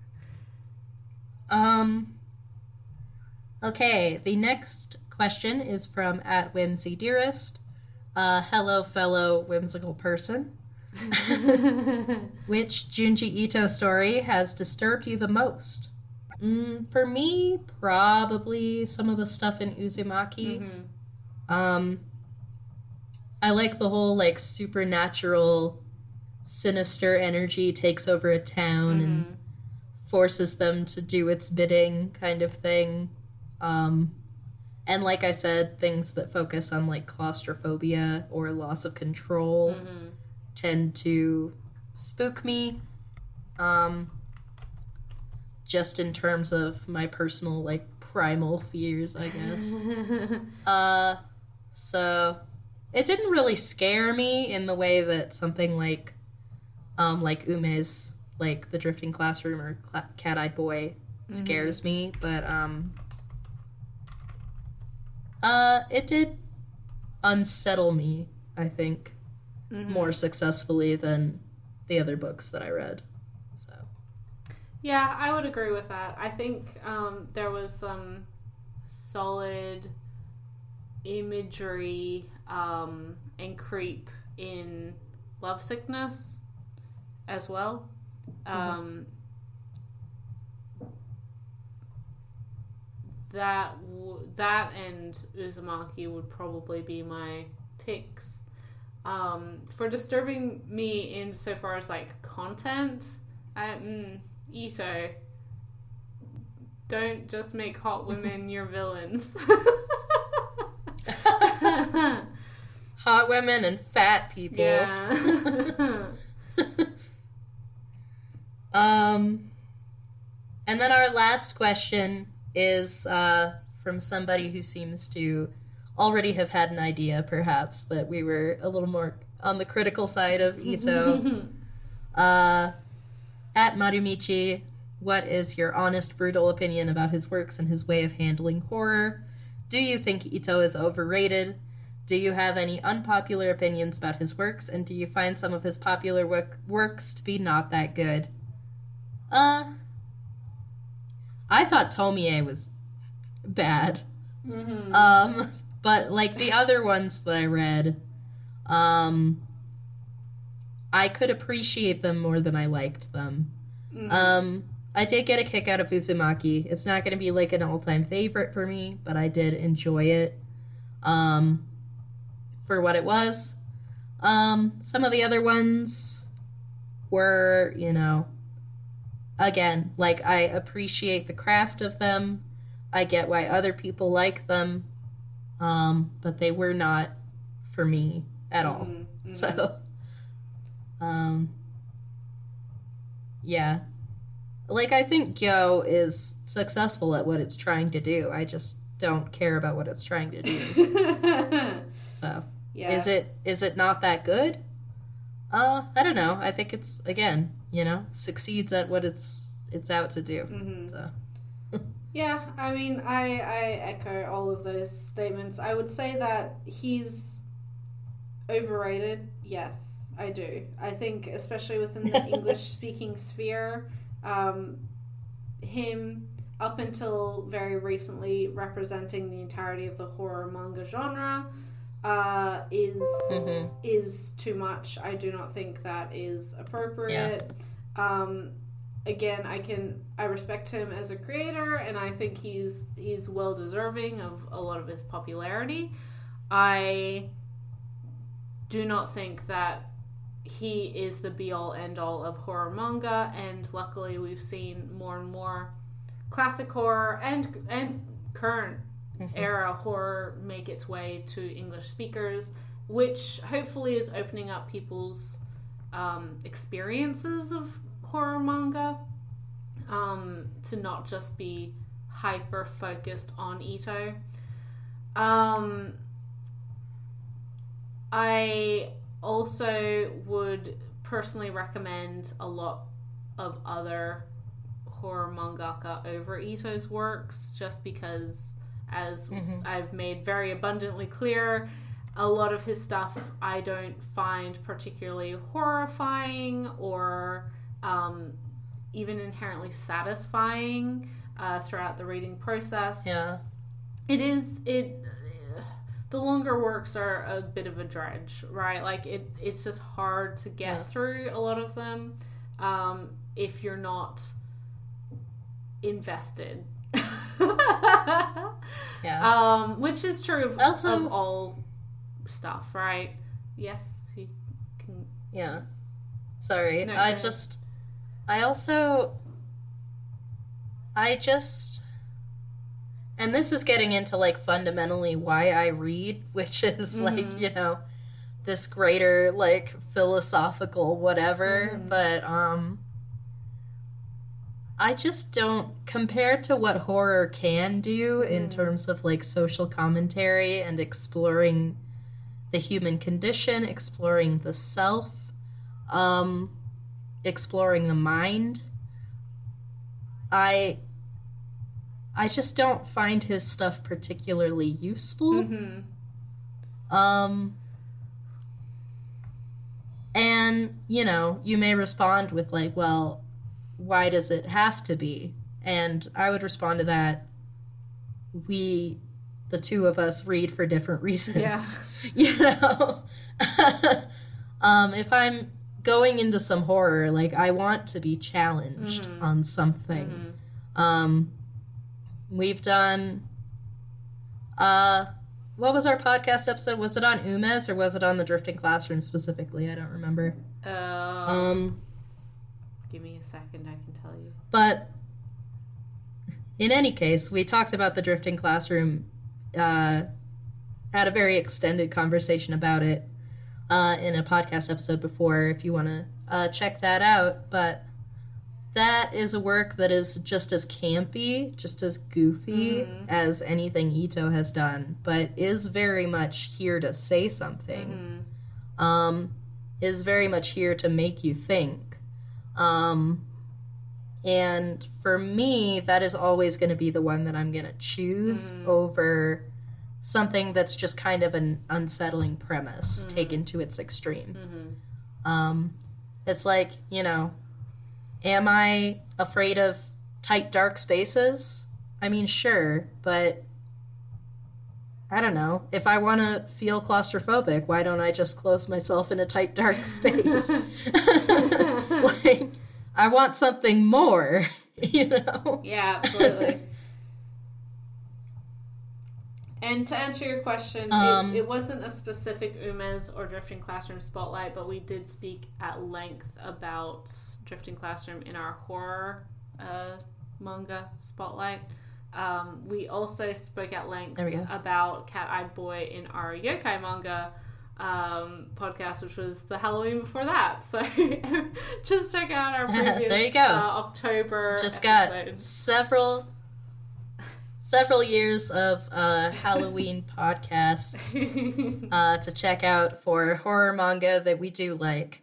um. Okay, the next question is from at Whimsy Dearest. Uh, hello, fellow whimsical person. Which Junji Ito story has disturbed you the most? Mm, for me, probably some of the stuff in Uzumaki. Mhm. Um, I like the whole, like, supernatural, sinister energy takes over a town and Mhm. forces them to do its bidding kind of thing. Um, and like I said, things that focus on, like, claustrophobia or loss of control Mhm. tend to spook me. Um, just in terms of my personal, like, primal fears, I guess. Uh, so it didn't really scare me in the way that something like, um, like Ume's, like The Drifting Classroom or Cla- Cat-Eyed Boy scares me, but, um, uh, it did unsettle me, I think, Mhm. more successfully than the other books that I read. So, Yeah, I would agree with that. I think um, there was some solid imagery um, and creep in Lovesickness as well. Um, that w- that and Uzumaki would probably be my picks. Um, for disturbing me insofar as, like, content, I, mm, Ito, don't just make hot women your villains. hot women and fat people. Yeah. Um, and then our last question is uh, from somebody who seems to already have had an idea, perhaps, that we were a little more on the critical side of Ito. uh, at Marumichi, what is your honest, brutal opinion about his works and his way of handling horror? Do you think Ito is overrated? Do you have any unpopular opinions about his works? And do you find some of his popular work- works to be not that good? Uh, I thought Tomie was bad. Mhm. Um, but, like, the other ones that I read, um, I could appreciate them more than I liked them. Mhm. Um, I did get a kick out of Uzumaki. It's not going to be, like, an all-time favorite for me, but I did enjoy it, um, for what it was. Um, some of the other ones were, you know, again, like, I appreciate the craft of them. I get why other people like them. Um, but they were not for me. at all. Mm-hmm. So, um, yeah. Like, I think Gyo is successful at what it's trying to do. I just don't care about what it's trying to do. So, yeah. is it is it not that good? Uh, I don't know. I think it's, again, you know, succeeds at what it's it's out to do. Mm-hmm. So. Yeah, I mean, I, I echo all of those statements. I would say that he's overrated. Yes, I do. I think, especially within the English-speaking sphere, um, him, up until very recently, representing the entirety of the horror manga genre, uh, is mm-hmm. is too much. I do not think that is appropriate. Yeah. Um, again, I can I respect him as a creator, and I think he's he's well deserving of a lot of his popularity. I do not think that he is the be all end all of horror manga, and luckily we've seen more and more classic horror and and current mm-hmm. era horror make its way to English speakers, which hopefully is opening up people's um, experiences of horror manga, um, to not just be hyper focused on Ito. Um, I also would personally recommend a lot of other horror mangaka over Ito's works, just because, as mm-hmm. I've made very abundantly clear, a lot of his stuff I don't find particularly horrifying or Um, even inherently satisfying uh, throughout the reading process. Yeah, it is. It the longer works are a bit of a dredge, right? Like it, it's just hard to get yeah. through a lot of them um, if you're not invested. yeah, um, which is true of, also, of all stuff, right? Yes, you can. Yeah. Sorry, no, I just. I also, I just, and this is getting into, like, fundamentally why I read, which is, mm-hmm. like, you know, this greater, like, philosophical whatever, mm-hmm. but, um, I just don't, compared to what horror can do in mm-hmm. terms of, like, social commentary and exploring the human condition, exploring the self, um... exploring the mind, I I just don't find his stuff particularly useful. Mm-hmm. Um, and, you know, you may respond with, like, well, why does it have to be? And I would respond to that, we, the two of us, read for different reasons. Yeah. You know? um, if I'm going into some horror, like, I want to be challenged mm-hmm. on something. Mm-hmm. Um, we've done, uh, what was our podcast episode? Was it on Umes or was it on the Drifting Classroom specifically? I don't remember. Uh, um, give me a second, I can tell you. But in any case, we talked about the Drifting Classroom, uh, had a very extended conversation about it. Uh, in a podcast episode before, if you want to uh, check that out. But that is a work that is just as campy, just as goofy mm-hmm. as anything Ito has done, but is very much here to say something. Mm-hmm. Um, is very much here to make you think. Um, and for me, that is always going to be the one that I'm going to choose mm-hmm. over something that's just kind of an unsettling premise mm-hmm. taken to its extreme. Mm-hmm. Um, it's like, you know, am I afraid of tight, dark spaces? I mean, sure, but I don't know. If I want to feel claustrophobic, why don't I just close myself in a tight, dark space? Like, I want something more, you know? Yeah, absolutely. And to answer your question, um, it, it wasn't a specific Umes or Drifting Classroom spotlight, but we did speak at length about Drifting Classroom in our horror uh, manga spotlight. Um, we also spoke at length about Cat-Eyed Boy in our yokai manga um, podcast, which was the Halloween before that. So just check out our previous there you go. Uh, October Just episode. got several several years of uh, Halloween podcasts uh, to check out for horror manga that we do like.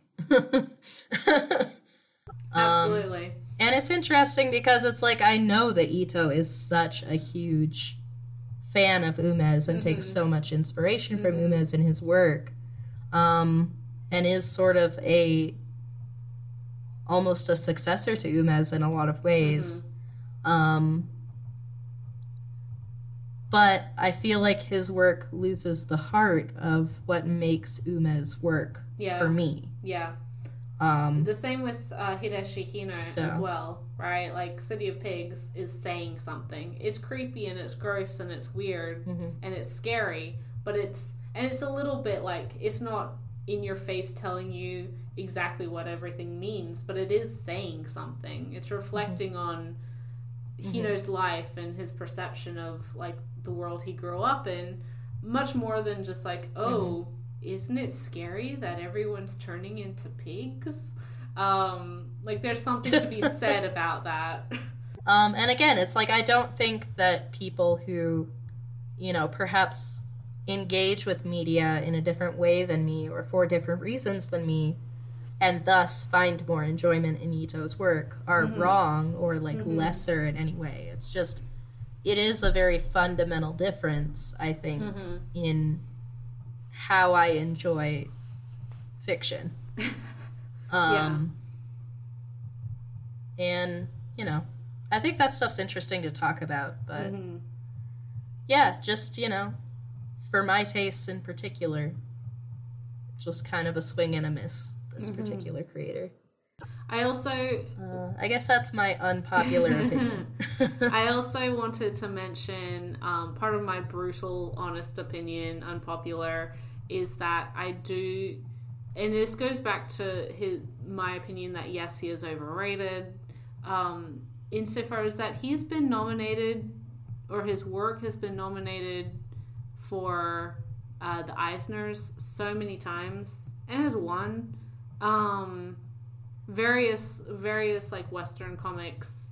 Absolutely. Um, and it's interesting because it's like I know that Ito is such a huge fan of Umez and mm-hmm. takes so much inspiration from mm-hmm. Umez in his work, um, and is sort of a almost a successor to Umez in a lot of ways. Mm-hmm. Um, but I feel like his work loses the heart of what makes Umez work yeah. for me. Yeah. Um, the same with uh, Hideshi Hino so. as well, right? Like City of Pigs is saying something. It's creepy and it's gross and it's weird mm-hmm. and it's scary, but it's and it's a little bit like it's not in your face telling you exactly what everything means, but it is saying something. It's reflecting mm-hmm. on Hino's mm-hmm. life and his perception of like the world he grew up in, much more than just like, oh, mm-hmm. isn't it scary that everyone's turning into pigs? Um, like there's something to be said about that. Um, and again, it's like I don't think that people who, you know, perhaps engage with media in a different way than me or for different reasons than me, and thus find more enjoyment in Ito's work are mm-hmm. wrong or like mm-hmm. lesser in any way. It's just, it is a very fundamental difference, I think, mm-hmm. in how I enjoy fiction. um, yeah. And, you know, I think that stuff's interesting to talk about, but mm-hmm. yeah, just, you know, for my tastes in particular, just kind of a swing and a miss, this mm-hmm. particular creator. I also... Uh, I guess that's my unpopular opinion. I also wanted to mention, um, part of my brutal, honest opinion, unpopular, is that I do... And this goes back to his, my opinion that, yes, he is overrated, um, insofar as that he's been nominated, or his work has been nominated for uh, the Eisners so many times, and has won. Um... various various like Western comics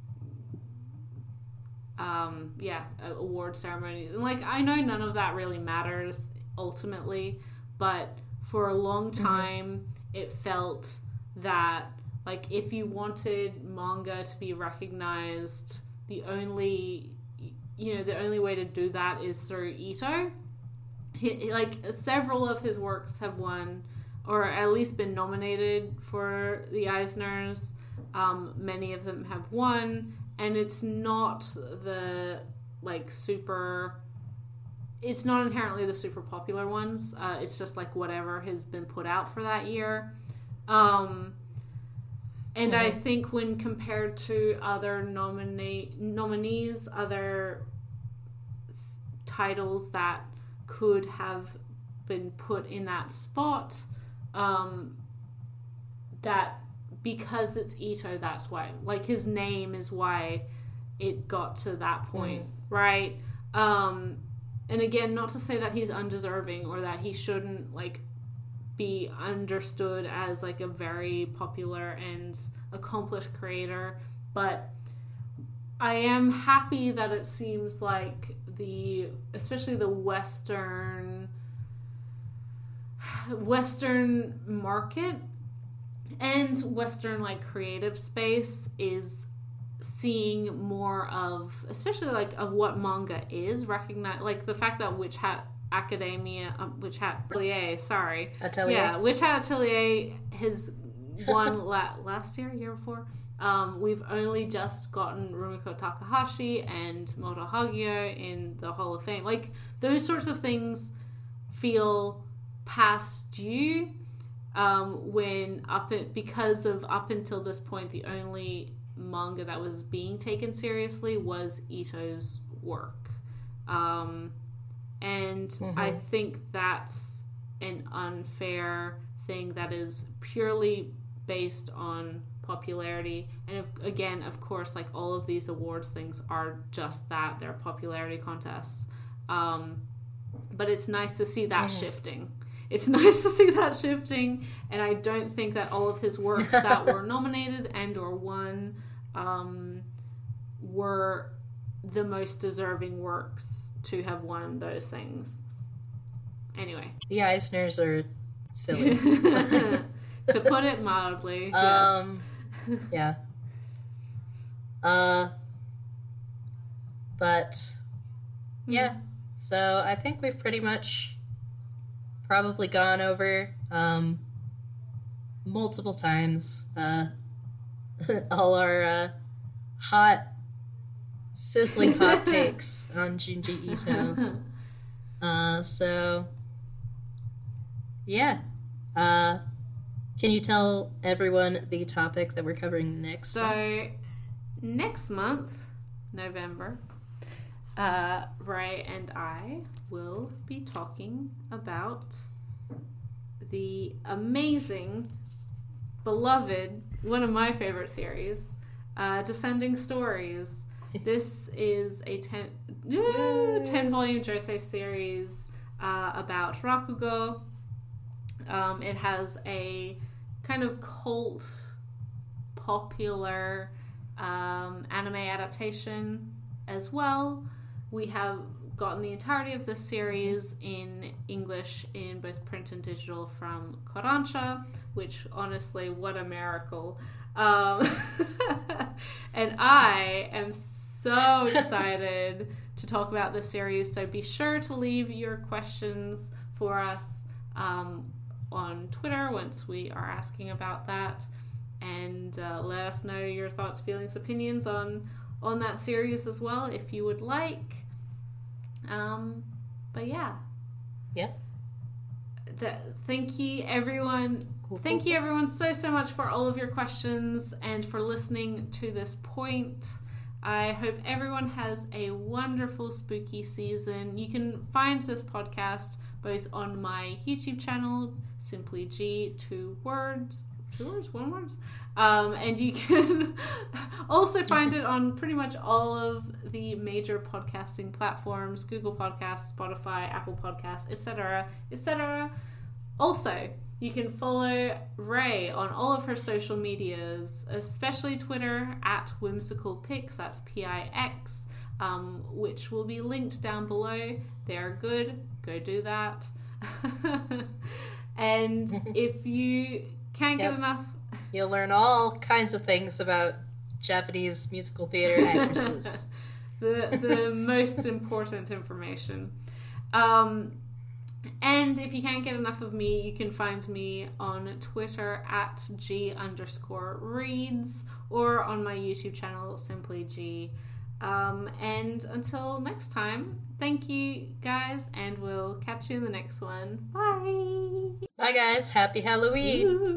um yeah award ceremonies, and like I know none of that really matters ultimately, but for a long time mm-hmm. it felt that like if you wanted manga to be recognized, the only you know the only way to do that is through Ito. He, like several of his works have won or at least been nominated for the Eisners. Um, many of them have won, and it's not the, like, super... It's not inherently the super popular ones. Uh, it's just, like, whatever has been put out for that year. Um, and mm-hmm. I think when compared to other nomina- nominees, other th- titles that could have been put in that spot... Um, that because it's Ito, that's why, like, his name is why it got to that point, mm. right? Um, and again, not to say that he's undeserving or that he shouldn't, like, be understood as, like, a very popular and accomplished creator, but I am happy that it seems like the, especially the Western... Western market and Western like creative space is seeing more of, especially like of what manga is recognize, like the fact that Witch Hat Academia, um, Witch Hat Atelier, sorry, Atelier, yeah, Witch Hat Atelier has won la- last year, year before. Um, we've only just gotten Rumiko Takahashi and Moto Hagio in the Hall of Fame. Like those sorts of things feel past due um, when up in, because of up until this point the only manga that was being taken seriously was Ito's work, um, and mm-hmm. I think that's an unfair thing that is purely based on popularity. And if, again, of course, like all of these awards things are just that, they're popularity contests, um, but it's nice to see that mm-hmm. shifting. it's nice to see that shifting, and I don't think that all of his works that were nominated and or won um, were the most deserving works to have won those things. Anyway. The Eisners are silly. To put it mildly. Um, yes. Yeah. Uh, but, yeah. Mm-hmm. So I think we've pretty much probably gone over um, multiple times uh, all our uh, hot, sizzling hot takes on Junji Ito. Uh, so, yeah. Uh, can you tell everyone the topic that we're covering next? So, month? next month, November, uh, Ray and I will be talking about the amazing, beloved, one of my favorite series, uh, Descending Stories. This is a ten, uh, ten volume Josei series uh, about Rakugo. Um, it has a kind of cult, popular um, anime adaptation as well. We have gotten the entirety of this series in English in both print and digital from Kodansha, which honestly, what a miracle. Um, and I am so excited to talk about this series, so be sure to leave your questions for us um, on Twitter once we are asking about that, and uh, let us know your thoughts, feelings, opinions on on that series as well if you would like. Um, but yeah. Yeah. Th- thank you everyone. Cool, thank cool. you everyone so so much for all of your questions and for listening to this point. I hope everyone has a wonderful spooky season. You can find this podcast both on my YouTube channel, Simply G, two words, two words, one word, um, and you can also find it on pretty much all of the major podcasting platforms: Google Podcasts, Spotify, Apple Podcasts, et cetera, et cetera. Also, you can follow Ray on all of her social medias, especially Twitter at Whimsical Pix. That's P I X, um, which will be linked down below. They're good. Go do that. And if you can't get yep. enough, you'll learn all kinds of things about Japanese musical theater actresses. the the most important information. Um, and if you can't get enough of me, you can find me on Twitter at G underscore reads or on my YouTube channel, Simply G. Um, and until next time, thank you guys, and we'll catch you in the next one. Bye! Bye guys, happy Halloween! Ooh.